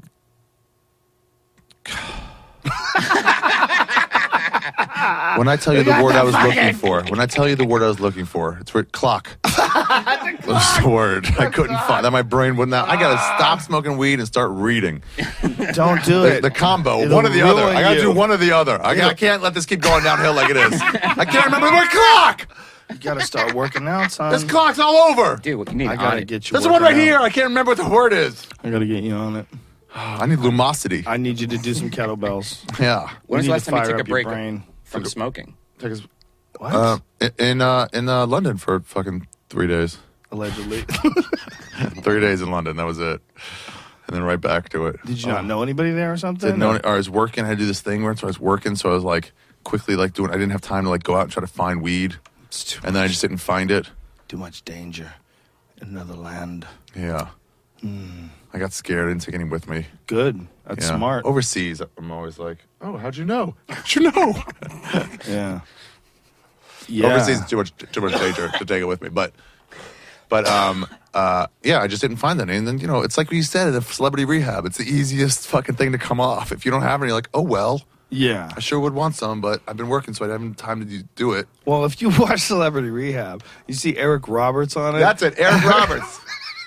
When I tell you the word I was looking for, when I tell you the word I was looking for, it's word clock. That's the word. I couldn't find that. My brain wouldn't. I gotta stop smoking weed and start reading. Don't do The, it. the combo, It'll one or the other. ruin I gotta you. do one or the other. I, Yeah. I can't let this keep going downhill like it is. I can't remember the word clock. You got to start working out, son. This clock's all over. Dude, what you need I on got to it. get you. There's the one right working here. out. I can't remember what the word is. I got to get you on it. I need lumosity. I need you to do some kettlebells. Yeah. When was need the last to time you fire took a up your break brain. from smoking? Take us- What? Uh, in uh, in uh, London for fucking three days. Allegedly. Three days in London. That was it. And then right back to it. Did you not know anybody there or something? Didn't know. Any, or I was working. I had to do this thing where so I was working. So I was like quickly like doing. I didn't have time to like go out and try to find weed. It's too And then I just didn't find it. Too much danger in another land. Yeah. I got scared. I didn't take any with me. Good. That's Yeah. smart. Overseas, I'm always like, oh, how'd you know? How'd you know? Yeah. Yeah. Overseas is too much too much danger to take it with me. But but um uh yeah, I just didn't find any. And then, you know, it's like what you said, the celebrity rehab. It's the easiest fucking thing to come off. If you don't have any, you're like, oh well. Yeah. I sure would want some, but I've been working, so I haven't time to do- do it. Well, if you watch Celebrity Rehab, you see Eric Roberts on it. That's it, Eric Roberts.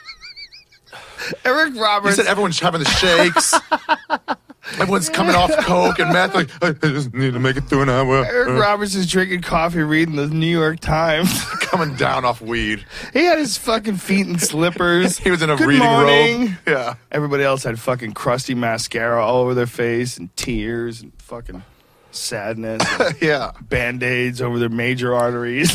Eric You Roberts. said everyone's having the shakes. Everyone's coming off coke and meth. Like, I just need to make it through an hour. Eric Uh, Roberts is drinking coffee, reading the New York Times. coming down off weed. He had his fucking feet in slippers. He was in a Good reading morning. robe. Yeah. Everybody else had fucking crusty mascara all over their face and tears and fucking sadness. And Yeah. Band-Aids over their major arteries.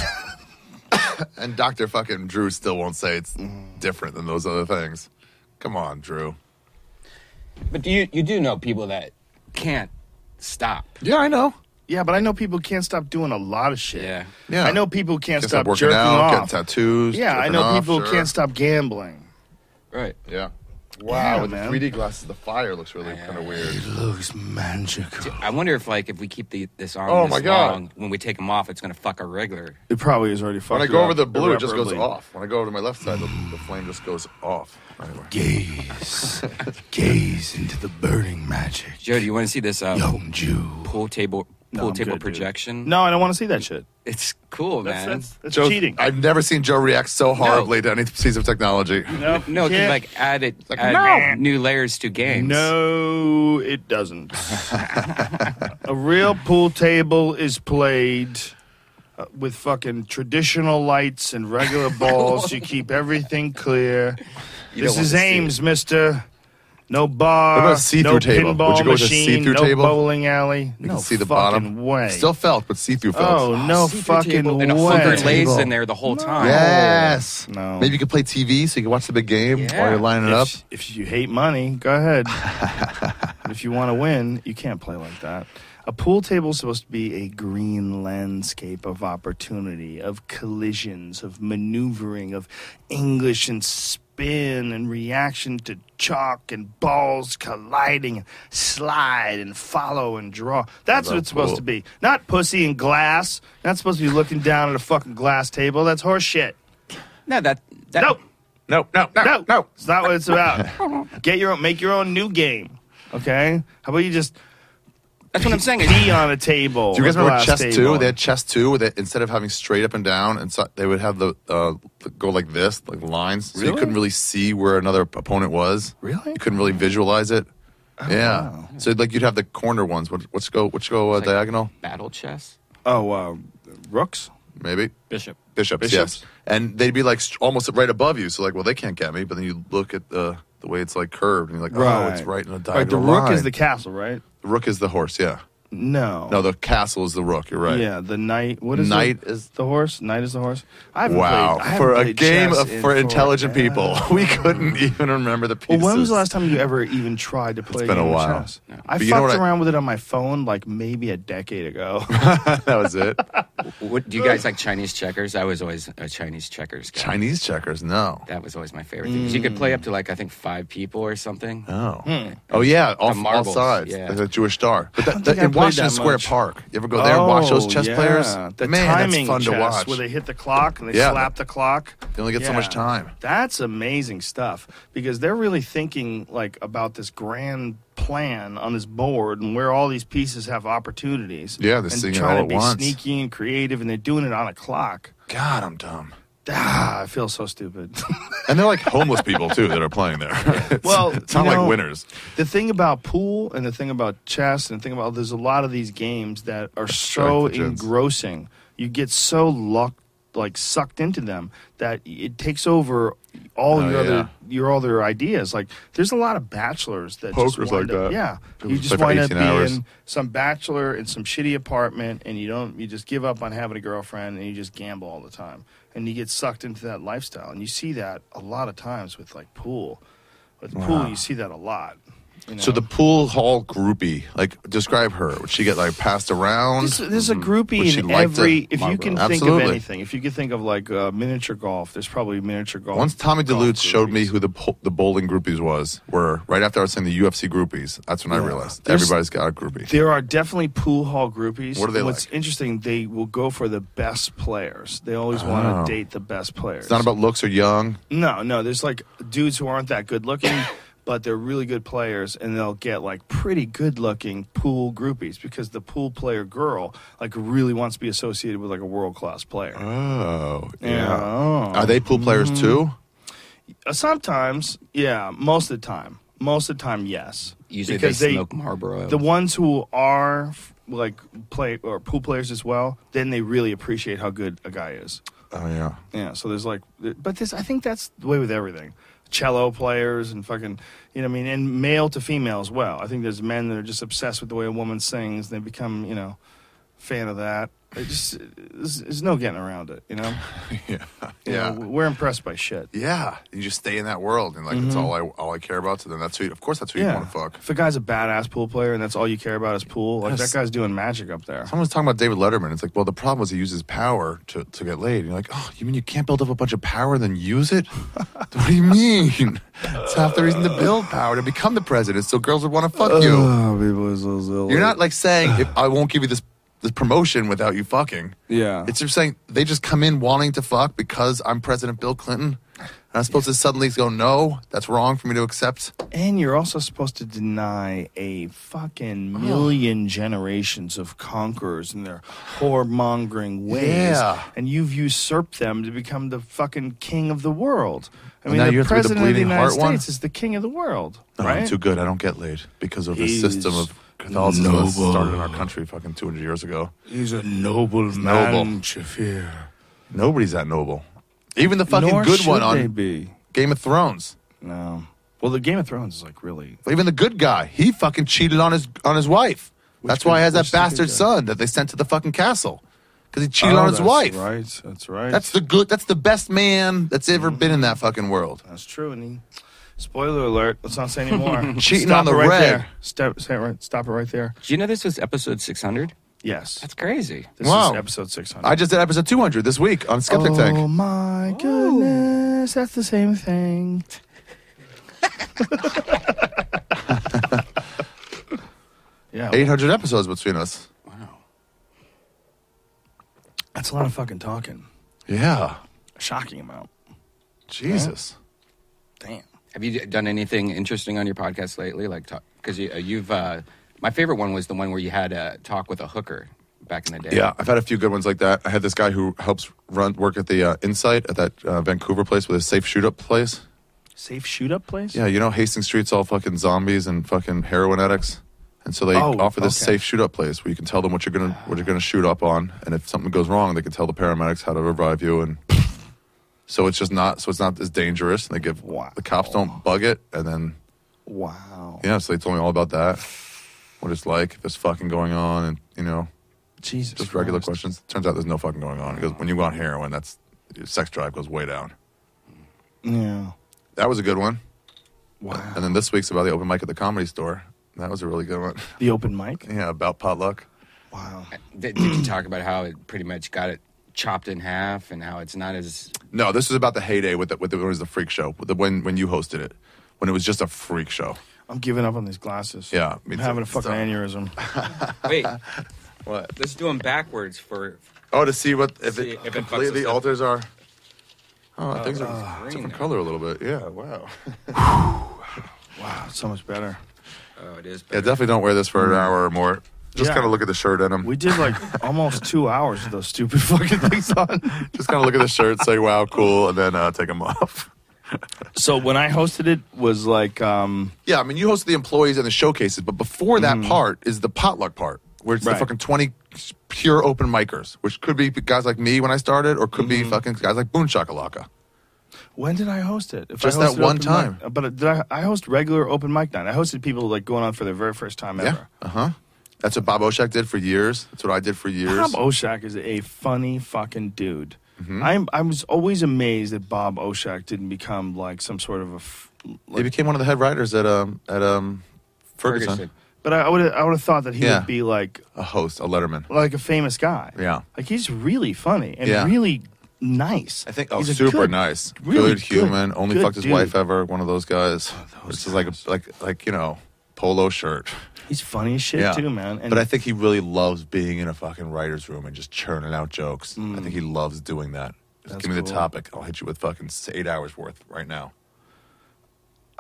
And Doctor fucking Drew still won't say it's different than those other things. Come on, Drew. But do you you do know people that can't stop? Yeah, I know. Yeah, but I know people can't stop doing a lot of shit. Yeah. Yeah. I know people can't, Can't stop, stop working jerking out, off. getting tattoos. Yeah, I jerking know off, people sure. can't stop gambling. Right. Yeah. Yeah, Wow, with man. the three D glasses, the fire looks really Yeah. kind of weird. It looks magical. I wonder if like if we keep the, this on Oh, this my God. long, when we take them off, it's gonna fuck our regular. It probably is already fucked When I it go up over the blue, it just goes irreparably. off. When I go over to my left side, the, the flame just goes off. Anyway. Gaze. Gaze into the burning magic. Joe, do you want to see this uh, Young Jew. pool table No, pool I'm table good, dude. projection? No, I don't want to see that shit. It's cool, That's, man. that's, that's Joe, cheating. I've never seen Joe react so horribly to any piece of technology. Nope, No, it can't. can like add it like, add new layers to games. No, it doesn't. A real pool table is played uh, with fucking traditional lights and regular balls. You keep everything clear. You This don't is want to see Ames, mister. No bar, What about a see-through no table? pinball Would you go with a machine, see-through no table? bowling alley. You no can see the fucking bottom. way. Still felt, but see-through felt. oh, no See-through fucking table way. and a hundred lays Table. in there the whole time. Yes. No. Maybe you could play T V so you can watch the big game Yeah. while you're lining it up. If, if you hate money, go ahead. But if you want to win, you can't play like that. A pool table is supposed to be a green landscape of opportunity, of collisions, of maneuvering, of English and spin and reaction to chalk and balls colliding and slide and follow and draw. That's what love it's supposed pool. to be. Not pussy and glass. Not supposed to be looking down at a fucking glass table. That's horse shit. No, that that Nope. No, no, no, No, no. it's not what it's about. Get your own, make your own new game. Okay, how about you just that's what I'm saying. pee on a table? Do you guys a remember glass chess table. two? They had chess two, where they, instead of having straight up and down, and so they would have the uh, go like this, like lines, so you Really? couldn't really see where another opponent was. Really? You couldn't really visualize it. yeah. wow. So like you'd have the corner ones. What, which go? Which go uh, It's like diagonal? battle chess. Oh, uh, rooks. Maybe. Bishop. Bishops, Bishops. yes. And they'd be like st- almost right above you. So like, well, they can't get me. But then you look at the the way it's like curved, and you're like, oh, it's right in a diagonal Right, the rook line. is the castle, right? The rook is the horse. Yeah. No. No, the castle is the rook. You're right. Yeah, the knight. What is Knight it? is- the horse. Knight is the horse. I haven't Wow. played, I haven't For a played game chess of, in for intelligent forever. people, we couldn't even remember the Well, pieces. when was the last time you ever even tried to play been a a game of while. chess? I But you know fucked what I- around with it on my phone like maybe a decade ago. that was it. What, do you guys like Chinese checkers? I was always a Chinese checkers guy. Chinese checkers? No. That was always my favorite thing. 'Cause you could play up to like I think five people or something. Oh. Oh yeah, off all marbles, sides. yeah. Like a Jewish star. But that, think that, I in played Washington that Square much. Park, you ever go there and watch those chess Oh, yeah. players? The Man, timing that's fun chess to watch. where they hit the clock and they Yeah. slap the clock. They only get so much time. That's amazing stuff because they're really thinking like about this grand plan on this board and where all these pieces have opportunities. Yeah, they're and seeing it trying all to at be once. sneaky and creative, and they're doing it on a clock. God, I'm dumb. Ah, I feel so stupid. And they're like homeless people too that are playing there. it's, Well, it's not you know, like winners. The thing about pool and the thing about chess and the thing about there's a lot of these games that are so Strategies. engrossing. You get so luck like sucked into them that it takes over all Oh, your yeah. other your other ideas. Like there's a lot of bachelors that Poker's just wind like up, that. yeah. People You just just play for wind up eighteen hours. being some bachelor in some shitty apartment, and you don't you just give up on having a girlfriend, and you just gamble all the time, and you get sucked into that lifestyle. And you see that a lot of times with like pool. With pool, you see that a lot. You know? So the pool hall groupie, like describe her. Would she get like passed around? There's, there's a Would groupie she in like to- every. If you can think of Absolutely. anything, if you can think of like uh, miniature golf, there's probably miniature golf. Once Tommy golf DeLutz showed me groupies. who the po- the bowling groupies was, were right after I was saying the U F C groupies. That's when I Yeah. realized There's- everybody's got a groupie. There are definitely pool hall groupies. What are they And What's like? interesting, they will go for the best players. They always Oh. want to date the best players. It's not about looks or young. No, no. There's like dudes who aren't that good looking, but they're really good players, and they'll get like pretty good-looking pool groupies because the pool player girl like really wants to be associated with like a world-class player. Oh, yeah. Yeah. Oh. Are they pool players too? Uh, Sometimes, yeah. Most of the time, most of the time, yes. Usually because they smoke Marlboro. The ones who are f- like play or pool players as well, then they really appreciate how good a guy is. Oh yeah. Yeah. So there's like, but this I think that's the way with everything. Cello players and fucking, you know what I mean, and male to female as well. I think there's men that are just obsessed with the way a woman sings. They become, you know, fan of that. It just, there's, there's no getting around it, you know? Yeah. You Yeah. know, we're impressed by shit. Yeah. You just stay in that world, and like it's all I all I care about. So then that's who. Of course, that's who you Yeah. want to fuck. If a guy's a badass pool player and that's all you care about is pool, like Yes. that guy's doing magic up there. Someone was talking about David Letterman. It's like, well, the problem was he uses power to, to get laid. And you're like, oh, you mean you can't build up a bunch of power and then use it? What do you mean? It's half the reason to build power, to become the president, so girls would want to fuck you. Oh, people are so silly. You're not like saying, if I won't give you this this promotion without you fucking. Yeah. It's just saying they just come in wanting to fuck because I'm President Bill Clinton. And I'm supposed to suddenly go, no, that's wrong for me to accept. And you're also supposed to deny a fucking million generations of conquerors and their whoremongering ways. Yeah. And you've usurped them to become the fucking king of the world. I And mean, now the you have to be the president of the bleeding United heart one? States is the king of the world, No, right? I'm too good. I don't get laid because of the He's system of Catholicism that noble. started in our country fucking two hundred years ago. He's a noble He's man, noble. Shafir. Nobody's that noble. Even the fucking Nor good should one they on be. Game of Thrones. No. Well, the Game of Thrones is like really. Even the good guy, he fucking cheated on his on his wife. That's why he has which that is the good bastard guy? son that they sent to the fucking castle because he cheated Oh, on his that's wife. Right. That's right. That's the good. That's the best man that's ever been in that fucking world. That's true. And he, spoiler alert. Let's not say anymore. Cheating Stop on the it right red. there. Stop, say it right, stop it right there. Do you know this was episode six hundred? Yes. That's crazy. This Wow. is episode six hundred. I just did episode two hundred this week on Skeptic oh, Tank. my goodness. That's the same thing. Yeah. eight hundred episodes between us. Wow. That's a lot of fucking talking. Yeah. A shocking amount. Jesus. Damn. Have you done anything interesting on your podcast lately? Like, because you, uh, you've. Uh, my favorite one was the one where you had a talk with a hooker back in the day. Yeah, I've had a few good ones like that. I had this guy who helps run work at the uh, Insight at that uh, Vancouver place with a safe shoot up place. Safe shoot up place? Yeah, you know Hastings Street's all fucking zombies and fucking heroin addicts. And so they Oh, offer this okay. safe shoot up place where you can tell them what you're gonna what you're gonna shoot up on, and if something goes wrong, they can tell the paramedics how to revive you. And so it's just not so it's not as dangerous. And they give Wow. the cops don't bug it, and then Wow. yeah, so they told me all about that, what it's like, if there's fucking going on, and you know Jesus. just regular Christ. questions. Turns out there's no fucking going on because when you go on heroin, that's your sex drive goes way down. Yeah. That was a good one. Wow. And then this week's about the open mic at the Comedy Store. That was a really good one. The open mic? Yeah, about potluck. Wow. Did, did you talk about how it pretty much got it chopped in half and how it's not as. No, this was about the heyday with the, with the, when it was the freak show, with the, when when you hosted it, when it was just a freak show. I'm giving up on these glasses. Yeah, me I'm too. having a fucking So- aneurysm. Wait, What? let's do them backwards for. Oh, to see what if See it if it fucks completely us up. alters our. Oh, things are green different now. color a little bit. Yeah, wow. Wow, it's so much better. Oh, it is. Yeah, Better. definitely don't wear this for an hour or more. Just Yeah. kind of look at the shirt in them. We did like almost two hours with those stupid fucking things on. Just kind of look at the shirt, say "Wow, cool," and then uh, take them off. So when I hosted it was like, um, Yeah, I mean, you host the employees and the showcases, but before that part is the potluck part, where it's Right. the fucking twenty pure open micers, which could be guys like me when I started, or could be fucking guys like Boone Shakalaka. when did I host it? If Just I that hosted one open time. mic- but did I, I host regular open mic night? I hosted people like going on for their very first time Yeah, ever. uh huh. That's what Bob Oshak did for years. That's what I did for years. Bob Oshak is a funny fucking dude. Mm-hmm. I'm I was always amazed that Bob Oshak didn't become like some sort of a. F- he like, became one of the head writers at um at um Ferguson, Ferguson. but I would I would have thought that he Yeah. would be like a host, a Letterman. like a famous guy. Yeah. Like he's really funny and Yeah. really nice. I think oh, He's a super good- nice, really good human. good- only good fucked his dude. wife ever. One of those guys. those It's just like a, like like you know polo shirt. He's funny as shit Yeah. too, man. And But I think he really loves being in a fucking writer's room and just churning out jokes. I think he loves doing that. Just That's give me the cool. topic. I'll hit you with fucking eight hours worth right now.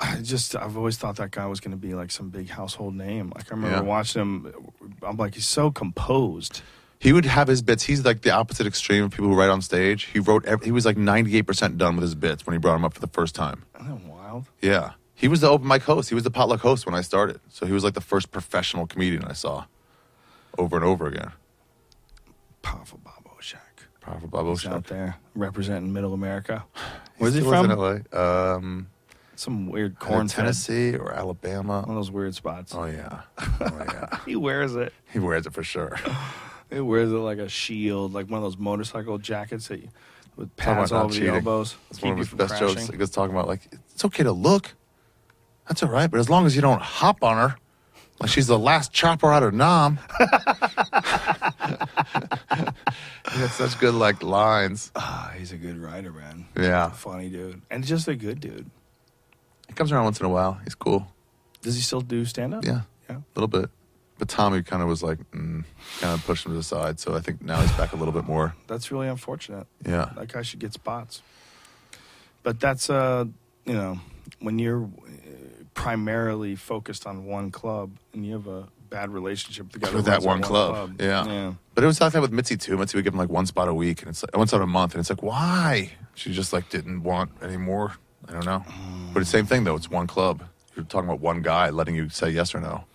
I just, I've always thought that guy was going to be like some big household name. Like I remember Yeah. watching him. I'm like, he's so composed. He would have his bits. He's like the opposite extreme of people who write on stage. He wrote. Every, he was like ninety-eight percent done with his bits when he brought him up for the first time. Isn't that wild? Yeah. He was the open mic host. He was the potluck host when I started. So he was like the first professional comedian I saw over and over again. Powerful Bob Oshak. Powerful Bob He's Oshak. out there representing Middle America. He Where's he still lives from? in L A. Um, Some weird either corn fed. Tennessee or Alabama. One of those weird spots. Oh, yeah. Oh, yeah. He wears it. He wears it for sure. He wears it like a shield, like one of those motorcycle jackets that you, with Talking pads about all not over the cheating. elbows. That's keep one of you his from best crashing. jokes. He was talking about, like, it's okay to look. That's all right. But as long as you don't hop on her, like she's the last chopper out of Nam. He had such good, like, lines. Ah, he's a good writer, man. Yeah. Funny dude. And just a good dude. He comes around once in a while. He's cool. Does he still do stand-up? Yeah. Yeah. A little bit. But Tommy kind of was like, mm, kind of pushed him to the side. So I think now he's back a little bit more. That's really unfortunate. Yeah. That guy should get spots. But that's, uh, you know, when you're uh, primarily focused on one club and you have a bad relationship with the guy With who that runs one club. Yeah. yeah. But it was like that with Mitzi too. Mitzi would give him like one spot a week, and it's like one spot a month, and it's like, why? She just like didn't want any more. I don't know. But it's the same thing though. It's one club. You're talking about one guy letting you say yes or no.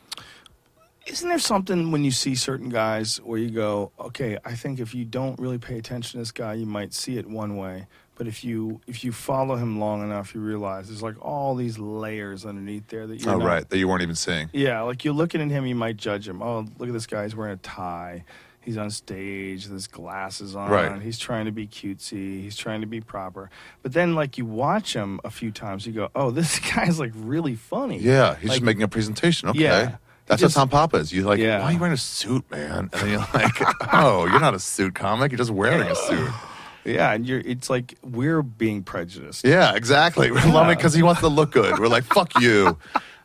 Isn't there something when you see certain guys where you go, okay, I think if you don't really pay attention to this guy, you might see it one way. But if you if you follow him long enough, you realize there's like all these layers underneath there that you're Oh, not, right. That you weren't even seeing. Yeah, like you're looking at him, you might judge him. Oh, look at this guy, he's wearing a tie. He's on stage, with his glasses on. Right. He's trying to be cutesy. He's trying to be proper. But then, like, you watch him a few times, you go, oh, this guy's, like, really funny. Yeah. He's Like, just making a presentation. Okay. Yeah. That's Just- what Tom Papa is. You're like, Yeah. why are you wearing a suit, man? And then you're like, oh, you're not a suit comic. You're just wearing a suit. Yeah, and you're. It's like we're being prejudiced. Yeah, exactly. We're loving it because he wants to look good. We're like, fuck you.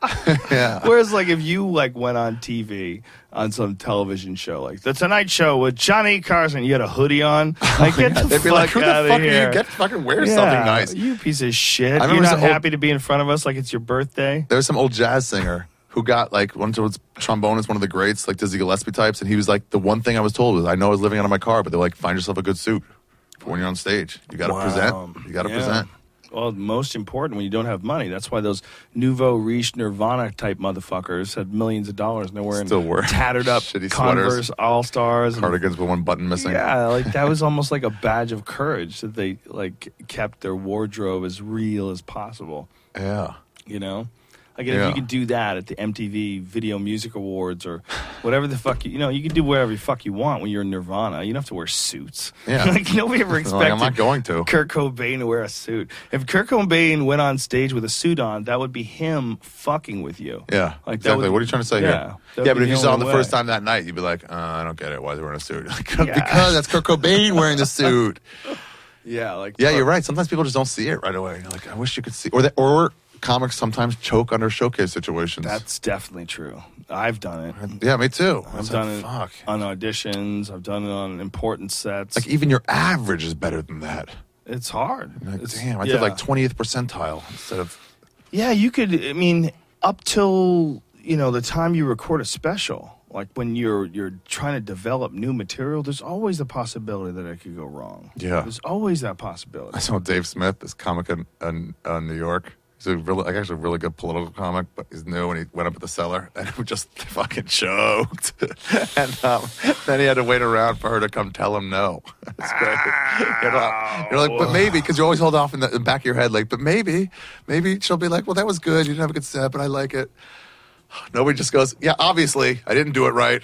Yeah. Whereas, like, if you like went on T V on some television show, like The Tonight Show with Johnny Carson, you had a hoodie on, like, get the They'd be fuck like, who the out fuck of are here. you? Get fucking wear Yeah, something nice. You piece of shit. I You're remember not some old- happy to be in front of us like it's your birthday. There was some old jazz singer who got like one was trombonist, one of the greats, like Dizzy Gillespie types, and he was like, the one thing I was told was, I know I was living out of my car, but they're like, find yourself a good suit for when you're on stage. You got to Wow. present. You got to Yeah. present. Well, most important when you don't have money. That's why those nouveau riche Nirvana type motherfuckers had millions of dollars and they're wearing Still wear tattered up shitty Converse sweaters. All Stars. Cardigans with one button missing. Yeah, like that was almost like a badge of courage that they like kept their wardrobe as real as possible. Yeah. You know, like if Yeah. you could do that at the M T V Video Music Awards or whatever the fuck you, you know, you can do whatever the fuck you want when you're in Nirvana. You don't have to wear suits. Yeah. Like nobody ever Like, expected I'm not going to. Kurt Cobain to wear a suit. If Kurt Cobain went on stage with a suit on, that would be him fucking with you. Yeah, Like, that exactly. would- what are you trying to say yeah, here? that would Yeah, be but if the you saw him only the first way. time that night, you'd be like, uh, I don't get it. Why is he wearing a suit? Like, Yeah. because that's Kurt Cobain wearing the suit. Yeah, like Yeah, you're right. Sometimes people just don't see it right away. You're like, I wish you could see. Or that, or comics sometimes choke under showcase situations. That's definitely true. I've done it. yeah, me too. I've It's done like, it fuck. on auditions. I've done it on important sets. Like even your average is better than that. It's hard. You're like, It's- damn, I yeah. did like twentieth percentile instead of. Yeah, you could. I mean, up till you know the time you record a special, like when you're you're trying to develop new material, there's always the possibility that it could go wrong. Yeah. There's always that possibility. I saw Dave Smith, this comic in, in uh, New York. He's a really, like, actually a really good political comic, but he's new, and he went up at the cellar and it just fucking choked. And um, then he had to wait around for her to come tell him no. It's great. You're like, you're like, but maybe, because you always hold off in the, in the back of your head, like, but maybe, maybe she'll be like, well, that was good. You didn't have a good set, but I like it. Nobody just goes, yeah, obviously, I didn't do it right.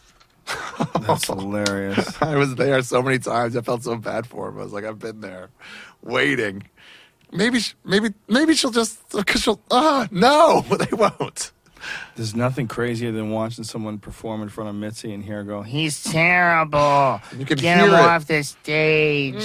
That's hilarious. I was there so many times. I felt so bad for him. I was like, I've been there, waiting. Maybe, sh- maybe, maybe she'll just because she'll. Ah, no, they won't. There's nothing crazier than watching someone perform in front of Mitzi and hear her go, "He's terrible. You can Get hear him it. off the stage."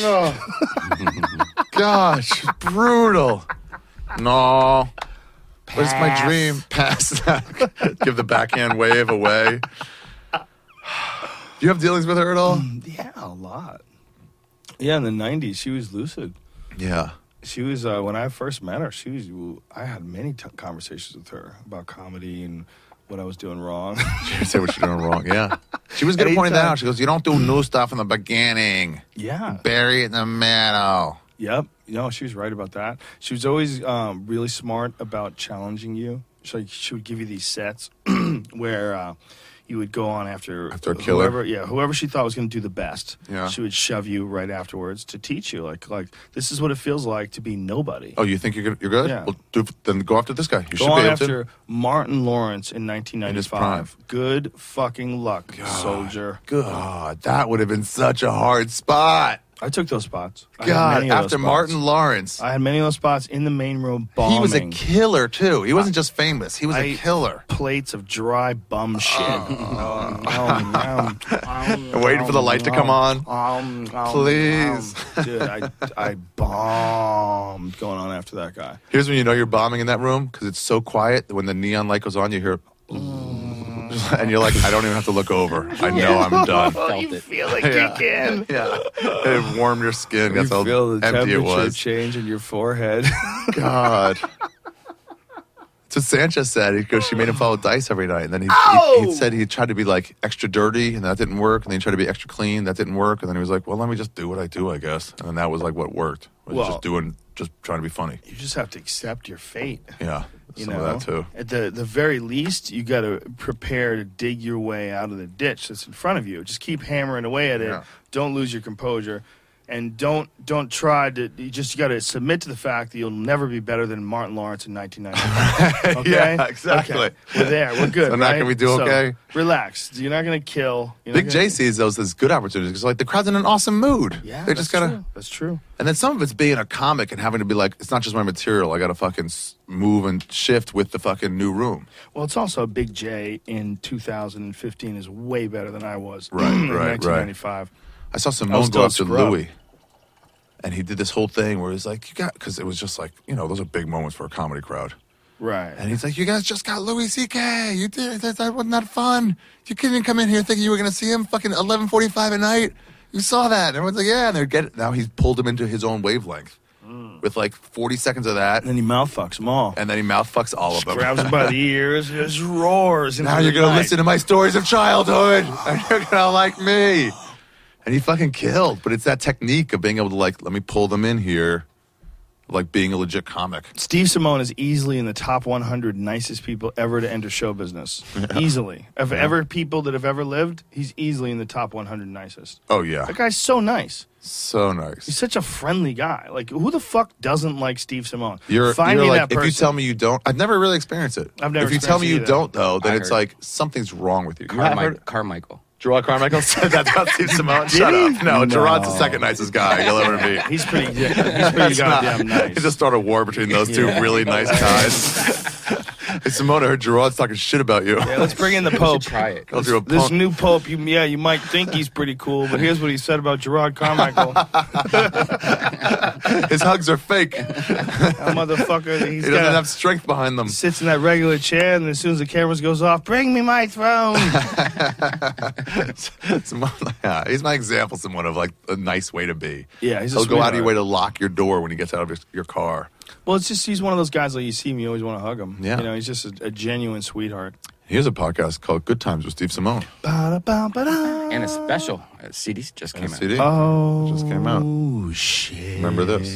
Gosh, brutal. No, where's my Pass. dream? Pass. Give the backhand wave away. Do you have dealings with her at all? Yeah, a lot. Yeah, in the nineties, she was lucid. Yeah. She was uh, when I first met her. She was. I had many t- conversations with her about comedy and what I was doing wrong. She said what you're doing wrong. Yeah, she was good at pointing that Anytime. out. She goes, "You don't do new stuff in the beginning. Yeah. Bury it in the middle." Yep. You know, she was right about that. She was always um, really smart about challenging you. She, like, she would give you these sets where uh, you would go on after, After a killer? whoever, yeah, whoever she thought was going to do the best. Yeah. She would shove you right afterwards to teach you, like, like this is what it feels like to be nobody. Oh, you think you're good? You're good? Yeah. Well, do, then go after this guy. You Go should on be able after to. Martin Lawrence in nineteen In his ninety-five. Good fucking luck, soldier. God, that would have been such a hard spot. I took those spots. I had God, many of those after spots. Martin Lawrence, I had many of those spots in the main room bombing. he was a killer too. He wasn't just famous; he was I a ate killer. Plates of dry bum shit. Um, um, um, Waiting for the light to come on. Um, um, Please. um, dude, I I bombed going on after that guy. Here's when you know you're bombing in that room because it's so quiet that when the neon light goes on, you hear, and you're like, I don't even have to look over. I know I'm done. Felt you it. feel like Yeah. you can. Yeah, it warmed your skin. You That's how feel the empty it temperature was. change in your forehead. God. That's what Sanchez said. He goes, she made him follow dice every night. And then he, Ow! he, he said he tried to be like extra dirty and that didn't work. And then he tried to be extra clean. That didn't work. And then he was like, well, let me just do what I do, I guess. And then that was like what worked. Was Well- just doing, just trying to be funny. You just have to accept your fate. Yeah. You Some know, of that too. At the the very least, you got to prepare to dig your way out of the ditch that's in front of you. Just keep hammering away at it. Yeah. Don't lose your composure, and don't don't try to. You just got to submit to the fact that you'll never be better than Martin Lawrence in nineteen ninety-five. Okay? Yeah, exactly. Okay. We're there. We're good. So now right? can we do So, okay? Relax. You're not going to kill. You're not Big gonna- J sees those as good opportunities because like the crowd's in an awesome mood. Yeah, they that's just gotta. true. That's true. And then some of it's being a comic and having to be like, it's not just my material. I got to fucking s- move and shift with the fucking new room. Well, it's also Big J in two thousand fifteen is way better than I was. Right, in right, right. nineteen ninety-five. I saw I Simone was go still up to a scrub. Louis, and he did this whole thing where he's like, "You got," because it was just like, you know, those are big moments for a comedy crowd. Right. And he's like, "You guys just got Louis C K. You did that? That wasn't that fun? You couldn't come in here thinking you were going to see him fucking eleven forty-five at night. You saw that?" And everyone's like, "Yeah." And they're getting now. He's pulled him into his own wavelength with like forty seconds of that, And then he mouth fucks them all. and then he mouth fucks all of them. Grabs him by the ears, just roars. into Now the you're gonna night. listen to my stories of childhood, and you're gonna like me. And he fucking killed. But it's that technique of being able to like, let me pull them in here, like being a legit comic. Steve Simone is easily in the top one hundred nicest people ever to enter show business. Easily. Of ever people that have ever lived, he's easily in the top one hundred nicest. Oh yeah, That guy's so nice. so He's nice. such a friendly guy. Like, who the fuck doesn't like Steve Simone? You're, Find you're me like, that if person. you tell me you don't, I've never really experienced it. I've never If you tell me you experienced it either. don't, though, then I it's heard. like something's wrong with you. You have Carmi- heard- Carmichael. Gerard Carmichael said that about Steve Simone. Shut up. No, Gerard's the second nicest guy you'll ever meet. He's pretty, he's pretty That's not- goddamn nice. He just started a war between those two really nice guys. Hey, Simone, I heard Gerard's talking shit about you. Yeah, let's bring in the Pope. Try it. Calls you a This punk. new Pope, you, yeah, you might think he's pretty cool, but here's what he said about Gerard Carmichael. His hugs are fake. He That motherfucker, he's doesn't got have strength behind them. sits in that regular chair, and as soon as the cameras goes off, bring me my throne. Simone, yeah, he's my example, someone of like a nice way to be. Yeah, he's a He'll go out of your sweetheart. way to lock your door when he gets out of your, your car. Well, it's just he's one of those guys like you see him, you always want to hug him. Yeah. You know, he's just a, a genuine sweetheart. He has a podcast called Good Times with Steve Simone. Ba-da-ba-ba-da. And a special uh, C D just came And a out. C D. Oh, Just came out. shit. Remember this?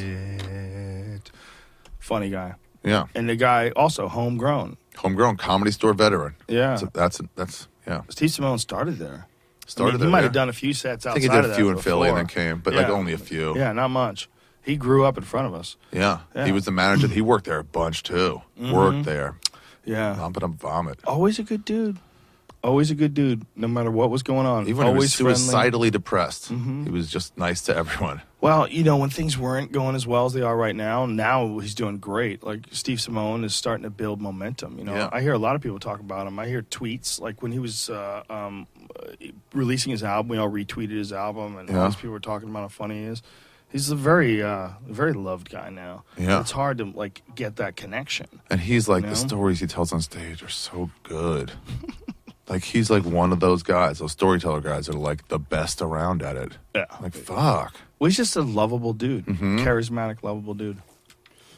Funny guy. Yeah, And the guy also homegrown. homegrown comedy store veteran. Yeah. So that's that's yeah. Steve Simone started there. Started I mean, there, he might yeah. have done a few sets I outside think he did of a few that in Philly and then before. came, but like Yeah. only a few. Yeah, not much. He grew up in front of us. Yeah. Yeah. He was the manager. He worked there a bunch too. Worked there. Yeah. Vomit on vomit. Always a good dude. Always a good dude, no matter what was going on. Even when Always he was friendly. suicidally depressed, Mm-hmm. he was just nice to everyone. Well, you know, when things weren't going as well as they are right now, now he's doing great. Like, Steve Simone is starting to build momentum. You know, Yeah. I hear a lot of people talk about him. I hear tweets, like when he was uh, um, uh, releasing his album, we all retweeted his album, and all Yeah. these people were talking about how funny he is. He's a very, uh, very loved guy now. Yeah. It's hard to, like, get that connection. And he's like, You the know? stories he tells on stage are so good. Like, he's like one of those guys, those storyteller guys that are like the best around at it. Yeah. Like, fuck. Well, he's just a lovable dude. Mm-hmm. Charismatic, lovable dude.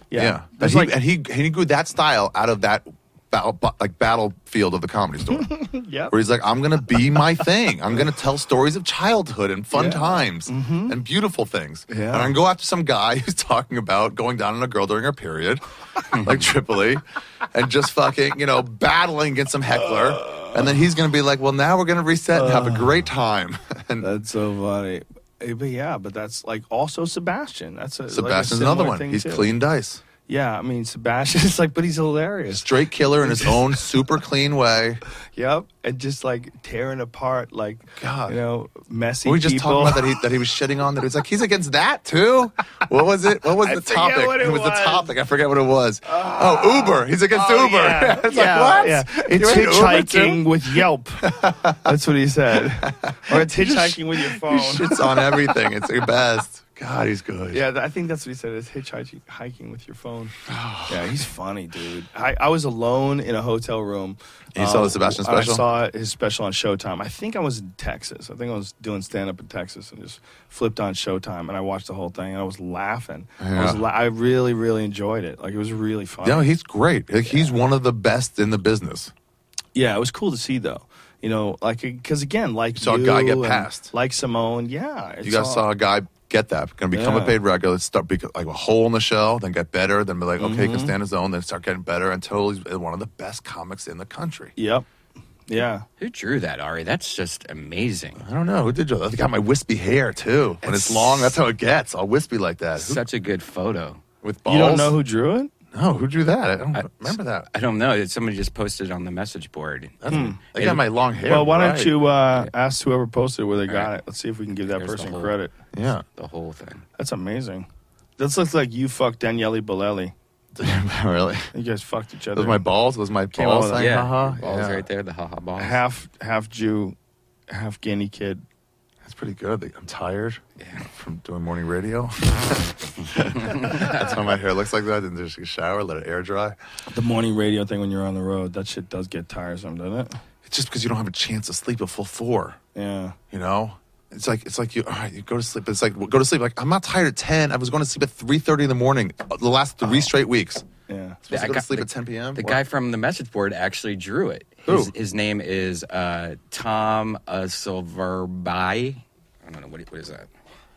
Yeah. Yeah, and There's he, like- and he he grew that style out of that battle, like battlefield of the Comedy Store, Yep. where he's like, I'm gonna be my thing. I'm gonna tell stories of childhood and fun Yeah. times and beautiful things. Yeah. And I'm gonna go after some guy who's talking about going down on a girl during her period, like Tripoli, and just fucking you know battling against some heckler. And then he's gonna be like, well, now we're gonna reset and have a great time. And That's so funny. Eh, But yeah, but that's like also Sebastian. That's a, Sebastian's like a another similar one. thing He's too. clean dice. Yeah, I mean Sebastian is like, but he's hilarious. Straight killer in his own super clean way. Yep, and just like tearing apart like God. you know messy Were we just people. talking about that he that he was shitting on that? He was like, he's against that too. What was it? What was I the forget topic? what it was, the was. topic. I forget what it was. oh, Uber. He's against Oh, Uber. yeah. it's yeah, like what? Yeah. It's You're into Uber too? hitchhiking with Yelp. That's what he said. Or it's hitchhiking with your phone. He shits on everything. It's the best. God, he's good. Yeah, th- I think that's what he said. It's hitchhiking hiking with your phone. Yeah, he's funny, dude. I, I was alone in a hotel room. And you saw the Sebastian and special? I saw his special on Showtime. I think I was in Texas. I think I was doing stand up in Texas and just flipped on Showtime and I watched the whole thing and I was laughing. I was Yeah. la- I really really enjoyed it. Like it was really fun. No, he's great. Like, he's one of the best in the business. Yeah, it was cool to see though. You know, like because again, like saw a guy you get and passed. like Simone. Yeah, it's You guys all- saw a guy get that. Going to become Yeah. a paid regular. Start be like a hole in the show, then get better, then be like, okay, Mm-hmm. he can stand his own, then start getting better until he's one of the best comics in the country. Yep. Yeah. Who drew that, Ari? That's just amazing. I don't know who did. I got my wispy hair too. When it's long, that's how it gets. All wispy like that. Who, Such a good photo. with balls. You don't know who drew it? No, who drew that? I don't I- remember that. I don't know. Somebody just posted it on the message board. That's, I got my long hair. Well, why right. don't you uh, ask whoever posted it where they got right. it? Let's see if we can give that There's the person whole- credit. Yeah. The whole thing. That's amazing. This looks like you fucked Daniele Bolelli. Really? You guys fucked each other. Those my balls. Those my Came balls. out with saying, Yeah. haha? Balls Yeah. right there. The haha balls. half half Jew, half Guinea kid. That's pretty good. I'm tired Yeah. from doing morning radio. That's why my hair looks like that. Then just take a shower, let it air dry. The morning radio thing when you're on the road, that shit does get tiresome, doesn't it? It's just because you don't have a chance to sleep a full four. Yeah. You know, it's like it's like you. All right, you go to sleep. It's like well, go to sleep. Like I'm not tired at ten. I was going to sleep at three thirty in the morning. uh, The last three straight weeks. Yeah. Supposed to I go to got- sleep the- at ten p.m. The What? guy from the message board actually drew it. His, Who? his name is uh, Tom uh, Silverby. I don't know. What, what is that?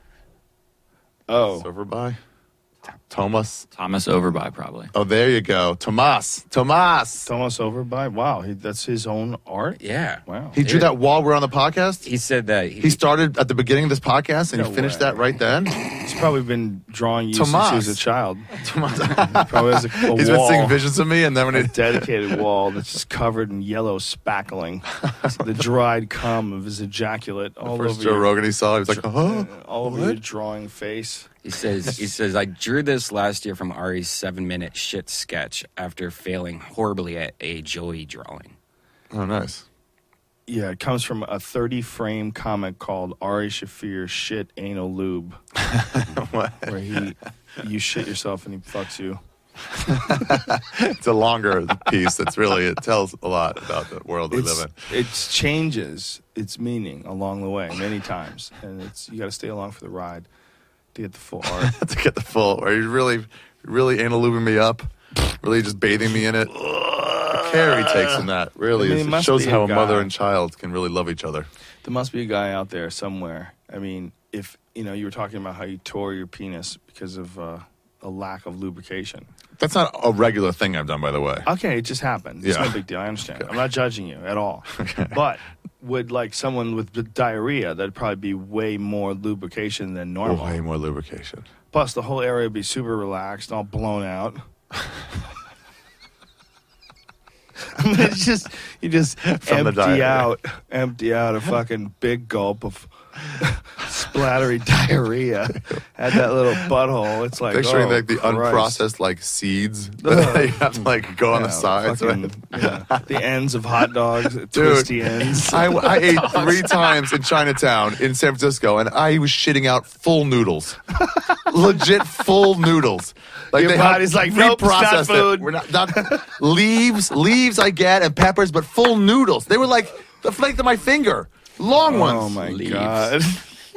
Oh. over by Thomas. Thomas Overby, probably. Oh, there you go, Tomas. Tomas. Thomas Overby. Wow, he, that's his own art. Yeah. Wow. He drew that while we're on the podcast. He said that he, He started at the beginning of this podcast and No he finished way. that right then. He's probably been drawing you since Tomas. he was a child. Tomas. Probably has a, a He's been wall. seeing visions of me, and then when A it dedicated wall that's just covered in yellow spackling. The dried cum of his ejaculate all first over Joe your, Rogan he saw, he was like, "Oh, all over what?" your drawing face. he says he says I drew this last year from Ari's seven minute shit sketch after failing horribly at a Joey drawing. Oh, nice." Yeah, it comes from a thirty frame comic called Ari Shafir Shit Anal Lube, What? where he you shit yourself and he fucks you. It's a longer piece. That's really it tells a lot about the world we It's, live in. it changes its meaning along the way many times, and it's you got to stay along for the ride to get the full art. To get the full, are you really, really anal lubing me up? Really just bathing me in it? The care he takes in that really I mean, is, it it must shows be how a a mother guy. and child can really love each other. There must be a guy out there somewhere. I mean, if you know, you were talking about how you tore your penis because of uh, a lack of lubrication. That's not a regular thing I've done, by the way. Okay, it just happened. It's Yeah. no big deal. I understand. I'm not judging you at all. But would like someone with d- diarrhea, that'd probably be way more lubrication than normal. Way more lubrication. Plus, the whole area would be super relaxed, all blown out. I mean, it's just you just From the empty diarrhea. out, empty out a fucking big gulp of splattery diarrhea at that little butthole. It's like Picturing oh, like the Christ. unprocessed like seeds that you have to like go on the Yeah, sides. fucking, yeah, the ends of hot dogs, Dude, twisty ends. I, I ate three times in Chinatown in San Francisco, and I was shitting out full noodles, legit full noodles. Like Your they have body's like, nope, it's not reprocessed food. it. We're not, not leaves, leaves I get and peppers, but full noodles. They were like the length of my finger, long ones. Oh my Leaves. god!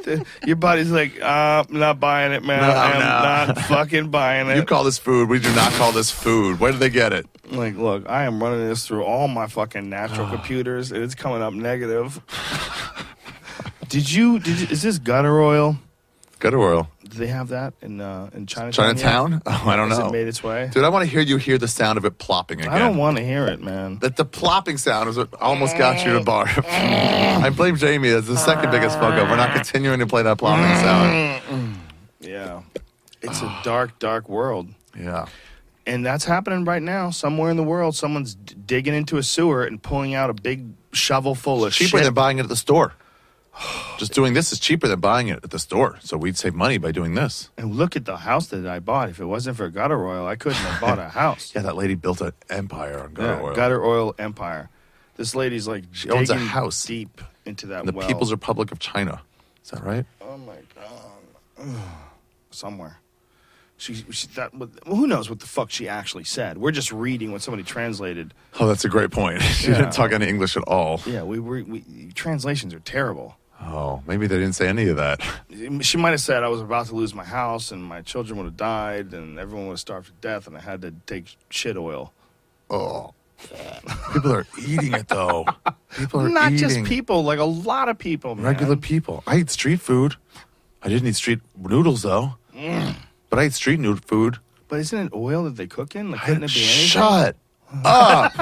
Your buddy's like, uh, I'm not buying it, man. No, I'm no. not fucking buying it. You call this food. We do not call this food. Where did they get it? Like, look, I am running this through all my fucking natural computers, and it's coming up negative. Did you, did you, is this gutter oil? Gutter oil. Do they have that in uh, in Chinatown? Chinatown? yet? Oh, I don't Has know. it made its way? Dude, I want to hear you hear the sound of it plopping again. I don't want to hear it, man. That the plopping sound is what almost got you to barf. I blame Jamie as the second biggest fuck up. We're not continuing to play that plopping sound. Yeah. It's a dark, dark world. Yeah. And that's happening right now. Somewhere in the world, someone's d- digging into a sewer and pulling out a big shovel full of Cheaper shit. than buying it at the store. Just doing this is cheaper than buying it at the store. So we'd save money by doing this. And look at the house that I bought. If it wasn't for gutter oil, I couldn't have bought a house. Yeah, that lady built an empire on gutter Yeah, oil. Gutter oil empire. This lady's like She owns a digging house. deep into that the well. People's Republic of China. Is that right? Oh my god! Somewhere. She, she that. Well, who knows what the fuck she actually said? We're just reading what somebody translated. Oh, that's a great point. She Yeah. didn't talk any English at all. Yeah, we were. We, translations are terrible. Oh, maybe they didn't say any of that. She might have said I was about to lose my house and my children would have died and everyone would have starved to death and I had to take shit oil. Oh. People are eating it, though. People are Not eating. just people, like a lot of people, man. Regular people. I eat street food. I didn't eat street noodles, though. Mm. But I eat street noodle food. But isn't it oil that they cook in? Like, couldn't it be anything? Shut up.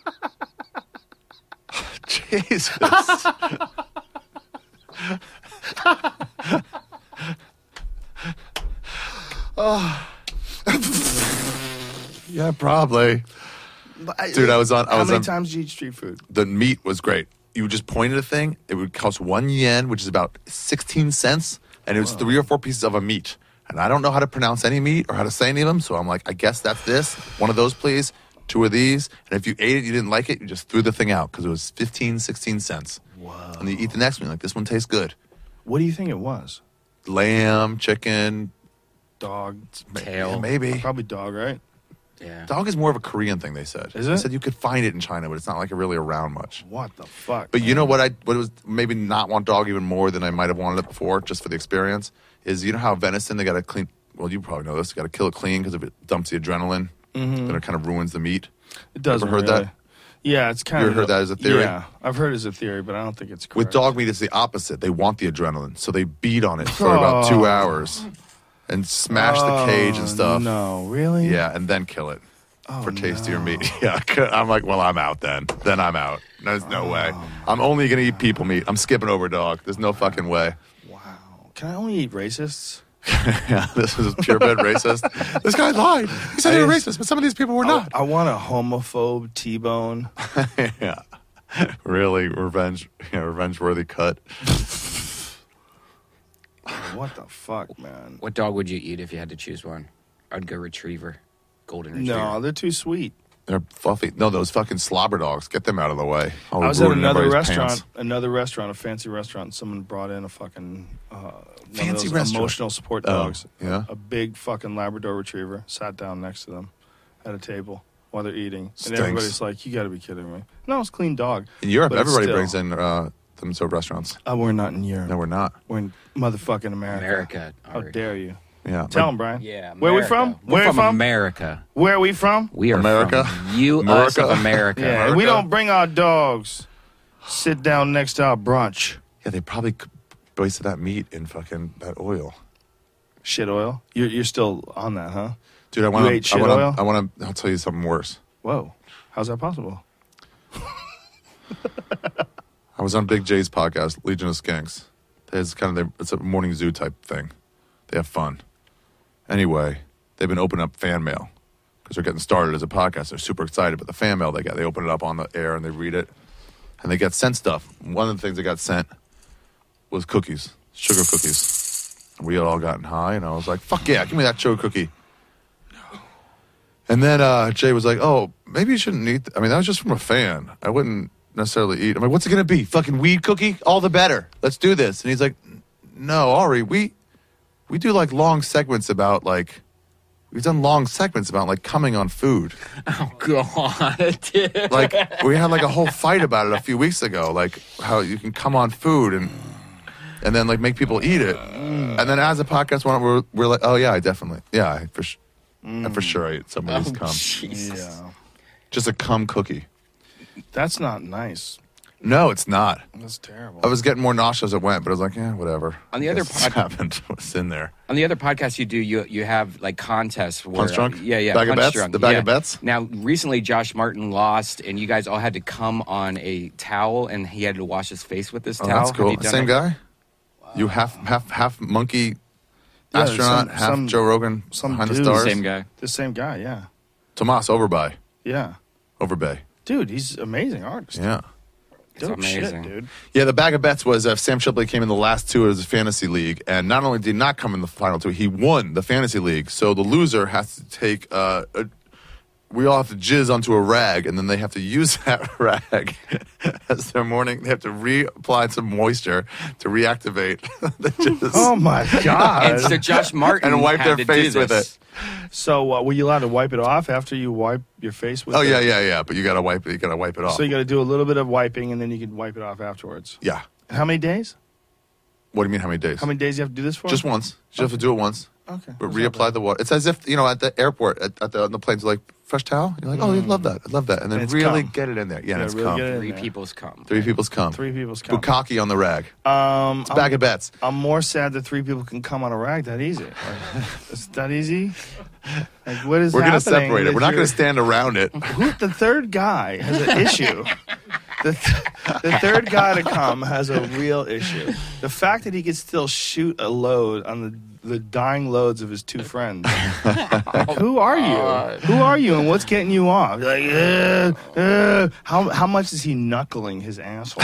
Jesus. Oh. Yeah, probably. Dude, I was on. I How was many on, times did you eat street food? The meat was great. You would just point at a thing. It would cost one yen, which is about sixteen cents, and it was three or four pieces of a meat. And I don't know how to pronounce any meat or how to say any of them, so I'm like, I guess that's this. One of those, please. Two of these. And if you ate it, you didn't like it, you just threw the thing out because it was fifteen, sixteen cents. Wow. And you eat the next one, you're like, this one tastes good. What do you think it was? Lamb, chicken, Dog? Tail. yeah, maybe. Probably dog, right? Yeah. Dog is more of a Korean thing, they said. Is They it? said you could find it in China, but it's not like really around much. What the fuck? But you know what I what was maybe not want dog even more than I might have wanted it before, just for the experience, is you know how venison, they got to clean, well, you probably know this, they got to kill it clean because if it dumps the adrenaline, Mm-hmm. then it kind of ruins the meat. It doesn't Ever heard really. that? Yeah, it's kind You of. ever heard that as a theory? Yeah, I've heard it as a theory, but I don't think it's correct. With dog meat, it's the opposite. They want the adrenaline, so they beat on it for about two Oh. hours and smash the cage and Oh, stuff. No, really? Yeah, and then kill it Oh, for tastier no. meat. Yeah, I'm like, well, I'm out then. Then I'm out. There's no way. I'm only going to eat people meat. I'm skipping over dog. There's no fucking way. Wow. Can I only eat racists? Yeah, this is purebred racist. This guy lied. He said they were racist, but some of these people were not. I, I want a homophobe T-bone. Yeah, really revenge, yeah, revenge-worthy cut. What the fuck, man? What dog would you eat if you had to choose one? I'd go retriever, golden retriever. No, they're too sweet. They're fluffy. No, those fucking slobber dogs. Get them out of the way. I'll I was at ruin another everybody's restaurant, pants. another restaurant, a fancy restaurant. And someone brought in a fucking uh, one Fancy of those restaurant? emotional support Oh, dogs. yeah? a big fucking Labrador Retriever. Sat down next to them at a table while they're eating, Stinks. and everybody's like, "You got to be kidding me!" No, it's a clean dog. In Europe, But it's everybody still- brings in uh, them sort of restaurants. Uh, we're not in Europe. No, we're not. We're in motherfucking America. America. How Ari. dare you? Yeah. Tell Like, him, Brian. Yeah. Where we America. from? We're Where from, from? America. Where are we from? We are America? from U S America? of America. Yeah, America? we don't bring our dogs. Sit down next to our brunch. Yeah, they probably c- wasted that meat in fucking that oil. Shit oil. You're you're still on that, huh? Dude, I want ate to. shit I want oil? to. I want to. I'll tell you something worse. Whoa, how's that possible? I was on Big J's podcast, Legion of Skanks. It's kind of their, it's a morning zoo type thing. They have fun. Anyway, they've been opening up fan mail because they're getting started as a podcast. They're super excited, but the fan mail they got, they open it up on the air and they read it, and they get sent stuff. One of the things they got sent was cookies, sugar cookies. And we had all gotten high, and I was like, "Fuck yeah, give me that sugar cookie." And then uh, Jay was like, "Oh, maybe you shouldn't eat." Th- I mean, that was just from a fan. I wouldn't necessarily eat. I'm like, "What's it gonna be? Fucking weed cookie? All the better. Let's do this." And he's like, "No, Ari, we we do like long segments about like we've done long segments about like coming on food. Oh, God. Dude. Like we had like a whole fight about it a few weeks ago, like how you can come on food and and then like make people eat it. And then as the podcast went on, we're, we're like, oh yeah, I definitely, yeah, I for, sh- I for sure I ate somebody's Oh, cum. Jesus. Yeah. Just a cum cookie. That's not nice. No, it's not. That's terrible. I was getting more nauseous as it went, but I was like, yeah, whatever. On the other This pod- happened. What's in there? On the other podcasts you do, you you have like contests. Where, Punch Drunk? Yeah, yeah. Bag of Punch Bets? Drunk, The Bag yeah. of Bets? Now, recently Josh Martin lost, and you guys all had to come on a towel, and he had to wash his face with this Oh, towel. that's Have cool. you done Same that? guy? You half half half monkey Yeah, astronaut, some- half some- Joe Rogan some behind the dude. stars. Same guy. The same guy, yeah. Tomas Overby. Yeah. Overbay. Dude, he's an amazing artist. Yeah. It's Dope amazing. shit, dude. Yeah, the bag of bets was uh, Sam Shipley came in the last two of his fantasy league, and not only did he not come in the final two, he won the fantasy league. So the loser has to take. Uh, a, we all have to jizz onto a rag, and then they have to use that rag as their morning. They have to reapply some moisture to reactivate the jizz. Oh my god! And so Josh Martin And wipe had their to face do with this. it. So uh, were you allowed to wipe it off after you wipe your face with Oh it? yeah, yeah, yeah. But you gotta wipe it. You gotta wipe it off. So you got to do a little bit of wiping, and then you can wipe it off afterwards. yeah. How many days? What do you mean? How many days? How many days do you have to do this for? Just once. You just have to do it once. Okay. But That's not reapply the water. It's as if, you know, at the airport, at, at the, on the planes, like, fresh towel. You're like, oh, I love that. I love that. And then And it's really cum. get it in there. Yeah, and Yeah, it's really cum. get it in Three there. people's come. Three people's cum. Three people's cum. Bukkake on the rag. Um, It's a bag I'm, of bets. I'm more sad that three people can come on a rag that easy. Like, it's that easy. Like, what is We're going to happening separate it. that We're not you're- going to stand around it. Who, the third guy has an issue. The, th- the third guy to come has a real issue. The fact that he can still shoot a load on the, the dying loads of his two friends. Like, who are you? Who are you, and what's getting you off? Like, uh, uh, how how much is he knuckling his asshole?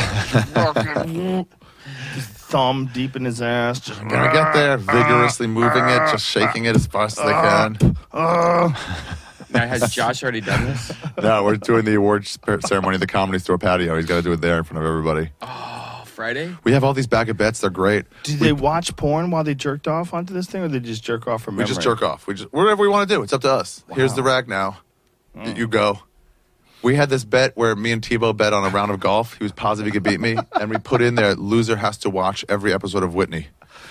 His thumb deep in his ass. Just Gonna get there, vigorously moving it, just shaking it as fast as they can. Uh, Now, has Josh already done this? No, we're doing the awards ceremony at the Comedy Store patio. He's got to do it there in front of everybody. Oh, Friday? We have all these bag of bets. They're great. did they watch porn while they jerked off onto this thing, or did they just jerk off from We memory? just jerk off. We just whatever we want to do. It's up to us. Here's the rag now. You go. We had this bet where me and Tebow bet on a round of golf. He was positive he could beat me, and we put in there: loser has to watch every episode of Whitney.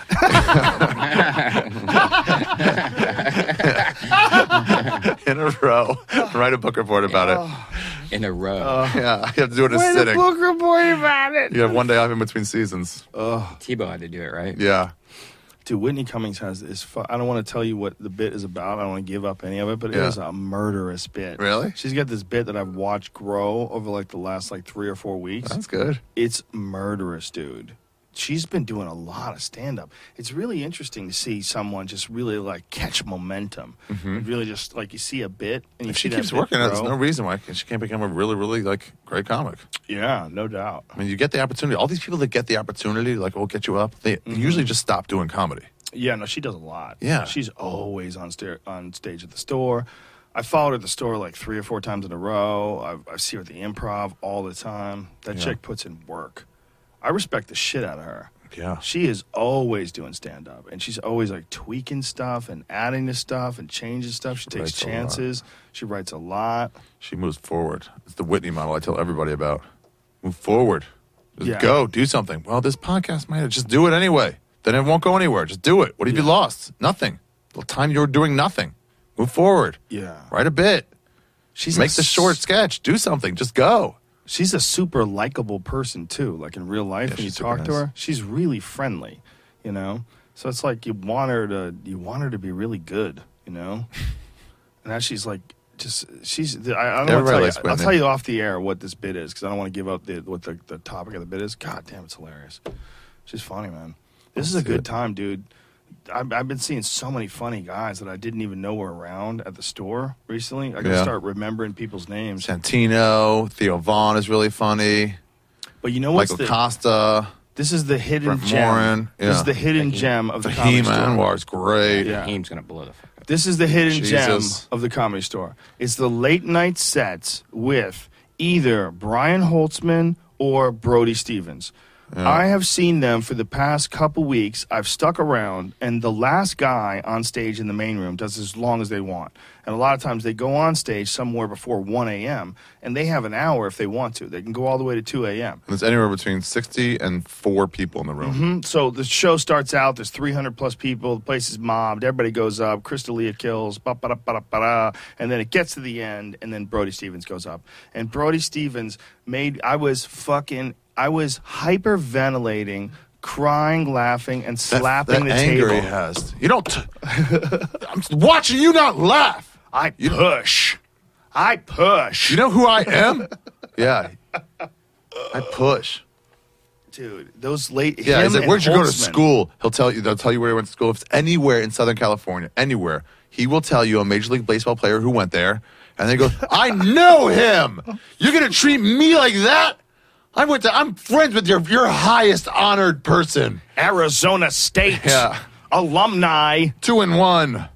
In a row. Write a book report about it. In a row. Yeah, I have to do it in a Write a sitting. book report about it. You have one day off in between seasons. Tebow had to do it, right? Yeah. Dude, Whitney Cummings has this. Fu- I don't want to tell you what the bit is about. I don't want to give up any of it, but it Yeah. is a murderous bit. Really? She's got this bit that I've watched grow over like the last like three or four weeks. That's good. It's murderous, dude. She's been doing a lot of stand up. It's really interesting to see someone just really like catch momentum. Really just like you see a bit and you If see she that keeps bit working, there's grow. no reason why she can't become a really, really like great comic. Yeah, no doubt. I mean, you get the opportunity. All these people that get the opportunity, like, will get you up. They usually just stop doing comedy. Yeah, no, she does a lot. Yeah. She's always on, sta- on stage at the store. I followed her at the store like three or four times in a row. I, I see her at the Improv all the time. That Yeah. chick puts in work. I respect the shit out of her. Yeah. She is always doing stand up, and she's always like tweaking stuff and adding to stuff and changing stuff. She, She takes writes a lot. chances. She writes a lot. She moves forward. It's the Whitney model I tell everybody about. Move forward. Just Yeah. go. Do something. Well, this podcast might just do it anyway. Then it won't go anywhere. Just do it. What have you Yeah. lost? Nothing. The time you're doing nothing. Move forward. Yeah. Write a bit. She's Make a the short s- sketch. Do something. Just go. She's a super likable person too. Like in real life, Yeah, when you she's super talk to nice. her, she's really friendly. You know, so it's like you want her to you want her to be really good. You know, and now she's like just she's. I, I don't want to Everybody tell you. likes I'll Whitney. tell you off the air what this bit is because I don't want to give out the what the, the topic of the bit is. God damn, it's hilarious. She's funny, man. This is a see good it. time, dude. I've, I've been seeing so many funny guys that I didn't even know were around at the store recently. I gotta Yeah. start remembering people's names. Santino. Theo Vaughn is really funny. But you know what's Michael the Costa. This is the hidden Brent gem. Morin, This yeah. is the hidden Fahim. gem of the Fahim comedy store. Anwar's great. Yeah. Haim's going to blow the fuck up. This is the hidden gem Jesus. of the comedy store. It's the late night sets with either Brian Holtzman or Brody Stevens. Yeah. I have seen them for the past couple weeks. I've stuck around, and the last guy on stage in the main room does as long as they want. And a lot of times they go on stage somewhere before one a.m., and they have an hour if they want to. They can go all the way to two a.m. And it's anywhere between sixty and four people in the room. Mm-hmm. So the show starts out, there's three hundred plus people, the place is mobbed, everybody goes up, Crystalia kills, ba-ba-da-ba-da-ba-da, and then it gets to the end, and then Brody Stevens goes up. And Brody Stevens made, I was fucking, I was hyperventilating, crying, laughing, and slapping that, that the anger table. he has. You don't. T- I'm watching you not laugh. I push. I push. You know who I am? Yeah. I push. Dude, those late. Yeah, him he's like, and where'd you go to Holtzman. school? He'll tell you. They'll tell you where he went to school. If it's anywhere in Southern California, anywhere, he will tell you a Major League Baseball player who went there, and then he goes, "I know him. You're gonna treat me like that? I went to. I'm friends with your your highest honored person, Arizona State. Yeah. Alumni. Two and one."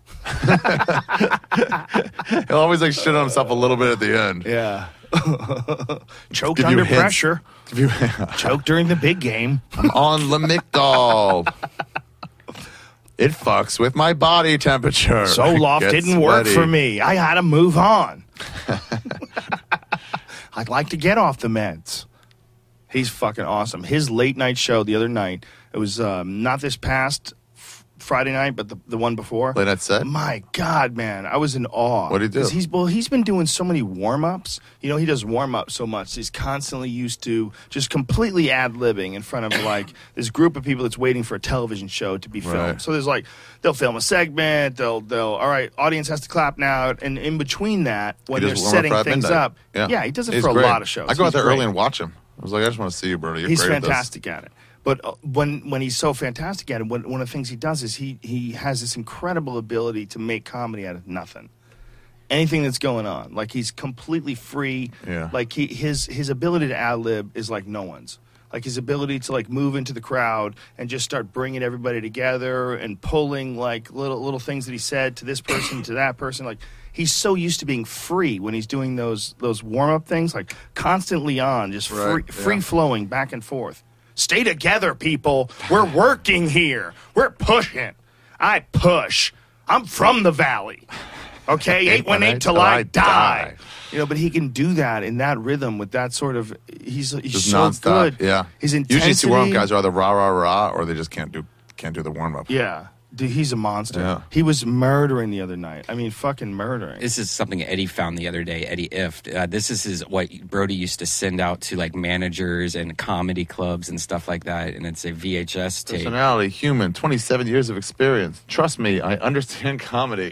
He'll always like shit on himself a little bit at the end. Yeah. Choked Give you under hints. pressure. Give you- Choked during the big game. I'm on Lamictal. It fucks with my body temperature. Zoloft Get didn't work sweaty. for me. I had to move on. I'd like to get off the meds. He's fucking awesome. His late night show the other night, it was um, not this past f- Friday night, but the, the one before. Late night set? My God, man. I was in awe. What'd he do? 'Cause He's, well, he's been doing so many warm-ups. You know, he does warm-ups so much. He's constantly used to just completely ad-libbing in front of, like, this group of people that's waiting for a television show to be filmed. Right. So there's, like, they'll film a segment. They'll, they'll, all right, audience has to clap now. And in between that, when He they're does warm-up setting right at things midnight. up, Yeah, yeah, he does it He's for great. a lot of shows. I go out He's there great. early and watch him. I was like, I just want to see you, Brody. You're He's great at this. fantastic at it. But uh, when when he's so fantastic at it, one, one of the things he does is he he has this incredible ability to make comedy out of nothing. Anything that's going on, like he's completely free. Yeah. Like he his his ability to ad lib is like no one's. Like his ability to like move into the crowd and just start bringing everybody together and pulling like little little things that he said to this person to that person. Like he's so used to being free when he's doing those those warm up things, like constantly on, just free Right, yeah. free flowing back and forth. Stay together, people. We're working here. We're pushing. I push. I'm from the valley. Okay, eight one eight till I die. You know, but he can do that in that rhythm with that sort of. He's he's Just so nonstop. good. Yeah. His intensity. Usually, see warm up guys are either rah rah rah or they just can't do can't do the warm up. Yeah, dude, he's a monster. Yeah. He was murdering the other night. I mean, fucking murdering. This is something Eddie found the other day. Eddie Ift. Uh, this is his what Brody used to send out to like managers and comedy clubs and stuff like that, and it's a V H S tape. Personality, human, twenty-seven years of experience. Trust me, I understand comedy.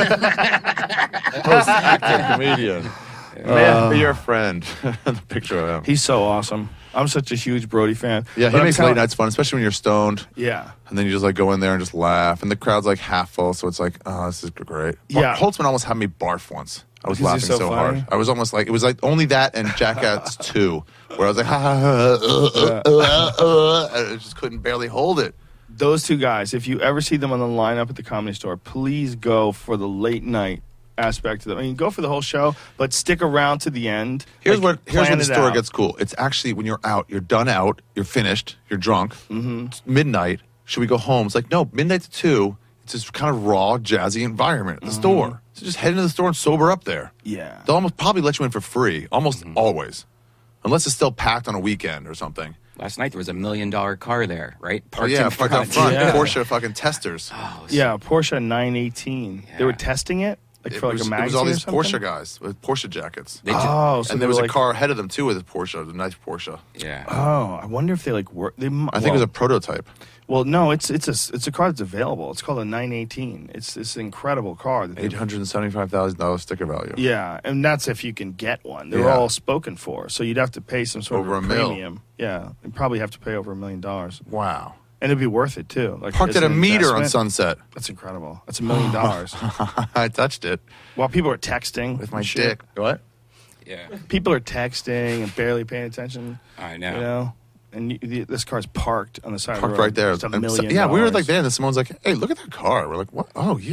Host, actor, comedian. May I be your friend? The picture of him. He's so awesome. I'm such a huge Brody fan. Yeah, he But I'm makes telling- late nights fun, especially when you're stoned. Yeah. And then you just like go in there and just laugh, and the crowd's like half full, so it's like, oh, this is great. Yeah. Holtzman almost had me barf once. I was Because laughing he's so, so hard. funny? I was almost like it was like only that and Jackass two, where I was like, ha ha ha, uh, uh, uh, uh, and I just couldn't barely hold it. Those two guys, if you ever see them on the lineup at the Comedy Store, please go for the late night aspect of them. I mean, go for the whole show, but stick around to the end. Here's Like, what here's plan when the it story out. gets cool. It's actually when you're out, you're done out, you're finished, you're drunk. Mm-hmm. It's midnight. Should we go home? It's like no, midnight to two. It's this kind of raw, jazzy environment at the Mm-hmm. store. So just head into the store and sober up there. Yeah. They'll almost probably let you in for free, almost Mm-hmm. always, unless it's still packed on a weekend or something. Last night there was a million dollar car there, right? Oh yeah, in parked out front. Yeah. Porsche fucking testers. Yeah, Porsche nine eighteen. They were Yeah. testing it like It for like was, a it magazine was all or these something? Porsche guys with Porsche jackets. They ju- Oh, so and they there was were a like, car ahead of them too with a Porsche, a nice Porsche. yeah. Oh, I wonder if they like work. They, I think it was a prototype. Well, no, it's it's a it's a car that's available. It's called a nine eighteen. It's this incredible car. That they- Eight hundred and seventy-five thousand dollars sticker value. Yeah, and that's if you can get one. They're Yeah. all spoken for, so you'd have to pay some sort Over of a mil. premium. Yeah, you'd probably have to pay over a million dollars, Wow. and it'd be worth it too. Like Parked as at a an meter on investment. Sunset. That's incredible. That's a million dollars. I touched it While people are texting with my and shit. dick. What? Yeah. People are texting and barely paying attention. I know. You know, and you, the, this car's parked on the side Parked of the road. right there. It's a And so- million. yeah, we were dollars. like there, and then Simone's like, "Hey, look at that car." We're like, "What? Oh yeah."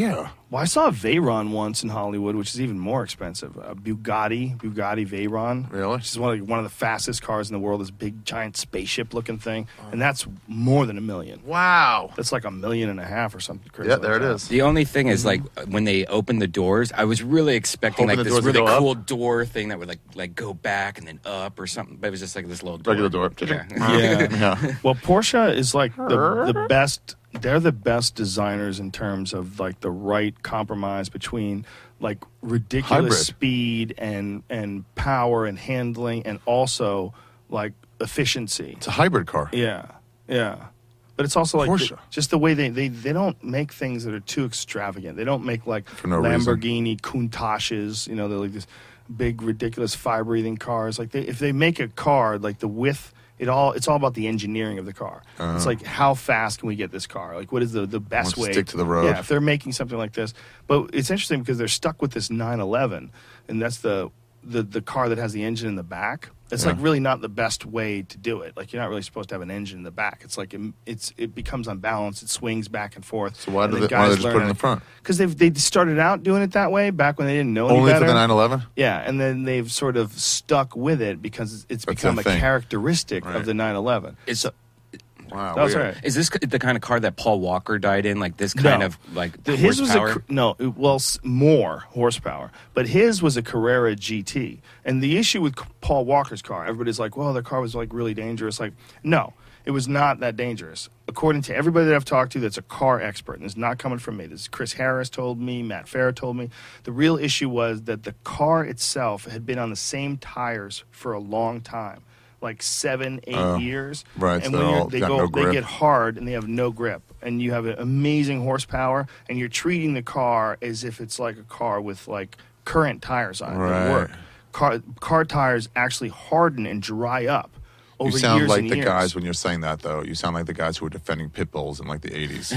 Well, I saw a Veyron once in Hollywood, which is even more expensive. A Bugatti, Bugatti Veyron. Really? Which is one of, one of the fastest cars in the world. This big, giant spaceship-looking thing. And that's more than a million. Wow. That's like a million and a half or something crazy. Yeah, like there it that. is. The only thing is, like, when they open the doors, I was really expecting Hoping like the this doors would really go up? cool door thing that would like like go back and then up or something. But it was just like this little door. Regular door. Yeah. Yeah. Yeah. Well, Porsche is like the, the best. They're the best designers in terms of like the right compromise between like ridiculous Hybrid. speed and and power and handling, and also like efficiency. It's a hybrid car. Yeah, yeah. But it's also like Porsche. the, just the way they, they they don't make things that are too extravagant. They don't make like For no reason. Lamborghini Countaches. You know, they're like this big ridiculous fire breathing cars. Like they, if they make a car, like the width. It all it's all about the engineering of the car. Uh-huh. It's like how fast can we get this car? Like what is the, the best Let's way? stick to the road. Yeah, if they're making something like this. But it's interesting because they're stuck with this nine eleven, and that's the the, the car that has the engine in the back. It's Yeah. like really not the best way to do it. Like you're not really supposed to have an engine in the back. It's like it, it's it becomes unbalanced. It swings back and forth. So why and do the they, why do they guys just learn put it in how the to- front? Because they've they started out doing it that way back when they didn't know any Only better. for the nine eleven? Yeah, and then they've sort of stuck with it because it's That's become their a thing. characteristic Right. of the nine eleven. Is Wow. That's weird. right. is this the kind of car that Paul Walker died in? Like this No. kind of like The- his was a horsepower? Car- no, it- well, s- more horsepower, but his was a Carrera G T. And the issue with C- Paul Walker's car, everybody's like, "Well, their car was like really dangerous." Like, no, it was not that dangerous. According to everybody that I've talked to, that's a car expert, and it's not coming from me. This is Chris Harris told me, Matt Farah told me. The real issue was that the car itself had been on the same tires for a long time. Like seven, eight Oh, years, right, And so when they're you're- all they got go, no they grip. get hard and they have no grip, and you have an amazing horsepower, and you're treating the car as if it's like a car with like current tires on it Right. that work. Car car tires actually harden and dry up over You sound years like and the years. guys when you're saying that, though. You sound like the guys who were defending pit bulls in like the eighties.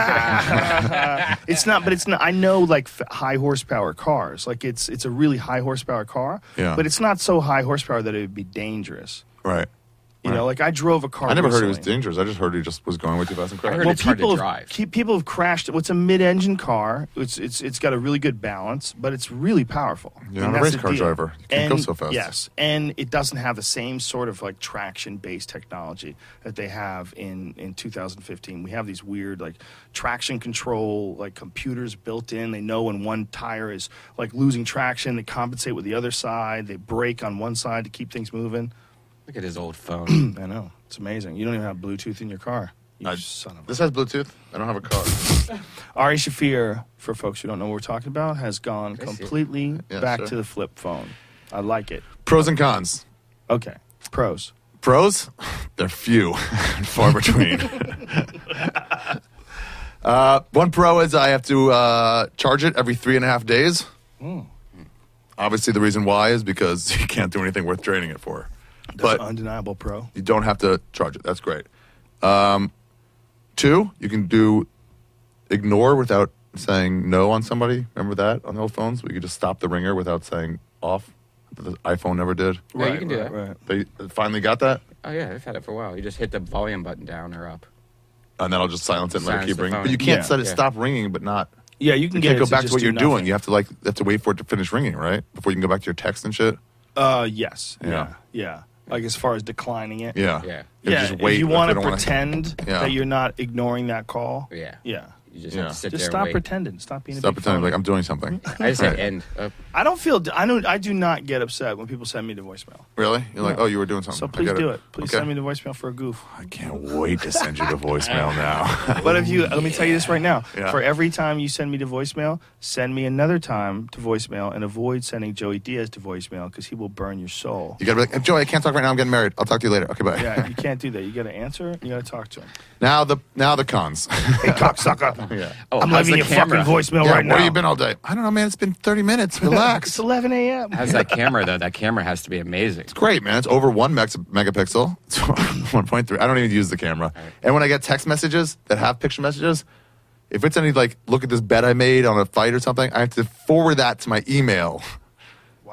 It's not, but it's not. I know like f- high horsepower cars. Like it's it's a really high horsepower car, Yeah. but it's not so high horsepower that it would be dangerous. Right. You know, like I drove a car. I never heard it was recently. dangerous. I just heard he just was going way too fast and I crashed. heard it's hard to people drive. Have, keep, people have crashed. What's a mid-engine car? It's it's it's got a really good balance, but it's really powerful. You're And not a that's race the car deal. driver. You can't go And- so fast. Yes, and it doesn't have the same sort of like traction-based technology that they have in in two thousand fifteen. We have these weird like traction control like computers built in. They know when one tire is like losing traction. They compensate with the other side. They brake on one side to keep things moving. Look at his old phone. I know, it's amazing. You don't even have Bluetooth in your car. You I- son of a This has Bluetooth. I don't have a car. Ari Shafir, for folks who don't know what we're talking about, has gone I see it. completely Yeah, back sure. to the flip phone. I like it. Pros and cons. Okay. Pros. Pros, they're few and far between. uh, one pro is I have to uh, charge it every three and a half days. Obviously, the reason why is because you can't do anything worth trading it for. That's But an undeniable pro. you don't have to charge it. That's great. Um, two, you can do ignore without saying no on somebody. Remember that on the old phones? We could just stop the ringer without saying off. The iPhone never did. Yeah, you can do that. Right. They finally got that, Oh yeah, I've had it for a while. You just hit the volume button down or up. and then I'll just silence it and let it Silence keep the ringing. phone. But you can't Yeah. set it Yeah. stop ringing, but not. Yeah, you can You get can't it go to back to just what do you're nothing. doing. You have to like you have to wait for it to finish ringing, right? Before you can go back to your text and shit. Uh, yes. Yeah. Yeah. Yeah. Like as far as declining it. Yeah. Yeah. You Yeah. just wait if you if want they to don't wanna- pretend Yeah. that you're not ignoring that call. Yeah. Yeah. You just Yeah. have to sit Just there stop and wait. pretending. Stop being Stop a big pretending phony. like I'm doing something. I just hit end. Up. I don't feel. I don't. I do not get upset when people send me the voicemail. Really? You're like, Yeah. oh, you were doing something. So I please get do it. Please Okay. send me the voicemail for a goof. I can't wait to send you the voicemail now. But if you, let me tell you this right now. Yeah. For every time you send me to voicemail, send me another time to voicemail and avoid sending Joey Diaz to voicemail because he will burn your soul. You gotta be like, Joey, I can't talk right now. I'm getting married. I'll talk to you later. Okay, bye. Yeah, you can't do that. You got to answer. You got to talk to him. Now the now the cons. Hey, cocksucker. yeah. Oh, I'm how's leaving the you a fucking camera? voicemail Yeah, right where now. you been all day? I don't know, man. It's been thirty minutes. It's Relax. eleven a.m. How's that camera though? That camera has to be amazing. It's great, man. It's over one mex- megapixel. It's one point three. I don't even use the camera. And when I get text messages that have picture messages, if it's any like, look at this bet I made on a fight or something, I have to forward that to my email. Wow.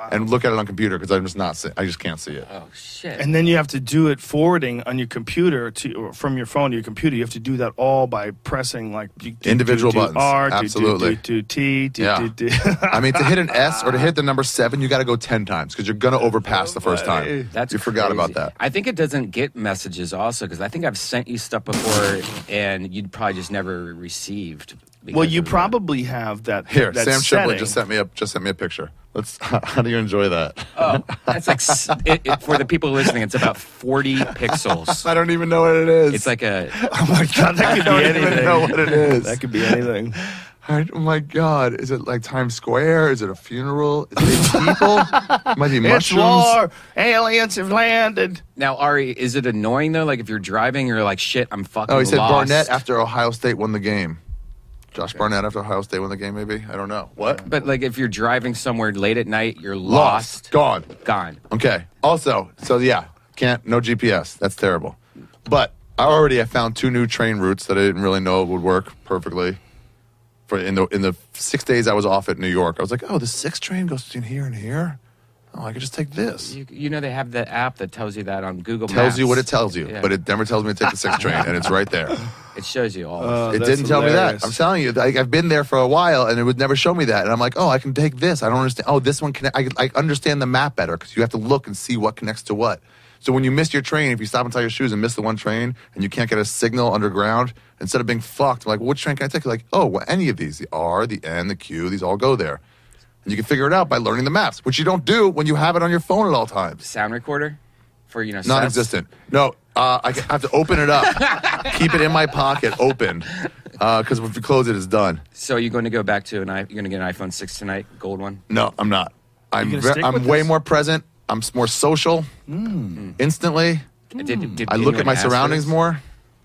and look at it on computer because I'm just not. See, I just can't see it. Oh shit! And then you have to do it forwarding on your computer to or from your phone to your computer. You have to do that all by pressing like do, do, Individual do, do buttons. R, do, Absolutely. Do, do, do T. Do, Yeah. do, do. I mean, to hit an S or to hit the number seven, you got to go ten times because you're gonna overpass the first time. That's you forgot crazy. about that. I think it doesn't get messages also because I think I've sent you stuff before and you'd probably just never received. because Well, you of that. probably have that. Here, that Sam setting. Shipley just sent me a just sent me a picture. Let's. How do you enjoy that? Oh, that's like s- it, it, for the people listening. It's about forty pixels. I don't even know what it is. It's like a. Oh my god, that could I be don't anything. even know what it is. That could be anything. I- oh my god! Is it like Times Square? Is it a funeral? Is it people? It might be It's mushrooms. war. Aliens have landed. Now, Ari, is it annoying though? Like if you're driving, you're like, shit, I'm fucking Oh, he said lost. Barnett after Ohio State won the game. Josh Barnett after Ohio State won the game, maybe? I don't know. What? But like if you're driving somewhere late at night, you're Lost. lost. Gone. Gone. Okay. Also, so yeah, can't, no G P S. That's terrible. But I already I found two new train routes that I didn't really know would work perfectly. For in the in the six days I was off at New York, I was like, oh, the sixth train goes between here and here. Oh, I could just take this. You, you know they have the app that tells you that on Google Maps. Tells you what it tells you, Yeah. but it never tells me to take the sixth train, and it's right there. It shows you all. Uh, It that's didn't tell me hilarious. that. I'm telling you, like, I've been there for a while, and it would never show me that. And I'm like, oh, I can take this. I don't understand. Oh, this one connect. I, I understand the map better because you have to look and see what connects to what. So when you miss your train, if you stop and tie your shoes and miss the one train, and you can't get a signal underground, instead of being fucked, I'm like, well, which train can I take? You're like, oh, well, any of these, the R, the N, the Q, these all go there. And you can figure it out by learning the maps, which you don't do when you have it on your phone at all times. Sound recorder for you know sets? Non-existent. No, uh, I have to open it up, keep it in my pocket, opened, because if you close it, it's done. So you're going to go back to an i you're going to get an iPhone six tonight, gold one. No, I'm not. I'm gonna ve- stick I'm with way this? more present. I'm s- more social. Instantly, Did, did I look anyone at my ask for surroundings this? more.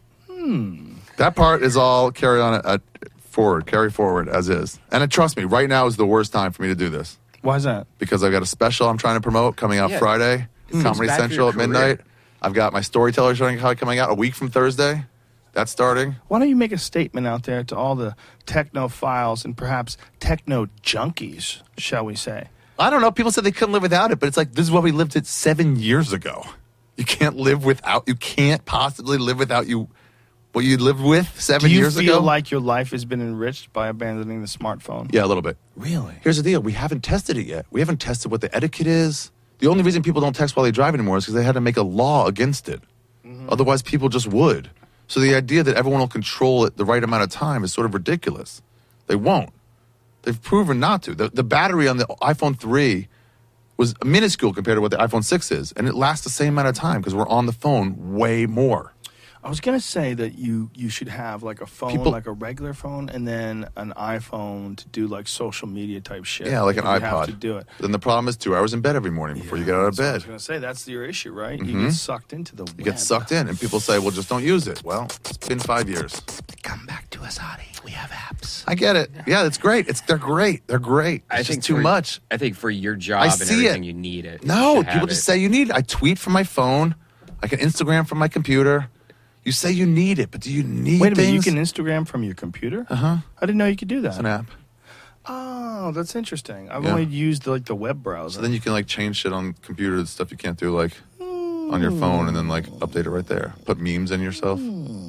That part is all carry on uh, forward, carry forward as is. And uh, trust me, right now is the worst time for me to do this Why is that? because I've got a special I'm trying to promote coming out Yeah. Friday, It's Comedy bad for Central your at midnight. career. I've got my storyteller showing coming out a week from Thursday. That's starting. Why don't you make a statement out there to all the technophiles and perhaps techno junkies, shall we say? I don't know. People said they couldn't live without it, but it's like this is what we lived it seven years ago. You can't live without. You can't possibly live without you. What you lived with seven Do you years feel ago. like your life has been enriched by abandoning the smartphone? Yeah, a little bit. Really? Here's the deal: we haven't tested it yet. We haven't tested what the etiquette is. The only reason people don't text while they drive anymore is because they had to make a law against it. Otherwise, people just would. So the idea that everyone will control it the right amount of time is sort of ridiculous. They won't. They've proven not to. The, the battery on the iPhone three was minuscule compared to what the iPhone six is, and it lasts the same amount of time because we're on the phone way more. I was gonna say that you you should have like a phone, People- like a regular phone, and then an iPhone to do like social media type shit. Yeah, like an You iPod. have to do it. Then the problem is two hours in bed every morning before you get out of That's what I bed. was gonna say that's your issue, right? You Mhm. get sucked into the You get web. sucked in, and people say, well, just don't use it. Well, it's been five years. Come back to us, Adi. We have apps. I get it. Yeah, it's great. It's They're great. They're great. It's I just think too for- much. I think for your job I and see everything, it. you need it. You No, should have people just it. say you need it. I tweet from my phone. I can Instagram from my computer. You say you need it, but do you need Wait a minute, you things? can Instagram from your computer? Uh huh. I didn't know you could do that. It's an app. Oh, that's interesting. I've Yeah. only used like the web browser. So then you can like change shit on computer stuff you can't do like on your phone, and then like update it right there. Put memes in yourself.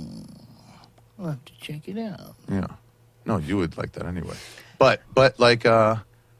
I'll have to check it out. Yeah. No, you would like that anyway. But but like uh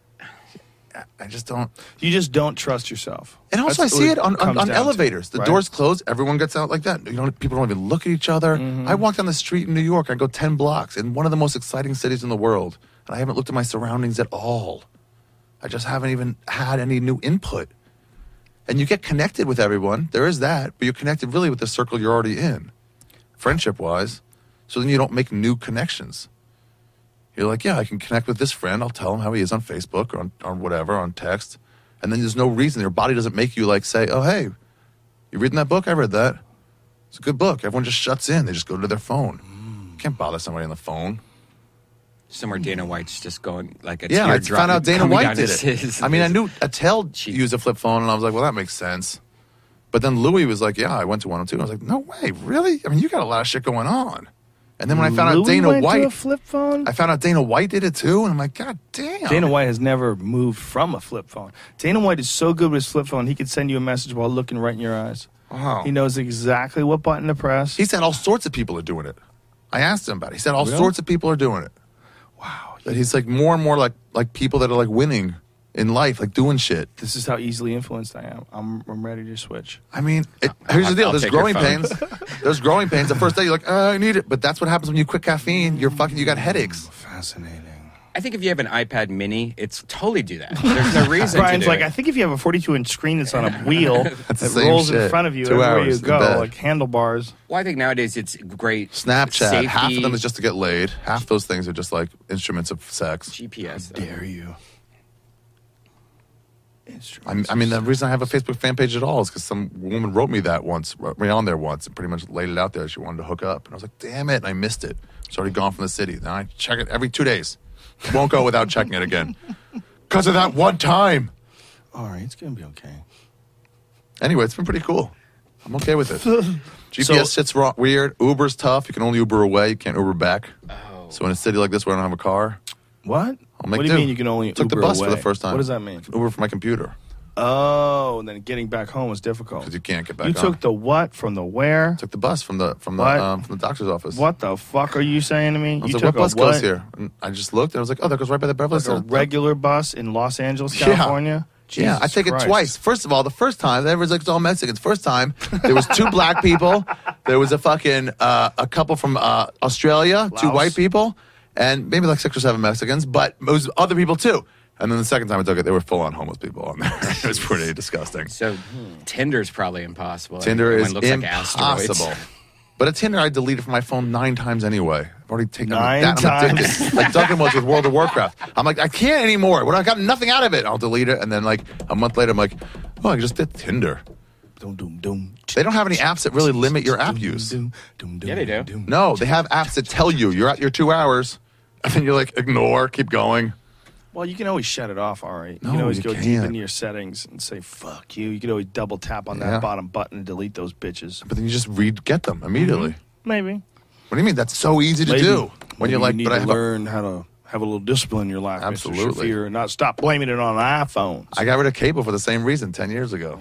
I just don't. You just don't trust yourself. And also, That's I see what it on, on, comes on down to, elevators. The right? doors close, everyone gets out like that. You know, people don't even look at each other. Mm-hmm. I walk down the street in New York. I go ten blocks in one of the most exciting cities in the world, and I haven't looked at my surroundings at all. I just haven't even had any new input. And you get connected with everyone. There is that, but you're connected really with the circle you're already in, friendship-wise. So then you don't make new connections. You're like, yeah, I can connect with this friend. I'll tell him how he is on Facebook or on, on whatever, on text. And then there's no reason. Your body doesn't make you like say, oh, hey, you reading that book? I read that. It's a good book. Everyone just shuts in. They just go to their phone. You can't bother somebody on the phone. Somewhere Dana White's just going like a Yeah, I teardrop found out Dana coming White down did his- it. his- I mean, I his- knew Attell cheek. used a flip phone, and I was like, well, that makes sense. But then Louis was like, yeah, I went to one oh two. I was like, no way, really? I mean, you got a lot of shit going on. And then when I found out Louis Dana went to White, a flip phone? I found out Dana White did it too, and I'm like, God damn. Dana White has never moved from a flip phone. Dana White is so good with his flip phone, he could send you a message while looking right in your eyes. Wow. He knows exactly what button to press. He said all sorts of people are doing it. I asked him about it. He said all Really? sorts of people are doing it. Wow. That he's like more and more like like people that are like winning in life, like doing shit. This is how easily influenced I am. I'm, I'm ready to switch. I mean, it, here's the deal. I'll There's take your growing phone. pains. There's growing pains. The first day you're like, oh, I need it. But that's what happens when you quit caffeine. You're fucking, you got headaches. Fascinating. I think if you have an iPad Mini, it's totally do that. There's no reason Brian's to do like, it. I think if you have a forty-two inch screen that's on a wheel That's the that same rolls in shit. front of you Two everywhere hours you in go, bed. like handlebars. Well, I think nowadays it's great. Snapchat. Safety, Half of them is just to get laid. Half those things are just like instruments of sex. G P S. though. Dare you? I'm, I mean, the reason I have a Facebook fan page at all is because some woman wrote me that once, wrote me on there once, and pretty much laid it out there. She wanted to hook up. And I was like, damn it. And I missed it. It's already gone from the city. Now I check it every two days. Won't go without checking it again. Because of that one time. All right, it's gonna be okay. Anyway, it's been pretty cool. I'm okay with it. G P S So- shit's wrong, weird. Uber's tough. You can only Uber away. You can't Uber back. Oh. So in a city like this where I don't have a car, What? I'll make what do you do. mean you can only Took Uber the bus away? for the first time. What does that mean? Uber from my computer Oh, and then getting back home was difficult. because you can't get back You on. took the what from the where? Took the bus from the from the What? um, from the doctor's office. What the fuck are you saying to me? I was you like, took what bus a goes what? here? And I just looked and I was like, oh, that goes right by the Beverly Like a Center. regular bus in Los Angeles, Yeah. California? Yeah, I Jesus take Christ. it twice. First of all, the first time, everyone's like, it's all Mexicans. First time, there was two black people. There was a fucking, uh, a couple from uh, Australia, two Laos. white people, and maybe like six or seven Mexicans, but it was other people too. And then the second time I took it, they were full-on homeless people on there. It was pretty disgusting. So Tinder's probably impossible. Tinder Everyone is looks like asteroids. impossible. But a Tinder I deleted from my phone nine times anyway. I've already taken Nine that. I'm times? addicted. Like Duncan was with World of Warcraft. I'm like, I can't anymore. When I got nothing out of it, I'll delete it. And then like a month later, I'm like, oh, I just did Tinder. Doom, doom, doom. They don't have any apps that really limit your app Doom, use. doom, doom, doom, Yeah, they do. doom. No, they have apps that tell you you're at your two hours. And then you're like, ignore, keep going. Well, you can always shut it off, all right. No, you can always you go deep can't. into your settings and say, fuck you. You can always double tap on Yeah. that bottom button and delete those bitches. But then you just read, get them immediately. Maybe. What do you mean? That's so easy to Maybe. do. When Maybe you're like, you need but I to have a, learn how to have a little discipline in your life, Mister Absolutely. Shafir, and not stop blaming it on iPhones. I got rid of cable for the same reason ten years ago.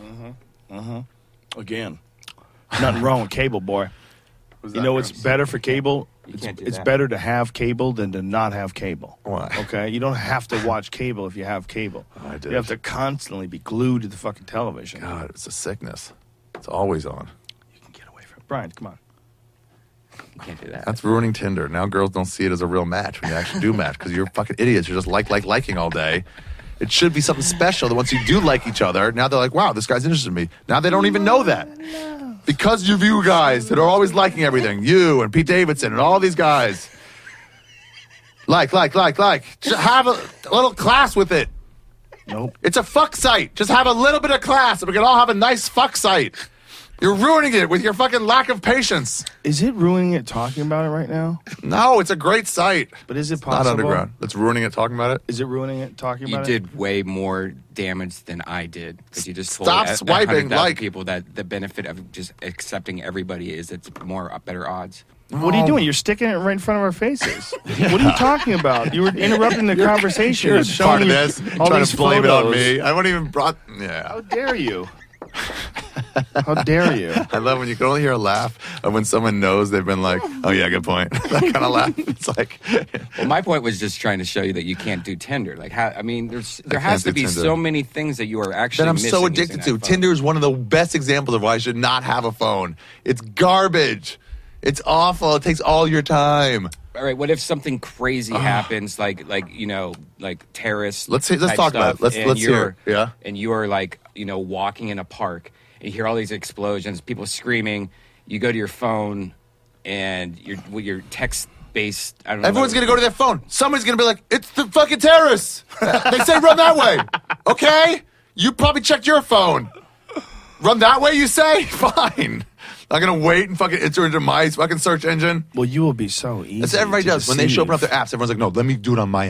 Again, nothing wrong with cable, boy. You that know what's mean? better for cable? It's, can't do it's that. better to have cable than to not have cable. Why? Okay? You don't have to watch cable if you have cable. I did. You have to constantly be glued to the fucking television. God, it's a sickness. It's always on. You can get away from it. Brian, come on. You can't do that. That's ruining Tinder. Now girls don't see it as a real match when you actually do match because you're fucking idiots. You're just like, like, liking all day. It should be something special that once you do like each other, now they're like, wow, this guy's interested in me. Now they don't even know that. Because of you guys that are always liking everything. You and Pete Davidson and all these guys. Like, like, like, like. Just have a, a little class with it. Nope. It's a fuck site. Just have a little bit of class and we can all have a nice fuck site. You're ruining it with your fucking lack of patience. Is it ruining it talking about it right now? No, it's a great site. But is it Not possible? underground. That's ruining it talking about it. Is it ruining it talking You about it? did way more damage than I did because you just told Stop a- a swiping, hundred thousand like- people that the benefit of just accepting everybody is it's more uh, better odds. What are you doing? You're sticking it right in front of our faces. What are you talking about? You were interrupting the conversation. You're and showing part of me this. all Trying these to blame it on photos. me. I won't even brought. Yeah. How dare you? How dare you? I love when you can only hear a laugh of when someone knows they've been like, oh yeah, good point. That kind of laugh. It's like, Well, my point was just trying to show you that you can't do Tinder. Like, how, I mean, there's there can't has to do be Tinder. so many things that you are actually. that I'm missing so using addicted that to. phone. Tinder is one of the best examples of why I should not have a phone. It's garbage. It's awful. It takes all your time. All right, what if something crazy happens, like like you know, like terrorist? Let's see- let's type talk about it. stuff, Let's- and let's hear you're- it. Yeah. And you're like, you know, walking in a park, and you hear all these explosions, people screaming. You go to your phone, and your with your text based. I don't know. Everyone's going to go to their phone. Somebody's going to be like, it's the fucking terrorists. They say run that way. Okay? You probably checked your phone. Run that way, you say? Fine. Not going to wait and fucking enter into my fucking search engine. Well, you will be so easy. That's what everybody to does. When they show deceive. up their apps, everyone's like, no, let me do it on my app.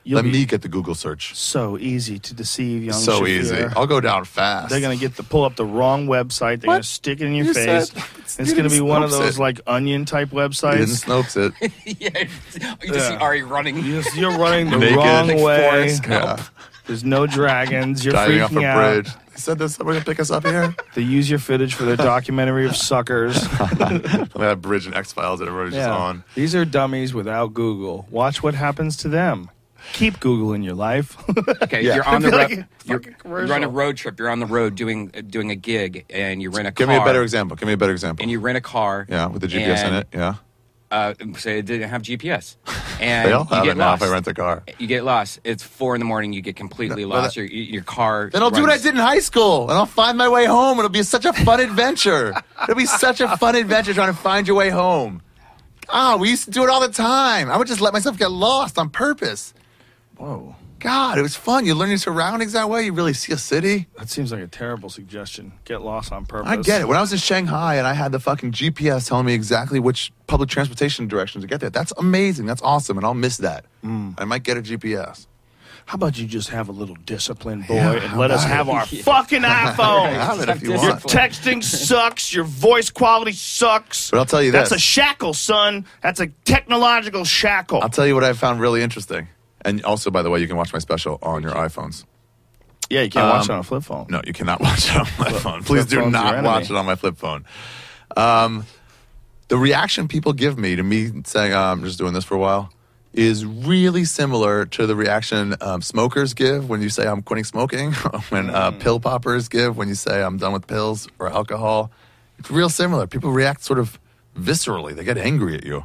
You'll Let be- me get the Google search. So easy to deceive young So Shafir. easy. I'll go down fast. They're gonna get the pull up the wrong website. They're What? gonna stick it in your You face. said- It's, you gonna be didn't one of Snopes those it. like onion type You didn't websites. Snopes it. yeah, you just see Yeah. Ari running. You're, you're running the Naked. wrong Like way. Forrest Gump. Yeah. There's no dragons. You're Diving off freaking a out. bridge. They said there's somebody to pick us up here. They use your footage for their documentary of suckers. That bridge and X Files that everybody's just on. These are dummies without Google. Watch what happens to them. Keep Google in your life. Okay, Yeah. you're on the I feel road. like a you're, fucking you're on a commercial. road trip. You're on the road doing uh, doing a gig, and you rent a Give car. me a better example. Give me a better example. And you rent a car. yeah, with the G P S in and, it. Yeah. Uh, say it didn't have G P S, and They all you have get it now lost. if I rent a car. You get lost. It's four in the morning. You get completely No, but lost. that- your your car. Then I'll do what I runs- did in high school, and I'll find my way home. It'll be such a fun adventure. It'll be such a fun adventure trying to find your way home. Ah, we used to do it all the time. I would just let myself get lost on purpose. Whoa. God, it was fun. You learn your surroundings that way. You really see a city. That seems like a terrible suggestion. Get lost on purpose. I get it. When I was in Shanghai and I had the fucking G P S telling me exactly which public transportation direction to get there, that's amazing. That's awesome, and I'll miss that. I might get a G P S. How about you just have a little discipline, boy, Yeah, and how let us about have it? our fucking iPhone. Have it if you Your want. texting sucks. Your voice quality sucks. But I'll tell you That's this. a shackle, son. That's a technological shackle. I'll tell you what I found really interesting. And also, by the way, you can watch my special on your iPhones. yeah, you can't watch it Um, on a flip phone. No, you cannot watch it on my phone. Please flip do phone's your not enemy. watch it on my flip phone. Um, the reaction people give me to me saying oh, I'm just doing this for a while is really similar to the reaction um, smokers give when you say I'm quitting smoking, when uh, Mm. pill poppers give when you say I'm done with pills or alcohol. It's real similar. People react sort of viscerally. They get angry at you.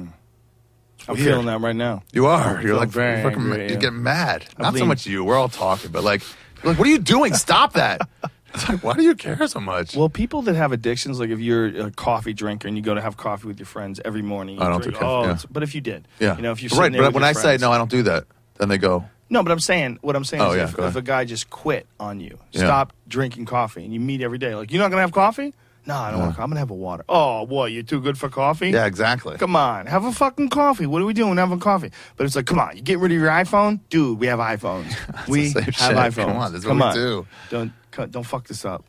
I'm weird. feeling that right now. You are. I You're feel like very fucking, angry at you you. get mad. I Not so lean- much you. We're all talking, but like, you're like, what are you doing? Stop that. It's like, why do you care so much? Well, people that have addictions, like if you're a coffee drinker and you go to have coffee with your friends every morning, you I don't drink, do coffee, oh, yeah. it's- but if you did, yeah, you know, if you're right. sitting there But with when your I say friends- no, I don't do that. Then they go, No, but I'm saying what I'm saying Oh, is yeah, if, go if ahead. a guy just quit on you, Yeah. stop drinking coffee, and you meet every day, like you're not gonna have coffee? No, I don't want. I'm gonna have a water. Oh, what? You're too good for coffee? yeah, exactly. Come on, have a fucking coffee. What are we doing? Having coffee? But it's like, come on, you get rid of your iPhone, dude. We have iPhones. we the have same shit. iPhones. Come on, this is Come what we on. do. Don't co- don't fuck this up.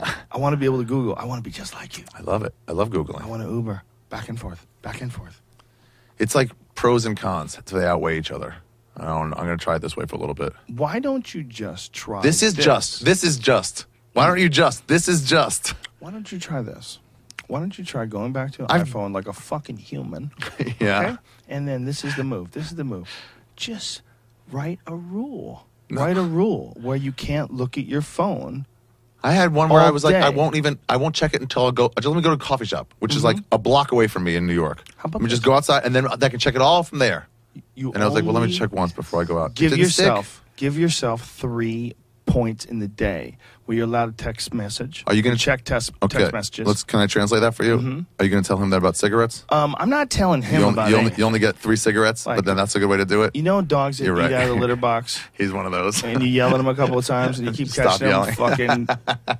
I want to be able to Google. I want to be just like you. I love it. I love I Googling. want to Uber back and forth, back and forth. It's like pros and cons. So they outweigh each other. I don't, I'm going to try it this way for a little bit. Why don't you just try? This is just. This is just. Why don't you just? This is just. Why don't you try this? Why don't you try going back to an I've- iPhone like a fucking human? Yeah. Okay? And then this is the move. This is the move. Just write a rule. Write a rule where you can't look at your phone. I had one where All I was like, I day. won't even, I won't check it until I go. Just let me go to a coffee shop, which is like a block away from me in New York. Mm-hmm. How about let me just this? go outside, and then I can check it all from there. You And I was like, well, let me only check once before I go out. It Give didn't yourself stick. give yourself three points in the day where you're allowed to text message. Are you gonna- check text Okay. text messages? Let's. Can I translate that for you? Mhm. Are you going to tell him that about cigarettes? um, I'm not telling him You only, about you, it. only, you only get three cigarettes, Like- but then that's a good way to do it. You know dogs that You're eat right. out of the litter box, He's one of those. and you yell at them a couple of times, and you keep Stop catching them fucking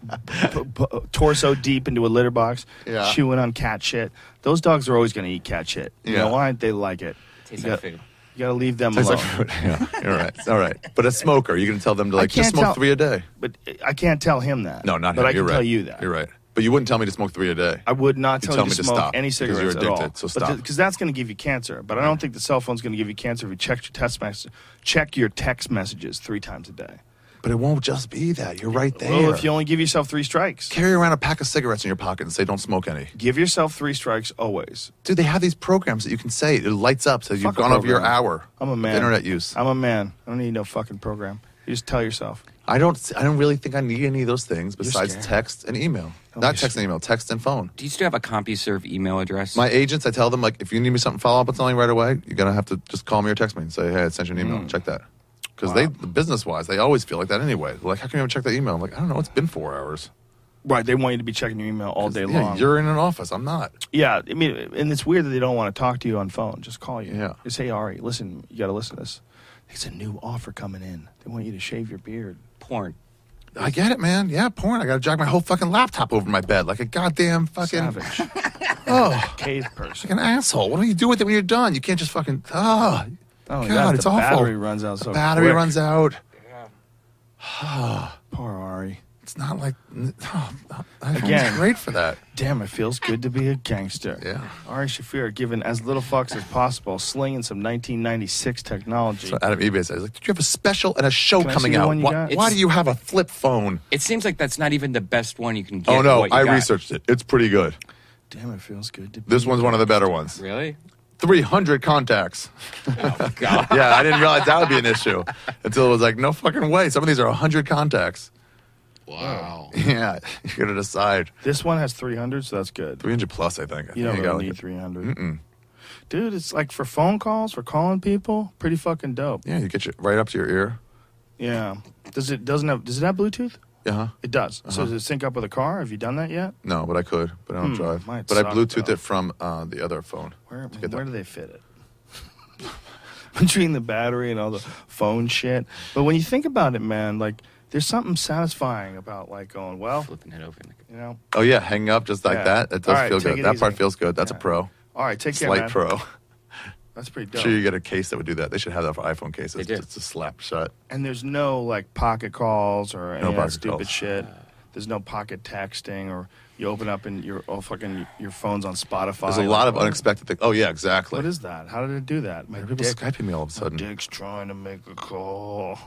p- p- torso deep into a litter box, Yeah. chewing on cat shit. Those dogs are always going to eat cat shit. You Yeah. know why? They like it. Tastes you like got, food. You got to leave them Tastes alone. like food. Yeah, you're right. All right. But a smoker, you're going to tell them to I like just can't smoke tell- three a day. But I can't tell him that. No, not But him. I you're can right. tell you that. You're right. But you wouldn't tell me to smoke three a day. I would not You tell tell you me to to smoke stop, any because you're cigarettes at all. addicted, so stop. Because that's going to give you cancer. But I don't think the cell phone's going to give you cancer if you check your text message, check your text messages three times a day. But it won't just be that. You're right there. Well, if you only give yourself three strikes, Carry around a pack of cigarettes in your pocket and say, don't smoke any. give yourself three strikes always. Dude, they have these programs that you can say. It lights up, says you've Fuck a gone over your program. hour I'm a of man. internet use. I'm a man. I don't need no fucking program. You just tell yourself. I don't I don't really think I need any of those things besides scared. text and email. Don't Not be text and email, text and phone. Do you still have a CompuServe email address? My agents, I tell them, like, if you need me something, follow up with something right away, you're going to have to just call me or text me and say, hey, I sent you an email. Check that. Because Wow. they, business-wise, they always feel like that anyway. They're like, how can you ever check that email? I'm like, I don't know. It's been four hours. Right. They want you to be checking your email all day Yeah, long. you're in an office. I'm not. Yeah. I mean, and it's weird that they don't want to talk to you on phone. Just call you. Yeah. Just say, Ari, listen, you got to listen to this. There's a new offer coming in. They want you to shave your beard. Porn. I get it, man. Yeah, porn. I got to drag my whole fucking laptop over my bed like a goddamn fucking Savage. oh, Cave person. like an asshole. What do you do with it when you're done? You can't just fucking oh. Oh, God, God, it's the awful. battery runs out The so battery quick. runs out. Poor Ari. It's not like oh, iPhone's Again. great for that. Damn, it feels good to be a gangster. Yeah. Ari Shaffir, giving as little fucks as possible, slinging some nineteen ninety-six technology. So Adam eBay says, like, did you have a special and a show Can I coming see the out? one you Why, got? why It's- do you have a flip phone? It seems like that's not even the best one you can get. Oh no, what you I got. researched it. It's pretty good. Damn, it feels good to be This one's one of the better ones. Really? three hundred contacts. Oh God. Yeah, I didn't realize that would be an issue until it was like, no fucking way. Some of these are one hundred contacts. Wow. Yeah, you gotta decide. This one has three hundred, so that's good. three hundred plus, I think. I You think don't got really like need three hundred. Mm-mm. Dude, it's like for phone calls, for calling people, pretty fucking dope. Yeah, you get you right up to your ear. Yeah. Does it doesn't have does it have Bluetooth? Yeah, huh? It does. So Uh-huh. does it sync up with a car? Have you done that yet? No, but I could, but I don't Hmm, drive. might But I suck, Bluetoothed though. it from uh, the other phone. Where to get where that. do they fit it? Between the battery and all the phone shit. But when you think about it, man, like there's something satisfying about like going, well, Flipping it over. you know. Oh yeah, hanging up just like Yeah. that. It does All right, feel take good. it That part easy. feels good. That's Yeah. a pro. All right, take care, Slight man. pro. That's pretty I'm dope. sure you get a case that would do that. They should have that for iPhone cases. They do. Just to slap shut. And there's no like pocket calls or any No of that pocket stupid calls. shit. There's no pocket texting or you open up and your oh fucking your phone's on Spotify. There's a lot Like, of what- unexpected things. Oh yeah, exactly. What is that? How did it do that? My Why are people dick, Skyping me all of a my sudden? dick's trying to make a call.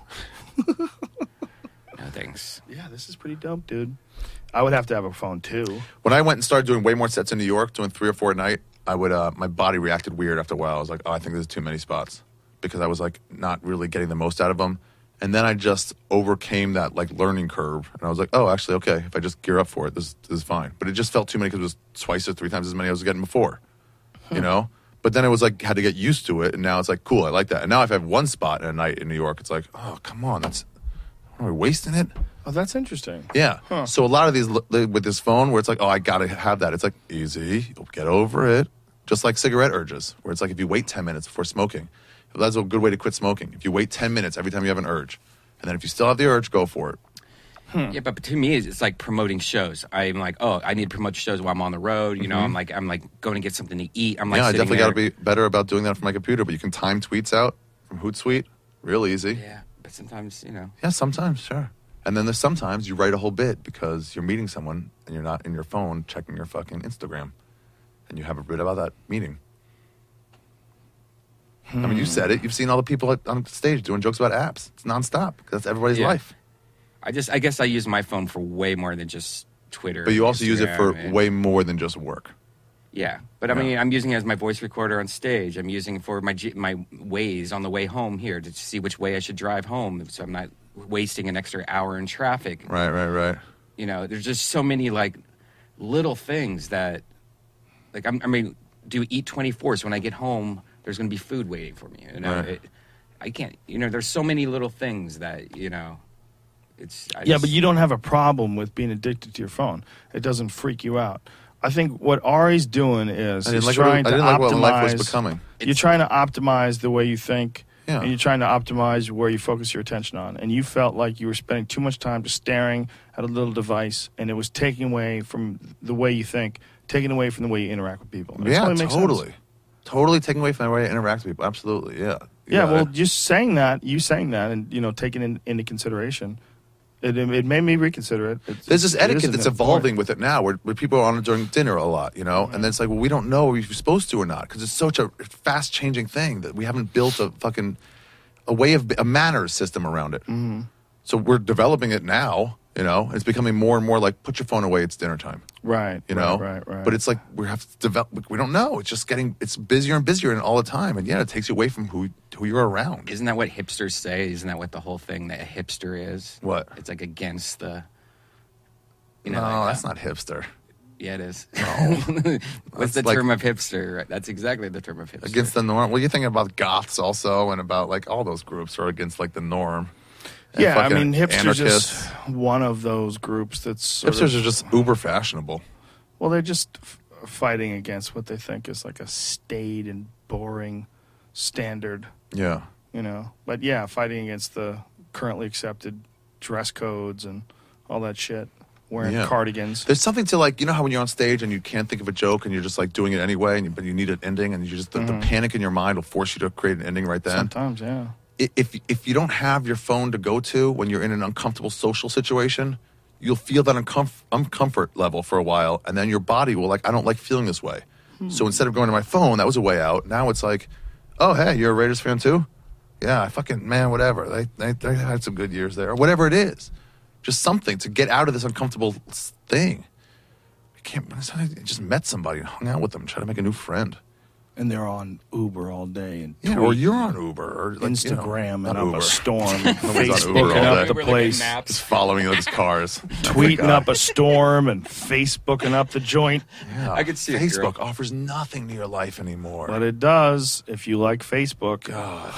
No thanks. Yeah, this is pretty dope, dude. I would have to have a phone too. When I went and started doing way more sets in New York, doing three or four a night, I would uh, my body reacted weird after a while. I was like, oh, I think there's too many spots because I was like not really getting the most out of them. And then I just overcame that like learning curve, and I was like, oh, actually, okay, if I just gear up for it, this, this is fine. But it just felt too many because it was twice or three times as many I was getting before, you know. But then it was like had to get used to it, and now it's like cool, I like that. And now if I have one spot in a night in New York, it's like, oh, come on, that's am I wasting it? Oh, that's interesting. Yeah. Huh. So a lot of these li- with this phone, where it's like, oh, I gotta have that. It's like easy. You'll get over it. Just like cigarette urges, where it's like if you wait ten minutes before smoking, that's a good way to quit smoking. If you wait ten minutes every time you have an urge, and then if you still have the urge, go for it. Hmm. Yeah, but to me, it's it's like promoting shows. I'm like, oh, I need to promote shows while I'm on the road. You know, Mhm. I'm like, I'm like going to get something to eat. I'm like, yeah, I sitting definitely there. got to be better about doing that from my computer. But you can time tweets out from Hootsuite, real easy. Yeah, but sometimes, you know. Yeah, sometimes, sure. And then there's sometimes you write a whole bit because you're meeting someone and you're not in your phone checking your fucking Instagram, and you have a bit about that meeting. I mean, you said it. You've seen all the people at- on stage doing jokes about apps. It's nonstop. That's everybody's Yeah. life. I just, I guess I use my phone for way more than just Twitter. But you also use it for Instagram, and- way more than just work. Yeah, but I Yeah. mean, I'm using it as my voice recorder on stage. I'm using it for my G- my ways on the way home here to see which way I should drive home, so I'm not wasting an extra hour in traffic. Right, right, right. You know, there's just so many like little things that, like, I'm, I mean, do eat twenty-four. So when I get home, there's going to be food waiting for me. You know, Right. it, I can't. You know, there's so many little things that you know. It's I Yeah, just- but you don't have a problem with being addicted to your phone. It doesn't freak you out. I think what Ari's doing is I didn't he's like what- trying I to didn't like what optimize. life was becoming. You're trying to optimize the way you think, Yeah. and you're trying to optimize where you focus your attention on. And you felt like you were spending too much time just staring at a little device, and it was taking away from the way you think, taking away from the way you interact with people. And it Yeah, totally makes totally. sense. Totally taking away from the way I interact with people. Absolutely, yeah. Yeah, well, just saying that, you saying that, and you know, taking it into consideration, it, it made me reconsider it. It's, there's this it etiquette is that's important. evolving with it now, where, where people are on it during dinner a lot, you know, and then it's like, well, we don't know if you're supposed to or not because it's such a fast changing thing that we haven't built a fucking a way of a manners system around it. Mm-hmm. So we're developing it now, you know. And it's becoming more and more like put your phone away. It's dinner time, Right. you right, know. Right. Right. But it's like we have to develop. We don't know. It's just getting. It's busier and busier and all the time, and yeah, it takes you away from who who you're around. Isn't that what hipsters say? Isn't that what the whole thing that a hipster is? What? It's like against the. You No, know, like, that's uh, not hipster. Yeah, it is. That's What's the like- term of hipster? Right? That's exactly the term of hipster. Against the norm. Well, you're thinking about goths also, and about like all those groups are against like the norm. And yeah, I fucking mean, hipsters anarchists. just one of those groups that's sort Hipsters of- are just uber fashionable. well, they're just f- fighting against what they think is like a staid and boring standard, Yeah. you know. But yeah, fighting against the currently accepted dress codes and all that shit. wearing Yeah. cardigans. There's something to like, you know how when you're on stage and you can't think of a joke and you're just like doing it anyway, and you, but you need an ending, and you just the, Mhm. the panic in your mind will force you to create an ending right then. Sometimes, yeah. I- If if you don't have your phone to go to when you're in an uncomfortable social situation, you'll feel that uncomf- uncomfort level for a while, and then your body will like, I don't like feeling this way. So instead of going to my phone, that was a way out. Now it's like, oh hey, you're a Raiders fan too? Yeah, I fucking man, whatever. They they, they had some good years there, or whatever it is. Just something to get out of this uncomfortable s- thing. I can't. I just met somebody and hung out with them, try to make a new friend. And they're on Uber all day and Yeah, tweet, or you're on Uber or like, Instagram you know, and not up Uber. a storm, Nobody's on Facebooking Uber all up day. the place, Just following those cars, tweeting up a storm and Facebooking up the joint. Yeah. I could see a Facebook girl- offers nothing to your life anymore. But it does if you like Facebook. God.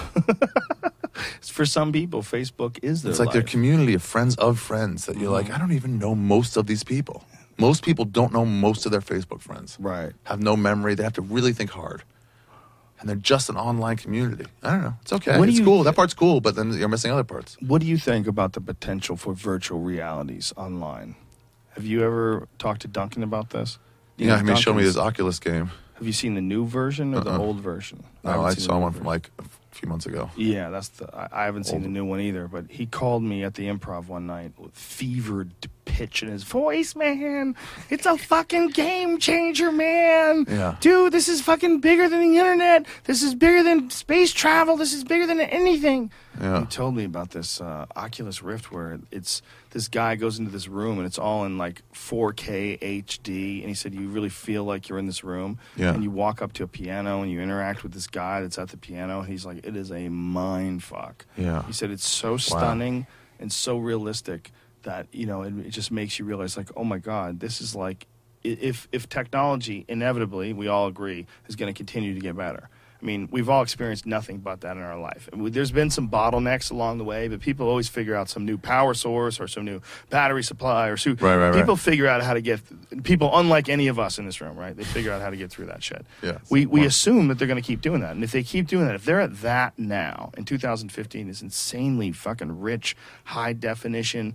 For some people, Facebook is their It's like life. their community of friends of friends that you're like, I don't even know most of these people. Most people don't know most of their Facebook friends. Right. Have no memory. They have to really think hard. And they're just an online community. I don't know. It's okay. What do It's you- cool. That part's cool, but then you're missing other parts. What do you think about the potential for virtual realities online? Have you ever talked to Duncan about this? You Yeah, know, I mean, show me Duncan's- his Oculus game. Have you seen the new version or the Uh-uh. old version? No, haven't I seen the saw new one from version. like a few months ago. Yeah, that's the. I, I haven't seen Old. the new one either, but he called me at the Improv one night with fevered pitch in his voice. Man, it's a fucking game changer, man. Yeah. Dude, this is fucking bigger than the internet. This is bigger than space travel. This is bigger than anything. Yeah. He told me about this uh, Oculus Rift where it's this guy goes into this room and it's all in like four K H D, and he said you really feel like you're in this room. Yeah. And you walk up to a piano and you interact with this guy that's at the piano, and he's like, it is a mind fuck. Yeah. He said it's so stunning and so realistic that, you know, it, it just makes you realize, like, oh my God, this is like, i- if if technology inevitably, we all agree, is going to continue to get better. I mean, we've all experienced nothing but that in our life. And we- There's been some bottlenecks along the way, but people always figure out some new power source or some new battery supply or so. Right, right, right. People figure out how to get, people unlike any of us in this room, right? They figure out how to get through that shit. Yeah. We, we Well- assume that they're going to keep doing that. And if they keep doing that, if they're at that now, in two thousand fifteen, this insanely fucking rich, high definition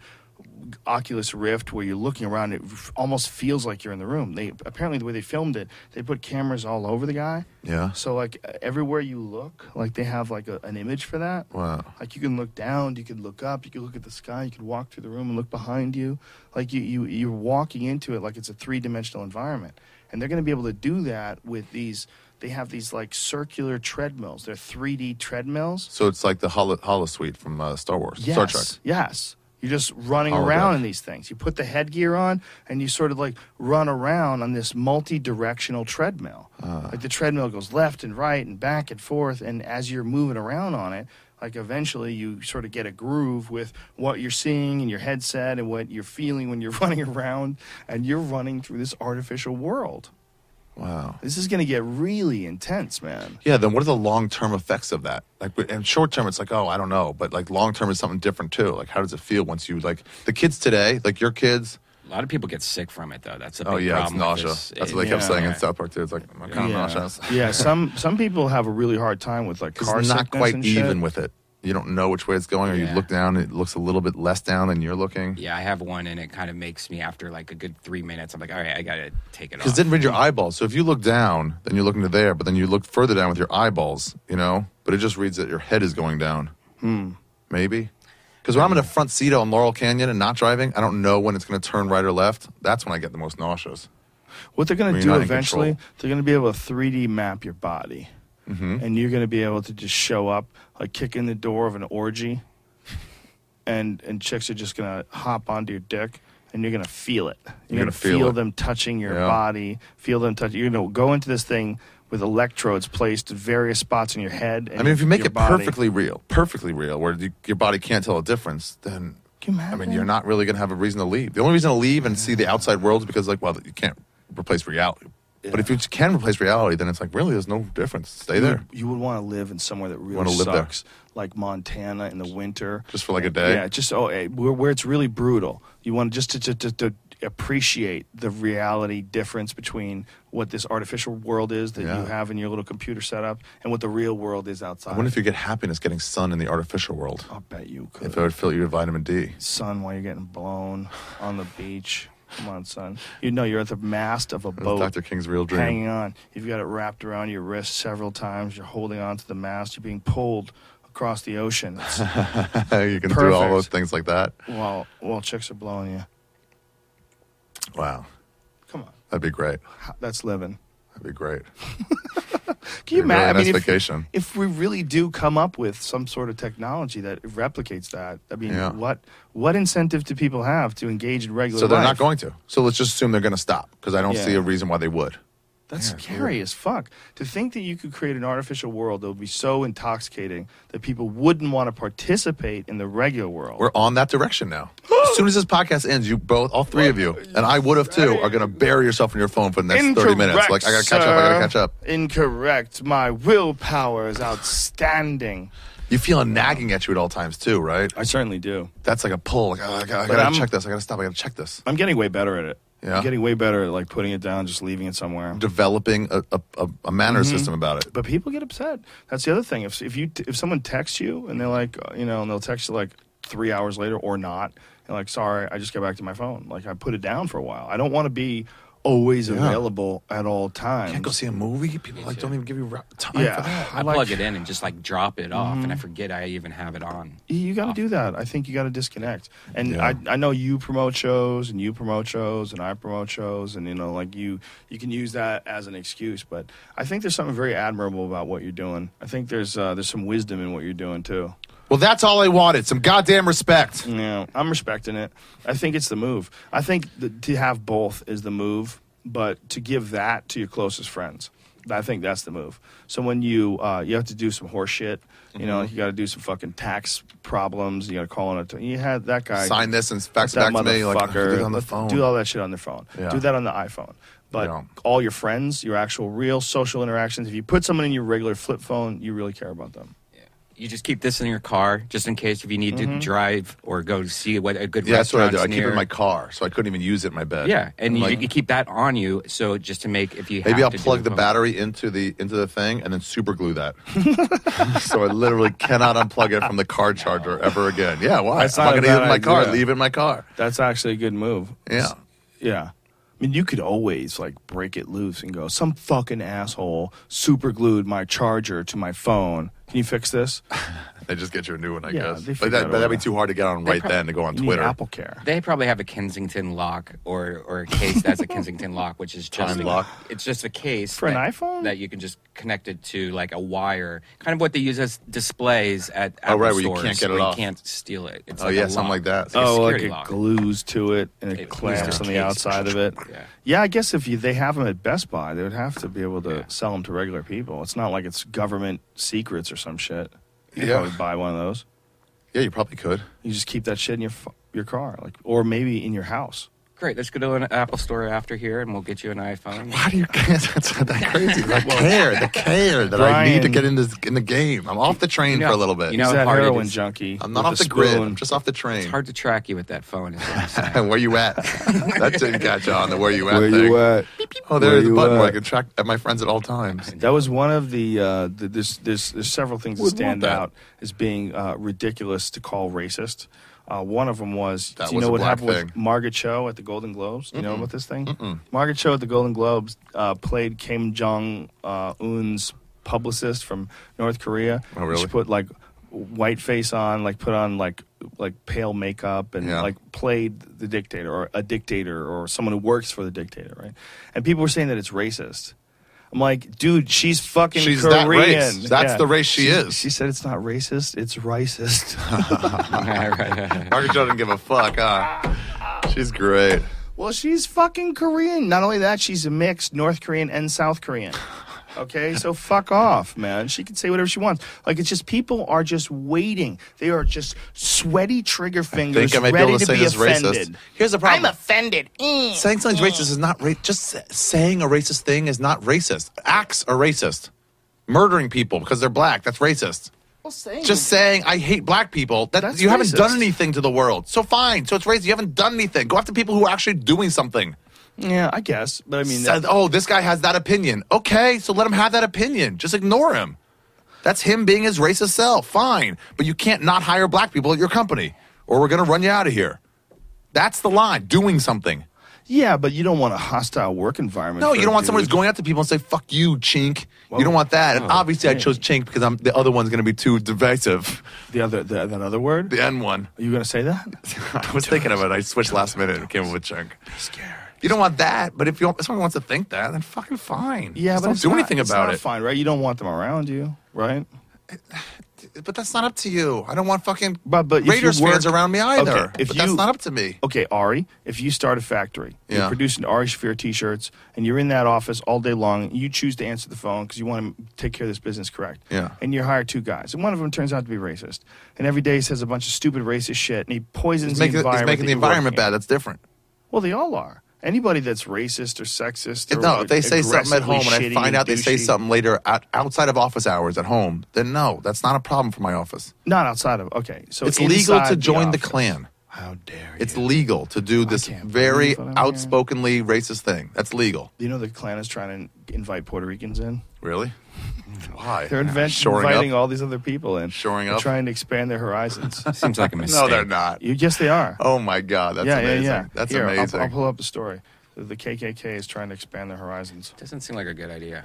Oculus Rift where you're looking around, it f- almost feels like you're in the room. They apparently the way they filmed it, they put cameras all over the guy. Yeah. So like everywhere you look, like they have like a, an image for that. Wow. Like you can look down, you can look up, you can look at the sky, you can walk through the room and look behind you. Like you, you you're walking into it like it's a three dimensional environment. And they're going to be able to do that with these. They have these like circular treadmills. They're three D treadmills. So it's like the holo, holosuite from uh, Star Wars, Yes, Star Trek. yes. You're just running Holodeck. around in these things. You put the headgear on, and you sort of like run around on this multi-directional treadmill. Ah. Like the treadmill goes left and right and back and forth, and as you're moving around on it, like eventually you sort of get a groove with what you're seeing in your headset and what you're feeling when you're running around, and you're running through this artificial world. Wow. This is going to get really intense, man. Yeah, then what are the long-term effects of that? Like, and short-term, it's like, oh, I don't know. But, like, long-term is something different, too. Like, how does it feel once you, like, the kids today, like your kids, A lot of people get sick from it, though. That's a big oh, yeah, it's problem. with nausea. this. That's It- what they kept yeah. saying in South Park, too. It's like, I'm kind of yeah. nauseous. yeah, some some people have a really hard time with like It's car not sickness quite and even shit. with it. You don't know which way it's going, or you Yeah. look down, it looks a little bit less down than you're looking. Yeah, I have one, and it kind of makes me, after like a good three minutes, I'm like, all right, I got to take it off. Because it didn't read your eyeballs. So if you look down, then you're looking to there, but then you look further down with your eyeballs, you know? But it just reads that your head is going down. Hmm. Maybe. Because when I'm in a front seat on Laurel Canyon and not driving, I don't know when it's going to turn right or left. That's when I get the most nauseous. What they're going When to you're do not in eventually, control. they're going to be able to three D map your body. Mm-hmm. And you're going to be able to just show up, like kick in the door of an orgy, and and chicks are just going to hop onto your dick, and you're going to feel it. You're, You're going gonna to feel feel it. them touching your Yeah. body, feel them touch. You're going to go into this thing with electrodes placed at various spots in your head. And I mean, if you make your it body. perfectly real, perfectly real, where you, your body can't tell a difference, then, Can you I imagine? mean, you're not really going to have a reason to leave. The only reason to leave and see the outside world is because, like, well, you can't replace reality. But if you can replace reality, then it's like, really, there's no difference. Stay You there. would, you would want to live in somewhere that really Wanna live there. sucks, like Montana in the winter. Just for like a day? Yeah, just oh, eh, where, where it's really brutal. You want just to, to, to, to appreciate the reality difference between what this artificial world is that Yeah. you have in your little computer setup and what the real world is outside. I wonder if you get happiness getting sun in the artificial world. I'll bet you could. If it would fill you with vitamin D. Sun while you're getting blown on the beach. Come on, son. You know you're at the mast of a That's boat. Doctor King's real dream. Hanging on. You've got it wrapped around your wrist several times. You're holding on to the mast. You're being pulled across the ocean. It's, You can do all Perfect. those things like that. while, while chicks are blowing you. Wow. Come on. That'd be great. How- That's living. That'd be great. Can you Be a really imagine? I nice mean, if, vacation. if we really do come up with some sort of technology that replicates that, I mean, Yeah. what what incentive do people have to engage in regular So they're life? not going to. So let's just assume they're going to stop because I don't Yeah. see a reason why they would. That's Yeah, scary as fuck. To think that you could create an artificial world that would be so intoxicating that people wouldn't want to participate in the regular world. We're on that direction now. As soon as this podcast ends, you both, all three of you, and I would have too, are going to bury yourself in your phone for the next thirty minutes. Like, I got to catch up, I got to catch up. Incorrect. My willpower is outstanding. You feel a nagging at you at all times too, right? I certainly do. That's like a pull. Like, oh, I got But to I'm- check this. I got to stop. I got to check this. I'm getting way better at it. Yeah? I'm getting way better at like putting it down, just leaving it somewhere. Developing a, a, a, a manner Mm-hmm. system about it. But people get upset. That's the other thing. If if you if someone texts you and they're like, uh, you know, and they'll text you like three hours later or not, and like, sorry, I just got back to my phone. Like I put it down for a while. I don't want to be always Yeah. available at all times. Can't go see a movie. People like don't even give you ra- time Yeah. for that. I like- plug it in and just like drop it off, Mm-hmm. and I forget I even have it on. You got to do that. I think you got to disconnect. And Yeah. I, I know you promote shows, and you promote shows, and I promote shows, and you know, like you, you can use that as an excuse. But I think there's something very admirable about what you're doing. I think there's uh, there's some wisdom in what you're doing too. Well, that's all I wanted. Some goddamn respect. Yeah, I'm respecting it. I think it's the move. I think that to have both is the move, but to give that to your closest friends, I think that's the move. So when you uh, you have to do some horse shit, you know, like you got to do some fucking tax problems. You got to call on it. You had that guy Sign this and fax it that back to me. Like, motherfucker, do it on the let- phone. do all that shit on their phone. Yeah. Do that on the iPhone. But Yeah. all your friends, your actual real social interactions, if you put someone in your regular flip phone, you really care about them. You just keep this in your car, just in case if you need Mm-hmm. to drive or go to see what a good Yeah, that's what I restaurant do. I keep it in my car, so I couldn't even use it in my bed. Yeah, and I'm you, like, you keep that on you, so just to make if you maybe have I'll to do plug a the phone- battery into the into the thing and then super glue that, so I literally cannot unplug it from the car charger ever again. Yeah, why? That's I'm not not a going to use it in bad my car. idea. Leave it in my car. That's actually a good move. Yeah. Yeah. I mean, you could always like break it loose and go, some fucking asshole super glued my charger to my phone. Can you fix this? They just get you a new one, I Yeah, guess. they But, figure that, out but that'd be a way. too hard to get on They right prob- then to go on You need Twitter. Apple Care. They probably have a Kensington lock or or a case that's a Kensington lock, which is just Time a, lock? It's just a case For an that, iPhone? that you can just connect it to like a wire, kind of what they use as displays at Oh, Apple right, where you stores, can't get it where off. You can't steal it. It's Oh, like yeah, a something lock. like that. It's like a Oh, like security it lock. glues to it and it, It clamps glues to on the the case. outside of it. Yeah. Yeah, I guess if you, they have them at Best Buy, they would have to be able to Yeah. sell them to regular people. It's not like it's government secrets or some shit. You could Yeah. probably buy one of those. Yeah, you probably could. You just keep that shit in your fu- your car, like, or maybe in your house. Great. Let's go to an Apple store after here, and we'll get you an iPhone. Why do you That's not that crazy. The care, the care that I need to Brian- get in this in the game. I'm off the train You know- for a little bit. you know He's how that hard it heroin is. junkie. I'm not with off the grid. spoon. I'm just off the train. It's hard to track you with that phone. Is what I'm saying. Where you at? That didn't catch on. The where you at Where thing. you at? Oh, Where there's the you button where I at? can track at my friends at all times. That was one of the, uh, the there's, there's, there's several things that Would want stand that. out as being uh, ridiculous to call racist. Uh, one of them was, That do you was know a what black happened thing. with Margaret Cho at the Golden Globes? Do you know about this thing? Margaret Cho at the Golden Globes uh, played Kim Jong uh, Un's publicist from North Korea. Oh, really? She put like white face on, like put on like like pale makeup, and Yeah. like played the dictator or a dictator or someone who works for the dictator, right? And people were saying that it's racist. I'm like, dude, she's fucking She's Korean. that race. That's the race she is. She said it's not racist, it's racist. Right, right, right. Margaret Cho didn't give a fuck, huh? She's great. Well, she's fucking Korean. Not only that, she's a mixed North Korean and South Korean. Okay, so fuck off, man. She can say whatever she wants. Like, it's just people are just waiting. They are just sweaty trigger fingers, I might be ready able to to say be this racist. offended. Here's the problem. I'm offended. Mm. Saying something's racist is not racist. Just sa- saying a racist thing is not racist. Acts are racist. Murdering people because they're black, that's racist. saying Just saying I hate black people. That That's you haven't racist. done anything to the world. So fine. So it's racist. You haven't done anything. Go after people who are actually doing something. Yeah, I guess. But I mean, Said, that, oh, this guy has that opinion. Okay, so let him have that opinion. Just ignore him. That's him being his racist self. Fine. But you can't not hire black people at your company, or we're going to run you out of here. That's the line. Doing something. yeah, but you don't want a hostile work environment. No, for you a don't want someone who's dude. going out to people and say, fuck you, chink. Whoa. You don't want that. And Oh, obviously I hey. chose chink because I'm the other one's going to be too divisive. The other, the, that other word? The N one. Are you going to say that? I was thinking of it. I switched last minute and came up with chink. Scared. You don't want that, but if, you, if someone wants to think that, then fucking fine. Yeah, Just but don't it's do not- anything it's about not it. Fine, right? You don't want them around you, right? But that's not up to you. I don't want fucking But but if you Raiders work- fans around me either. Okay, if but you, that's not up to me. Okay, Ari, if you start a factory, Yeah. you're producing Ari Shafir T-shirts, and you're in that office all day long, you choose to answer the phone because you want to take care of this business correct. Yeah. And you hire two guys, and one of them turns out to be racist, and every day he says a bunch of stupid racist shit, and he poisons He's the making, he's environment. making that the you're environment working in. bad. That's different. Well, they all are. Anybody that's racist or sexist, If, or no, if they say something at aggressively home and I shitty find out they and say douchey- something later out, outside of office hours at home, then no, that's not a problem for my office. not outside of okay, so It's legal inside to join the office. Klan. How dare you? It's legal to do this can't very believe what I'm outspokenly racist thing. That's legal. You know the Klan is trying to invite Puerto Ricans in. Really? Why? They're invent- Shoring inviting up? all these other people in. Shoring They're up? trying to expand their horizons. Seems like a mistake. No, they're not. you, yes, they are. Oh my God, that's yeah, amazing. yeah, yeah. That's Here, I'll- amazing. I'll, pull up the story. The, the K K K is trying to expand their horizons. Doesn't seem like a good idea.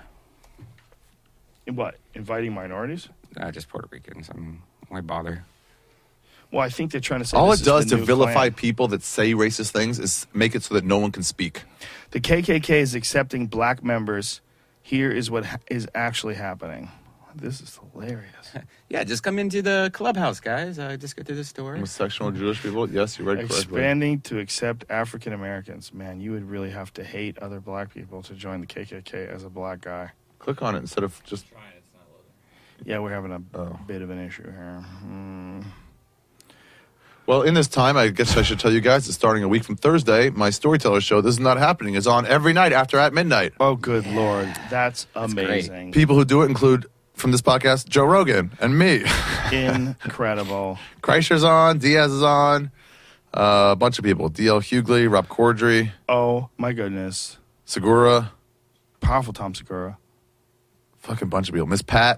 In what? Inviting minorities? Uh, just Puerto Ricans. I mean, why bother? Well, I think they're trying to say All this it is does the to new vilify Klan. people that say racist things is make it so that no one can speak. The K K K is accepting black members. Here is what ha- is actually happening. This is hilarious. Yeah, just come into the clubhouse, guys. Uh, just go to the store. Homosexual Jewish people? Yes, you read correctly. Expanding to accept African Americans. Man, you would really have to hate other black people to join the K K K as a black guy. Click on it instead of just. Yeah, we're having a Oh. bit of an issue here. Hmm. Well, in this time, I guess I should tell you guys that starting a week from Thursday, my Storyteller show, This Is Not Happening, is on every night after at midnight. Oh, good Lord. That's amazing. People who do it include, from this podcast, Joe Rogan and me. Incredible. Kreischer's on, Diaz is on, uh, a bunch of people. D L Hughley, Rob Corddry, Oh, my goodness. Segura, Powerful Tom Segura. fucking bunch of people. Miss Pat.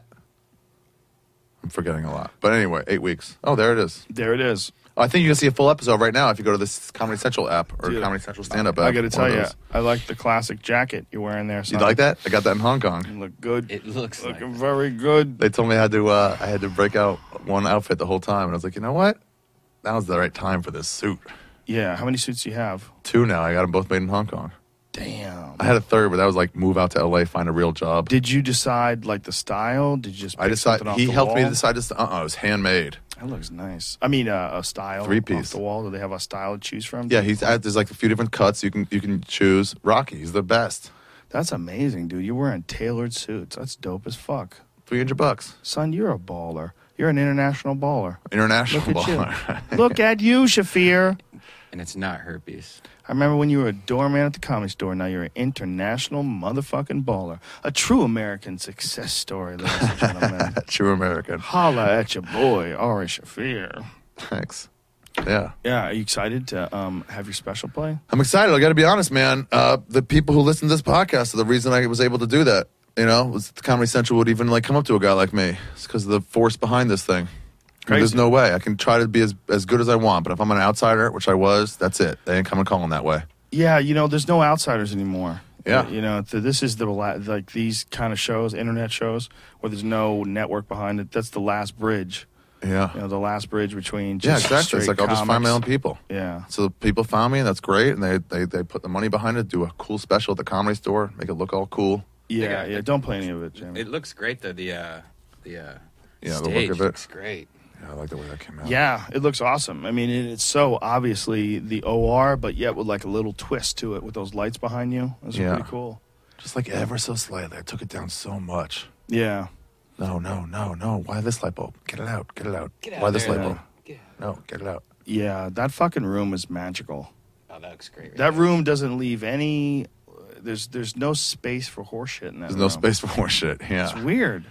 I'm forgetting a lot. But anyway, eight weeks. Oh, there it is. There it is. I think you can see a full episode right now if you go to this Comedy Central app or Dude, Comedy Central stand-up app. I got to one tell of you, those. I like the classic jacket you're wearing there. You Son. like that? I got that in Hong Kong. You look good. It looks like Looking that. very good. They told me I had to uh, I had to break out one outfit the whole time, and I was like, you know what? Now's the right time for this suit. Yeah. How many suits do you have? Two now. I got them both made in Hong Kong. Damn. I had a third, but that was like move out to L A, find a real job. Did you decide like the style? Did you just I pick decided something off he the helped me wall? decide this. Uh, uh it was handmade. That looks nice. I mean, uh, a style Three-piece. off the wall. Do they have a style to choose from? Yeah, he's uh, there's like a few different cuts you can you can choose. Rocky, he's the best. That's amazing, dude. You're wearing tailored suits. That's dope as fuck. Three hundred bucks. Son, you're a baller. You're an international baller. International Look at you. baller. Look at you, Shafir. And it's not herpes. I remember when you were a doorman at the Comedy Store. Now you're an international motherfucking baller. A true American success story, ladies and gentlemen. True American. Holla at your boy, Ari Shafir. Thanks. Yeah. Yeah, are you excited to um, have your special play? I'm excited. I got to be honest, man. Uh, the people who listen to this podcast are the reason I was able to do that. You know, was the Comedy Central would even like come up to a guy like me. It's because of the force behind this thing. Crazy. There's no way I can try to be as as good as I want, but if I'm an outsider, which I was, that's it. They ain't coming calling that way. Yeah, you know, there's no outsiders anymore. Yeah. You know, th- this is the la- like these kind of shows, internet shows, where there's no network behind it. That's the last bridge. Yeah. You know, the last bridge between Yeah, just exactly. It's straight like I'll just find my own comics. people. Yeah. So the people found me, and that's great. And they, they they put the money behind it, do a cool special at the Comedy Store, make it look all cool. Yeah, got yeah. the- Don't play any of it, Jimmy. It looks great though. The uh, the uh, Yeah, the stage look of it. looks great. Yeah, I like the way that came out. Yeah, it looks awesome. I mean, it, it's so obviously the O R, but yet with like a little twist to it with those lights behind you. That's Yeah. pretty cool. Just like ever so slightly. I took it down so much. Yeah. No, no, no, no. Why this light bulb? Get it out. Get it out. Get out Why this there, light man. bulb? No, get it out. Yeah, that fucking room is magical. Oh, that looks great. Right That there. room doesn't leave any. There's there's no space for horseshit in that There's room. no space for more shit. Yeah. It's weird.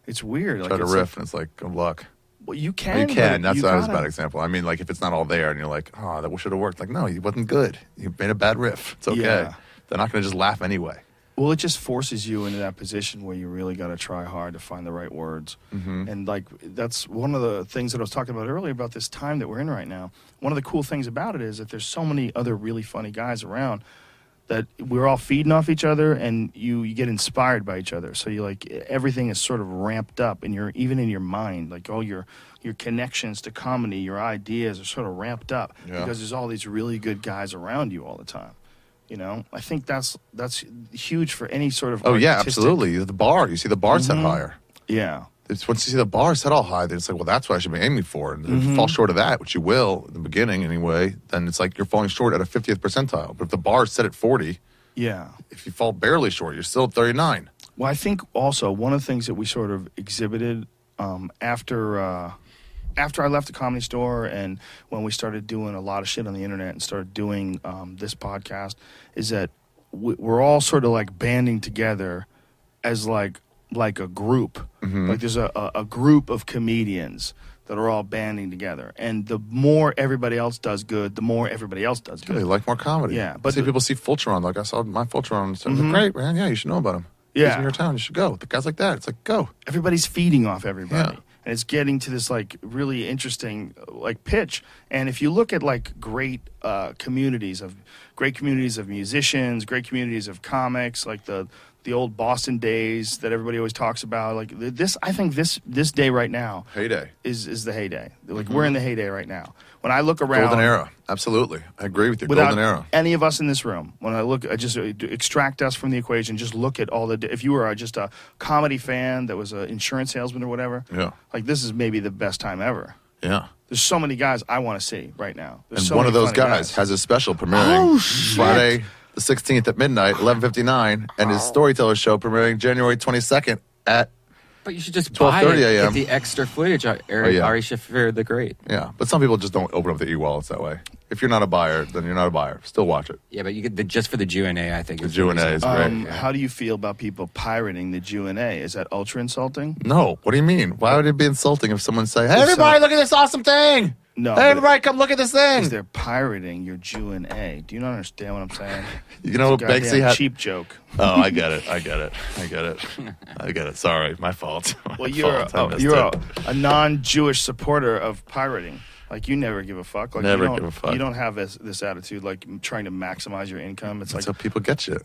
It's weird. Try like, to it's riff, like- and it's like, good luck. well, you Well, can. you but can. That's you that was a gotta- bad example. I mean, like if it's not all there, and you're like, oh, that should have worked. Like, no, it wasn't good. You made a bad riff. It's okay. Yeah. They're not going to just laugh anyway. Well, it just forces you into that position where you really got to try hard to find the right words. Mm-hmm. And like that's one of the things that I was talking about earlier about this time that we're in right now. One of the cool things about it is that there's so many other really funny guys around that we're all feeding off each other, and you, you get inspired by each other. So you like everything is sort of ramped up, and you're even in your mind, like all your your connections to comedy, your ideas are sort of ramped up Yeah. because there's all these really good guys around you all the time. You know, I think that's that's huge for any sort of Oh yeah, artistic- absolutely. The bar, you see the bar set Mhm. higher. Yeah. It's once you see the bar set all high, then it's like, well, that's what I should be aiming for. And if Mm-hmm. you fall short of that, which you will in the beginning anyway, then it's like you're falling short at a fiftieth percentile. But if the bar is set at forty, Yeah. if you fall barely short, you're still at thirty-nine. Well, I think also one of the things that we sort of exhibited um, after uh, after I left the Comedy Store and when we started doing a lot of shit on the internet and started doing um, this podcast is that we- we're all sort of like banding together as like like a group. Like there's a, a, a group of comedians that are all banding together, and the more everybody else does good, the more everybody else does Yeah, they good. like more comedy. Yeah, but but see the- people see Fulcheron. Like I saw my Fulcheron. So Mhm. great, man. Yeah, you should know about him. Yeah. He's in your town. You should go. The guys like that. It's like go. Everybody's feeding off everybody. Yeah. And it's getting to this like really interesting uh, like pitch. And if you look at like great uh, communities of great communities of musicians, great communities of comics, like the the old Boston days that everybody always talks about, like th- this, I think this this day right now Heyday. is is the heyday. Like we're in the heyday right now. When I look around, Golden era. Absolutely. I agree with you. without Golden era. any of us in this room, when I look, I just uh, d- extract us from the equation. Just look at all the. If you were uh, just a comedy fan that was an insurance salesman or whatever, Yeah. like this is maybe the best time ever. Yeah. There's so many guys I want to see right now. There's And so one of many those funny guys, has a special premiering Oh, shit. Friday the sixteenth at midnight, eleven fifty-nine, and his Storyteller show premiering January twenty-second at But you should just twelve buy thirty it. a m. Get the extra footage. Ari, Oh, yeah. Ari Shaffir the Great. yeah. But some people just don't open up the e-wallets that way. If you're not a buyer, then you're not a buyer. Still watch it. Yeah, but you get the just for the Q and A. I think The is Q and A reason. is great. Um, How do you feel about people pirating the Q and A? Is that ultra insulting? No, what do you mean? Why would it be insulting if someone say, "Hey, If everybody, some- look at this awesome thing"? No, Hey, but- everybody, come look at this Because thing. they're pirating your Q and A. Do you not understand what I'm saying? You know what It's a Banksy goddamn had? cheap joke. Oh, I get it. I get it. I get it. I get it. Sorry, my fault. My Well, you're fault. I a, missed you're it. a, a non-Jewish supporter of pirating. Like you never give a fuck. Like Never you don't, give a fuck. You don't have this, this attitude like trying to maximize your income. It's That's like how people get you.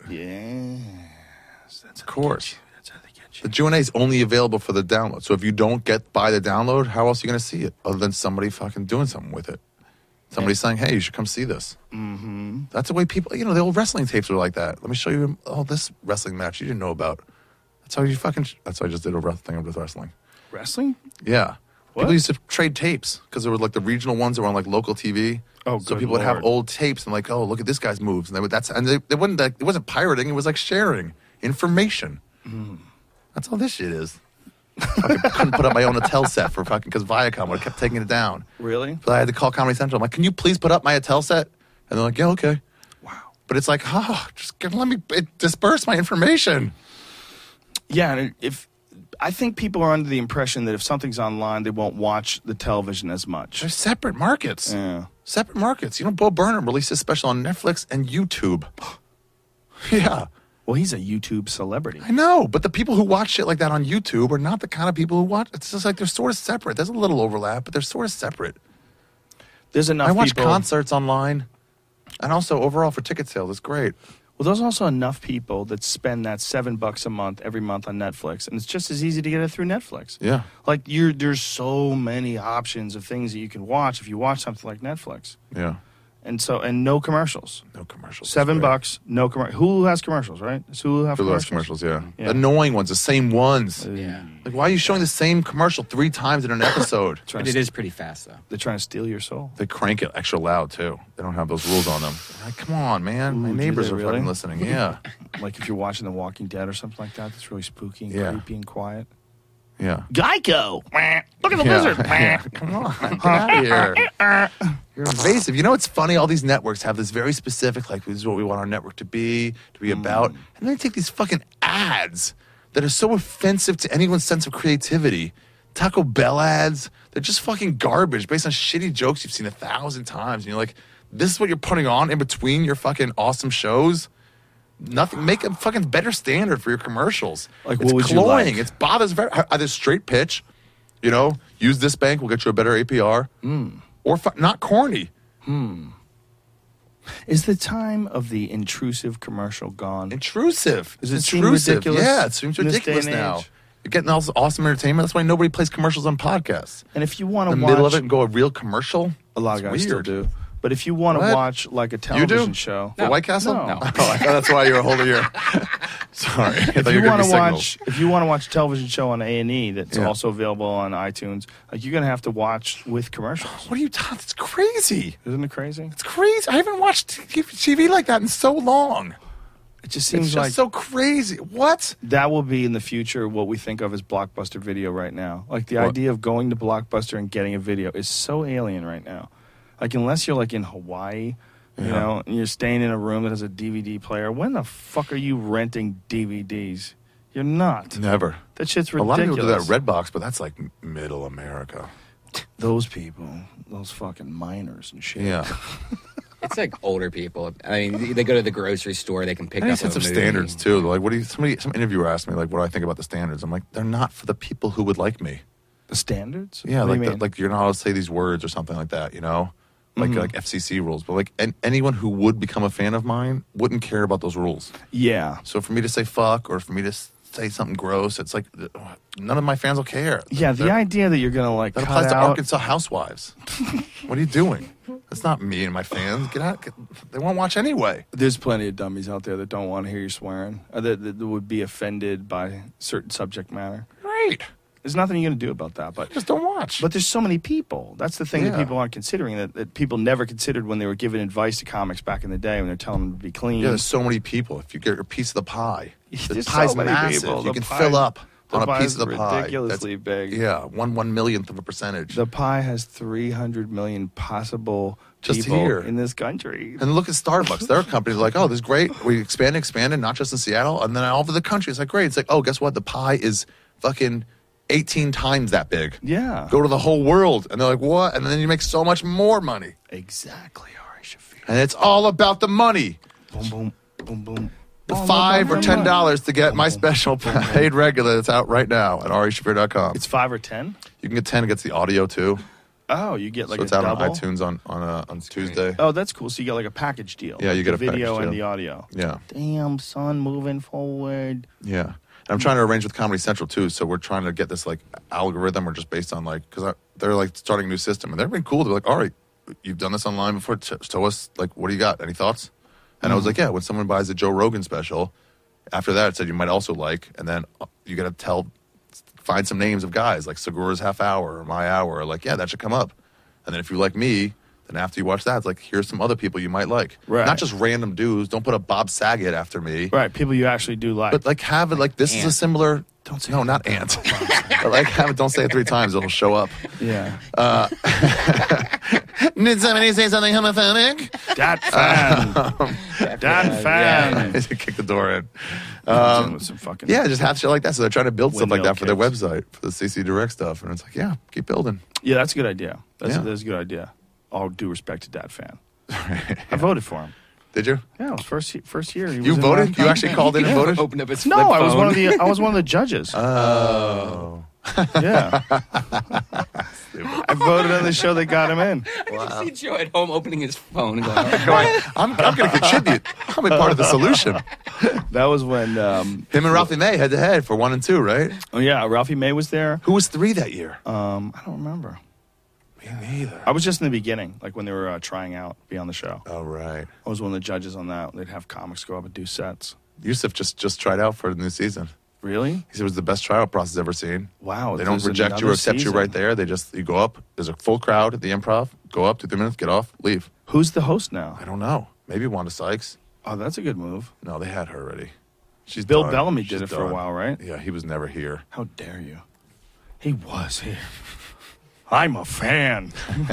yes, that's Of course. The Q and A is only available for the download. So if you don't get buy the download, how else are you going to see it other than somebody fucking doing something with it? Somebody saying, "Hey, you should come see this." Mm-hmm. That's the way people, you know, the old wrestling tapes were like that. Let me show you oh this wrestling match you didn't know about. That's how you fucking. That's how I just did a thing with wrestling. wrestling. Yeah. What? People used to trade tapes because there were like the regional ones that were on like local T V. Oh, so good people would have Lord. old tapes and like, oh, look at this guy's moves, and they would that's and they, they wouldn't like, it wasn't pirating, it was like sharing information. Mm. That's all this shit is. Fucking couldn't put up my own Attell set for fucking because Viacom would have kept taking it down. Really? So I had to call Comedy Central. I'm like, can you please put up my Attell set? And they're like, yeah, okay. Wow. But it's like, oh, just get, let me it, disperse my information. Yeah, and if I think people are under the impression that if something's online, they won't watch the television as much. They're separate markets. Yeah. Separate markets. You know, Bo Burnham released his special on Netflix and YouTube. Yeah, Well, he's a YouTube celebrity. I know. But the people who watch shit like that on YouTube are not the kind of people who watch. It's just like they're sort of separate. There's a little overlap, but they're sort of separate. There's enough I watch people. concerts online, and also overall for ticket sales, it's great. Well, there's also enough people that spend that seven bucks a month every month on Netflix, and it's just as easy to get it through Netflix. Yeah. Like you're, there's so many options of things that you can watch if you watch something like Netflix, Yeah. and so and no commercials. No commercials. Seven It's great. bucks, no commercials. Hulu has commercials, right? Does Hulu have Hulu has commercials? commercials, yeah. Yeah. Annoying ones, the same ones. Yeah. Like, why are you showing the same commercial three times in an episode? Trying But to it is pretty fast though. They're trying to steal your soul. They crank it extra loud, too. They don't have those rules on them. Like, come on, man. My Ooh, do neighbors they are really? fucking listening. Yeah. Like if you're watching The Walking Dead or something like that, that's really spooky and Yeah. creepy and quiet. Yeah. Geico. Look at the Yeah. lizard. Yeah. Come on. Get out of here. You're invasive. You know what's funny? All these networks have this very specific, like, this is what we want our network to be, to be about. And then they take these fucking ads that are so offensive to anyone's sense of creativity. Taco Bell ads, they're just fucking garbage based on shitty jokes you've seen a thousand times. And you're like, this is what you're putting on in between your fucking awesome shows? Nothing. Make a fucking better standard for your commercials. Like, it's what would you cloying. like? It's bothers very. Either straight pitch, you know, use this bank, we'll get you a better A P R, Mm. or fu- not corny. Hmm. Is the time of the intrusive commercial gone? Intrusive. Does it seem Intrusive. ridiculous? Yeah, it seems in this day ridiculous and now. age? You're getting all this awesome entertainment. That's why nobody plays commercials on podcasts. And if you want to In the watch, middle of it and go a real commercial, a lot of it's guys still weird. do. But if you want to What? watch like a You television do? show, For White Castle? No. Oh, I thought that's why you were holding your. Sorry. I if thought you were want giving to me watch, signals. if you want to watch a television show on A and E that's Yeah. also available on iTunes, like you're gonna have to watch with commercials. What are you talking? It's crazy. Isn't it crazy? It's crazy. I haven't watched T V like that in so long. It just It's seems just like so crazy. What? that will be in the future what we think of as Blockbuster video right now. Like the What? idea of going to Blockbuster and getting a video is so alien right now. Like unless you're like in Hawaii, you Yeah. know, and you're staying in a room that has a D V D player, when the fuck are you renting D V Ds? You're not. Never. That shit's A lot of ridiculous. people do that Redbox, but that's like m- middle America. Those people, those fucking miners and shit. Yeah. It's like older people. I mean, they go to the grocery store, they can pick Any up sense a of movie. standards too. Like, what do you? Somebody, some interviewer asked me like, what do I think about the standards? I'm like, they're not for the people who would like me. The standards? Yeah, What do like you the, mean? like you're not allowed to say these words or something like that. You know, like Mhm. like F C C rules. But like an, anyone who would become a fan of mine wouldn't care about those rules. Yeah. So for me to say fuck or for me to s- say something gross, it's like uh, none of my fans will care. Yeah, the That- idea that you're gonna like that cut applies to out. Arkansas Housewives. What are you doing? That's not me and my fans. Get out. Get, they won't watch anyway. There's plenty of dummies out there that don't want to hear you swearing, uh, that, that that would be offended by certain subject matter. Right. There's nothing you're gonna do about that. But Just don't watch. but there's so many people. That's the thing that Yeah. people aren't considering. That, that people never considered when they were giving advice to comics back in the day when they're telling them to be clean. Yeah, there's so many people. If you get a piece of the pie, the There's so pie's many massive. people. You The can pie- fill up the on a pie piece is of the pie. ridiculously big. Yeah, one one millionth of a percentage. The pie has three hundred million possible Just people here. in this country. And look at Starbucks. Their company's like, oh, this is great. We expanded, expanded, not just in Seattle, and then all over the country. It's like, great. It's like, oh, guess what? The pie is fucking eighteen times that big. Yeah. Go to the whole world. And they're like, what? And then you make so much more money. Exactly, Ari Shafir. And it's all about the money. Boom, boom, boom, boom. The All five about or the ten money. dollars to get my special paid regular that's out right now at ari shafir dot com. It's five or ten. You can get ten. It gets the audio too. Oh, you get like so it's a out double. on iTunes on on uh, on Tuesday. Oh, that's cool. So you get like a package deal. Yeah, you Like get the a video package and deal. the audio. Yeah, Damn, son, moving forward. yeah. And I'm trying to arrange with Comedy Central too. So we're trying to get this like algorithm, or just based on like because they're like starting a new system, and they've been cool. They're like, all right, you've done this online before. T- show us like what do you got? Any thoughts? And I was like, yeah. When someone buys a Joe Rogan special, after that it said you might also like, and then uh, you got to tell, find some names of guys like Segura's Half Hour or My Hour. Or like, yeah, that should come up. And then if you like me, then after you watch that, it's like, here's some other people you might like. Right. Not just random dudes. Don't put a Bob Saget after me. Right, people you actually do like. But like have it like this is a Ant. similar. Don't say no, not ant. But like have it. Don't say it three times. It'll show up. yeah. Uh, Did somebody say something homophobic? Dat fan. Dat fan. Kick the door in. Um, with some fucking Yeah, just have shit like that. So they're trying to build stuff like Windmill that for their kicks. website, for the C C Direct stuff. And it's like, yeah, keep building. Yeah, that's a good idea. That's, Yeah. that's a good idea. All due respect to Dat fan. I voted for him. Did you? Yeah, it was first first year. He was You in voted? my- You actually called in and voted? Opened up his No, flip I was phone. one of the I was one of the judges. Oh. Yeah, I voted on the show that got him in. I see Joe at home opening his phone and going, Going, I'm, I'm going to contribute. I'm a part of the solution. That was when. Um, Him and Ralphie May head to head for one and two, right? oh yeah, Ralphie May was there. Who was three that year? Um, I don't remember. Me neither. I was just in the beginning, like when they were uh, trying out, be on the show. Oh, right. I was one of the judges on that. They'd have comics go up and do sets. Yusuf just, just tried out for the new season. Really? He said it was the best tryout process ever seen. Wow. They don't there's reject you or another accept you season. right there. They just, you go up, there's a full crowd at the Improv, go up, two, three minutes, get off, leave. Who's the host now? I don't know. Maybe Wanda Sykes. Oh, that's a good move. No, they had her already. She's Bill done. Bellamy She's did it for done. a while, right? Yeah, he was never here. How dare you? He was here. I'm a fan.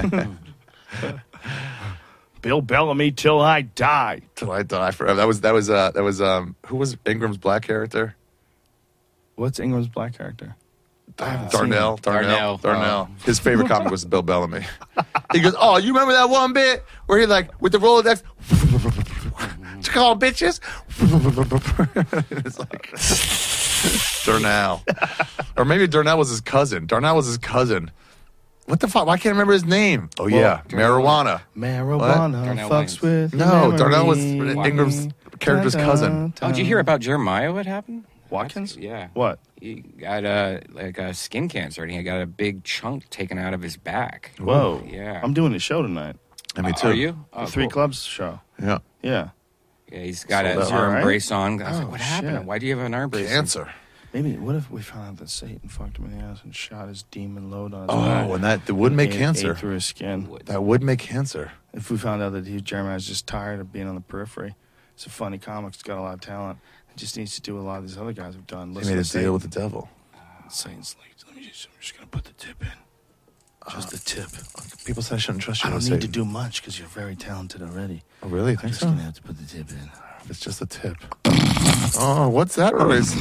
Bill Bellamy till I die. Till I die forever. That was that was uh that was um who was Ingram's black character? What's Ingram's black character? Darnell, Darnell, Darnell. Darnell. His favorite comic was Bill Bellamy. He goes, "Oh, you remember that one bit where he like with the Rolodex, what you call them, bitches?" It's like Darnell, or maybe Darnell was his cousin. Darnell was his cousin. What the fuck? Why can't I remember his name? Oh yeah, marijuana. Marijuana Darnell fucks Wayans. with No, your Darnell was memory. Ingram's character's cousin. Oh, did you hear about Jeremiah? What happened? Watkins? Yeah. What? He got uh, like a skin cancer, and he got a big chunk taken out of his back. Whoa. Yeah. I'm doing a show tonight. And me Uh, too. Are you? Oh, The Three cool. Clubs show. Yeah. Yeah. Yeah, he's got So a that's zero all right? brace on. I was Oh, like, what happened? shit. Why do you have an arm brace? Cancer. Maybe, what if we found out that Satan fucked him in the ass and shot his demon load on his Oh, back? and that, that would make Ate- cancer. ate through his skin. That would make cancer. If we found out that he, Jeremiah's just tired of being on the periphery. It's a funny comic. It's got a lot of talent. It just needs to do what a lot of these other guys have done. He Listen made a to deal with the devil. Satan's like, let me just, I'm just going to put the tip in. Just the tip. People said I shouldn't trust you. I don't with need to Satan. do much because you're very talented already. Oh, really? I'm Think just so? going to have to put the tip in. It's just a tip. Oh, what's that noise?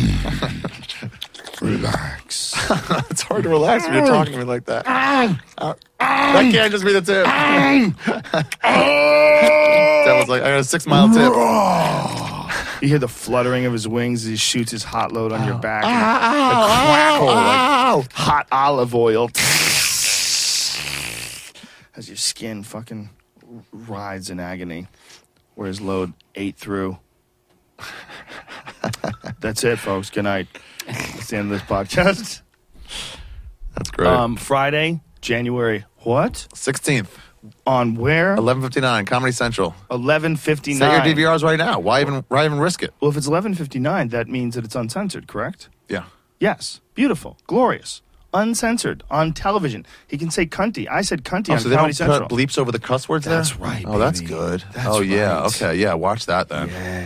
Relax. It's hard to relax when you're talking to me like that. Uh, that can't just be the tip. Devil's like, I got a six mile tip. You hear the fluttering of his wings as he shoots his hot load on your back. and the crackle like hot olive oil. As your skin fucking rides in agony. Where his load ate through. That's it, folks. Good night. That's the end of this podcast. That's great. Um, Friday, January what? sixteenth, On where? eleven fifty-nine, Comedy Central. eleven fifty-nine. Set your D V Rs right now. Why even why even risk it? Well, if it's eleven fifty-nine, that means that it's uncensored, correct? Yeah. Yes. Beautiful. Glorious. Uncensored. On television. He can say cunty. I said cunty Oh, on so they Comedy don't Central. put bleeps over the cuss words there? That's right, Oh, that's baby. good. That's oh, yeah. right. Okay, yeah. Watch that then.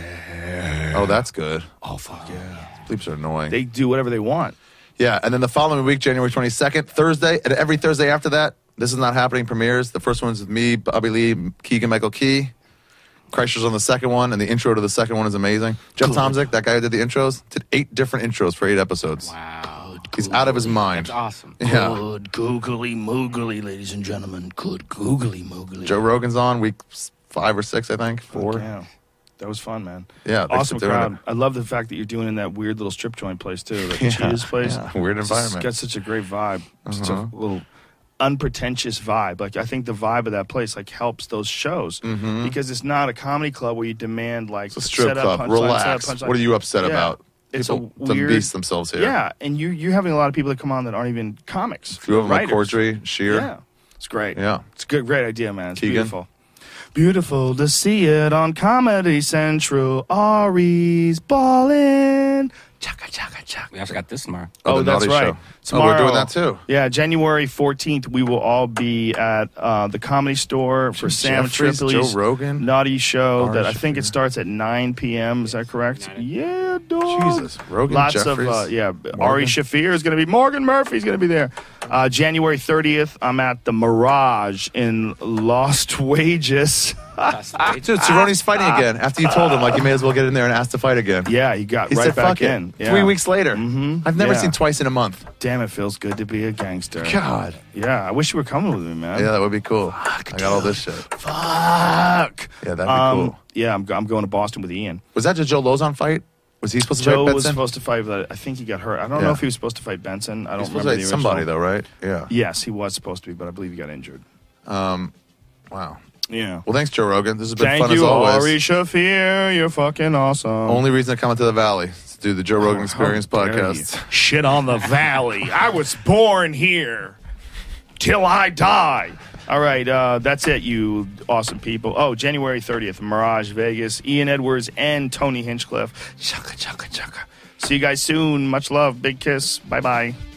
Yeah. Oh, that's good. Oh, fuck yeah. Bleeps are annoying. They do whatever they want. Yeah, and then the following week, January twenty-second, Thursday, and every Thursday after that, This Is Not Happening premieres. The first one's with me, Bobby Lee, Keegan Michael Key. Kreischer's on the second one, and the intro to the second one is amazing. Jeff Tomzik, that guy who did the intros, did eight different intros for eight episodes. Wow. He's out of his mind. That's awesome. Yeah. Good googly moogly, ladies and gentlemen. Good googly moogly. Joe Rogan's on week five or six, I think. Four. Yeah. That was fun, man. Yeah, thanks awesome for doing crowd. it. I love the fact that you're doing in that weird little strip joint place too, the Yeah, Cheetah's place. yeah, weird It's environment. got such a great vibe. Just Uh-huh. a little unpretentious vibe. Like I think the vibe of that place like helps those shows because it's not a comedy club where you demand like Mm-hmm. It's a strip set up, club. punchline, Relax. set up, punchline. What are you upset Yeah. about? It's People a weird, beast themselves here. Yeah, and you you're having a lot of people that come on that aren't even comics. A few of them like writers. Cordry, Sheer. Yeah, it's great. Yeah. It's a good, great idea, man. It's Keegan? beautiful. Beautiful to see it on Comedy Central. Ari's ballin'. Chaka, chaka, chaka. We also got this tomorrow. Oh, Oh, the that's Naughty right. Show. Oh, we're doing Tomorrow- that too. Yeah, January fourteenth, we will all be at uh, the Comedy Store for Sam Jeffries, Tripoli's Joe Rogan, Naughty Show. Ari That I think it Shaffir. starts at nine p.m. Is that correct? Yeah, dog. Jesus. Rogan, Lots Jeffries, of, uh, yeah. Morgan. Ari Shafir is going to be, Morgan Murphy's going to be there. Uh, January thirtieth, I'm at the Mirage in Lost Wages. Dude, Cerrone's fighting again. After you told him, like, you may as well get in there and ask to fight again. Yeah, he got He right said, back fuck in. it. Yeah. Three weeks later. Mhm. I've never Yeah. seen twice in a month. Damn, it feels good to be a gangster. God. Yeah, I wish you were coming with me, man. Yeah, that would be cool. I got all this shit. Fuck. Yeah, that'd be Um, cool. Yeah, I'm, go- I'm going to Boston with Ian. Was that the Joe Lozon fight? Was he supposed to Joe fight was Benson? supposed to fight, but I think he got hurt. I don't Yeah. know if he was supposed to fight Benson. I don't He's supposed remember to the fight somebody, original. though, right? Yeah. Yes, he was supposed to be, but I believe he got injured. Um, wow. Yeah. Well, thanks, Joe Rogan. This has been Thank fun you, as always. Ari Shafir. You're fucking awesome. Only reason to come into the Valley is to do the Joe Rogan Oh, Experience how dare podcast. you. Shit on the Valley. I was born here till I die. All right, uh, that's it, you awesome people. Oh, January thirtieth, Mirage Vegas, Ian Edwards and Tony Hinchcliffe. Chaka, chaka, chaka. See you guys soon. Much love. Big kiss. Bye-bye.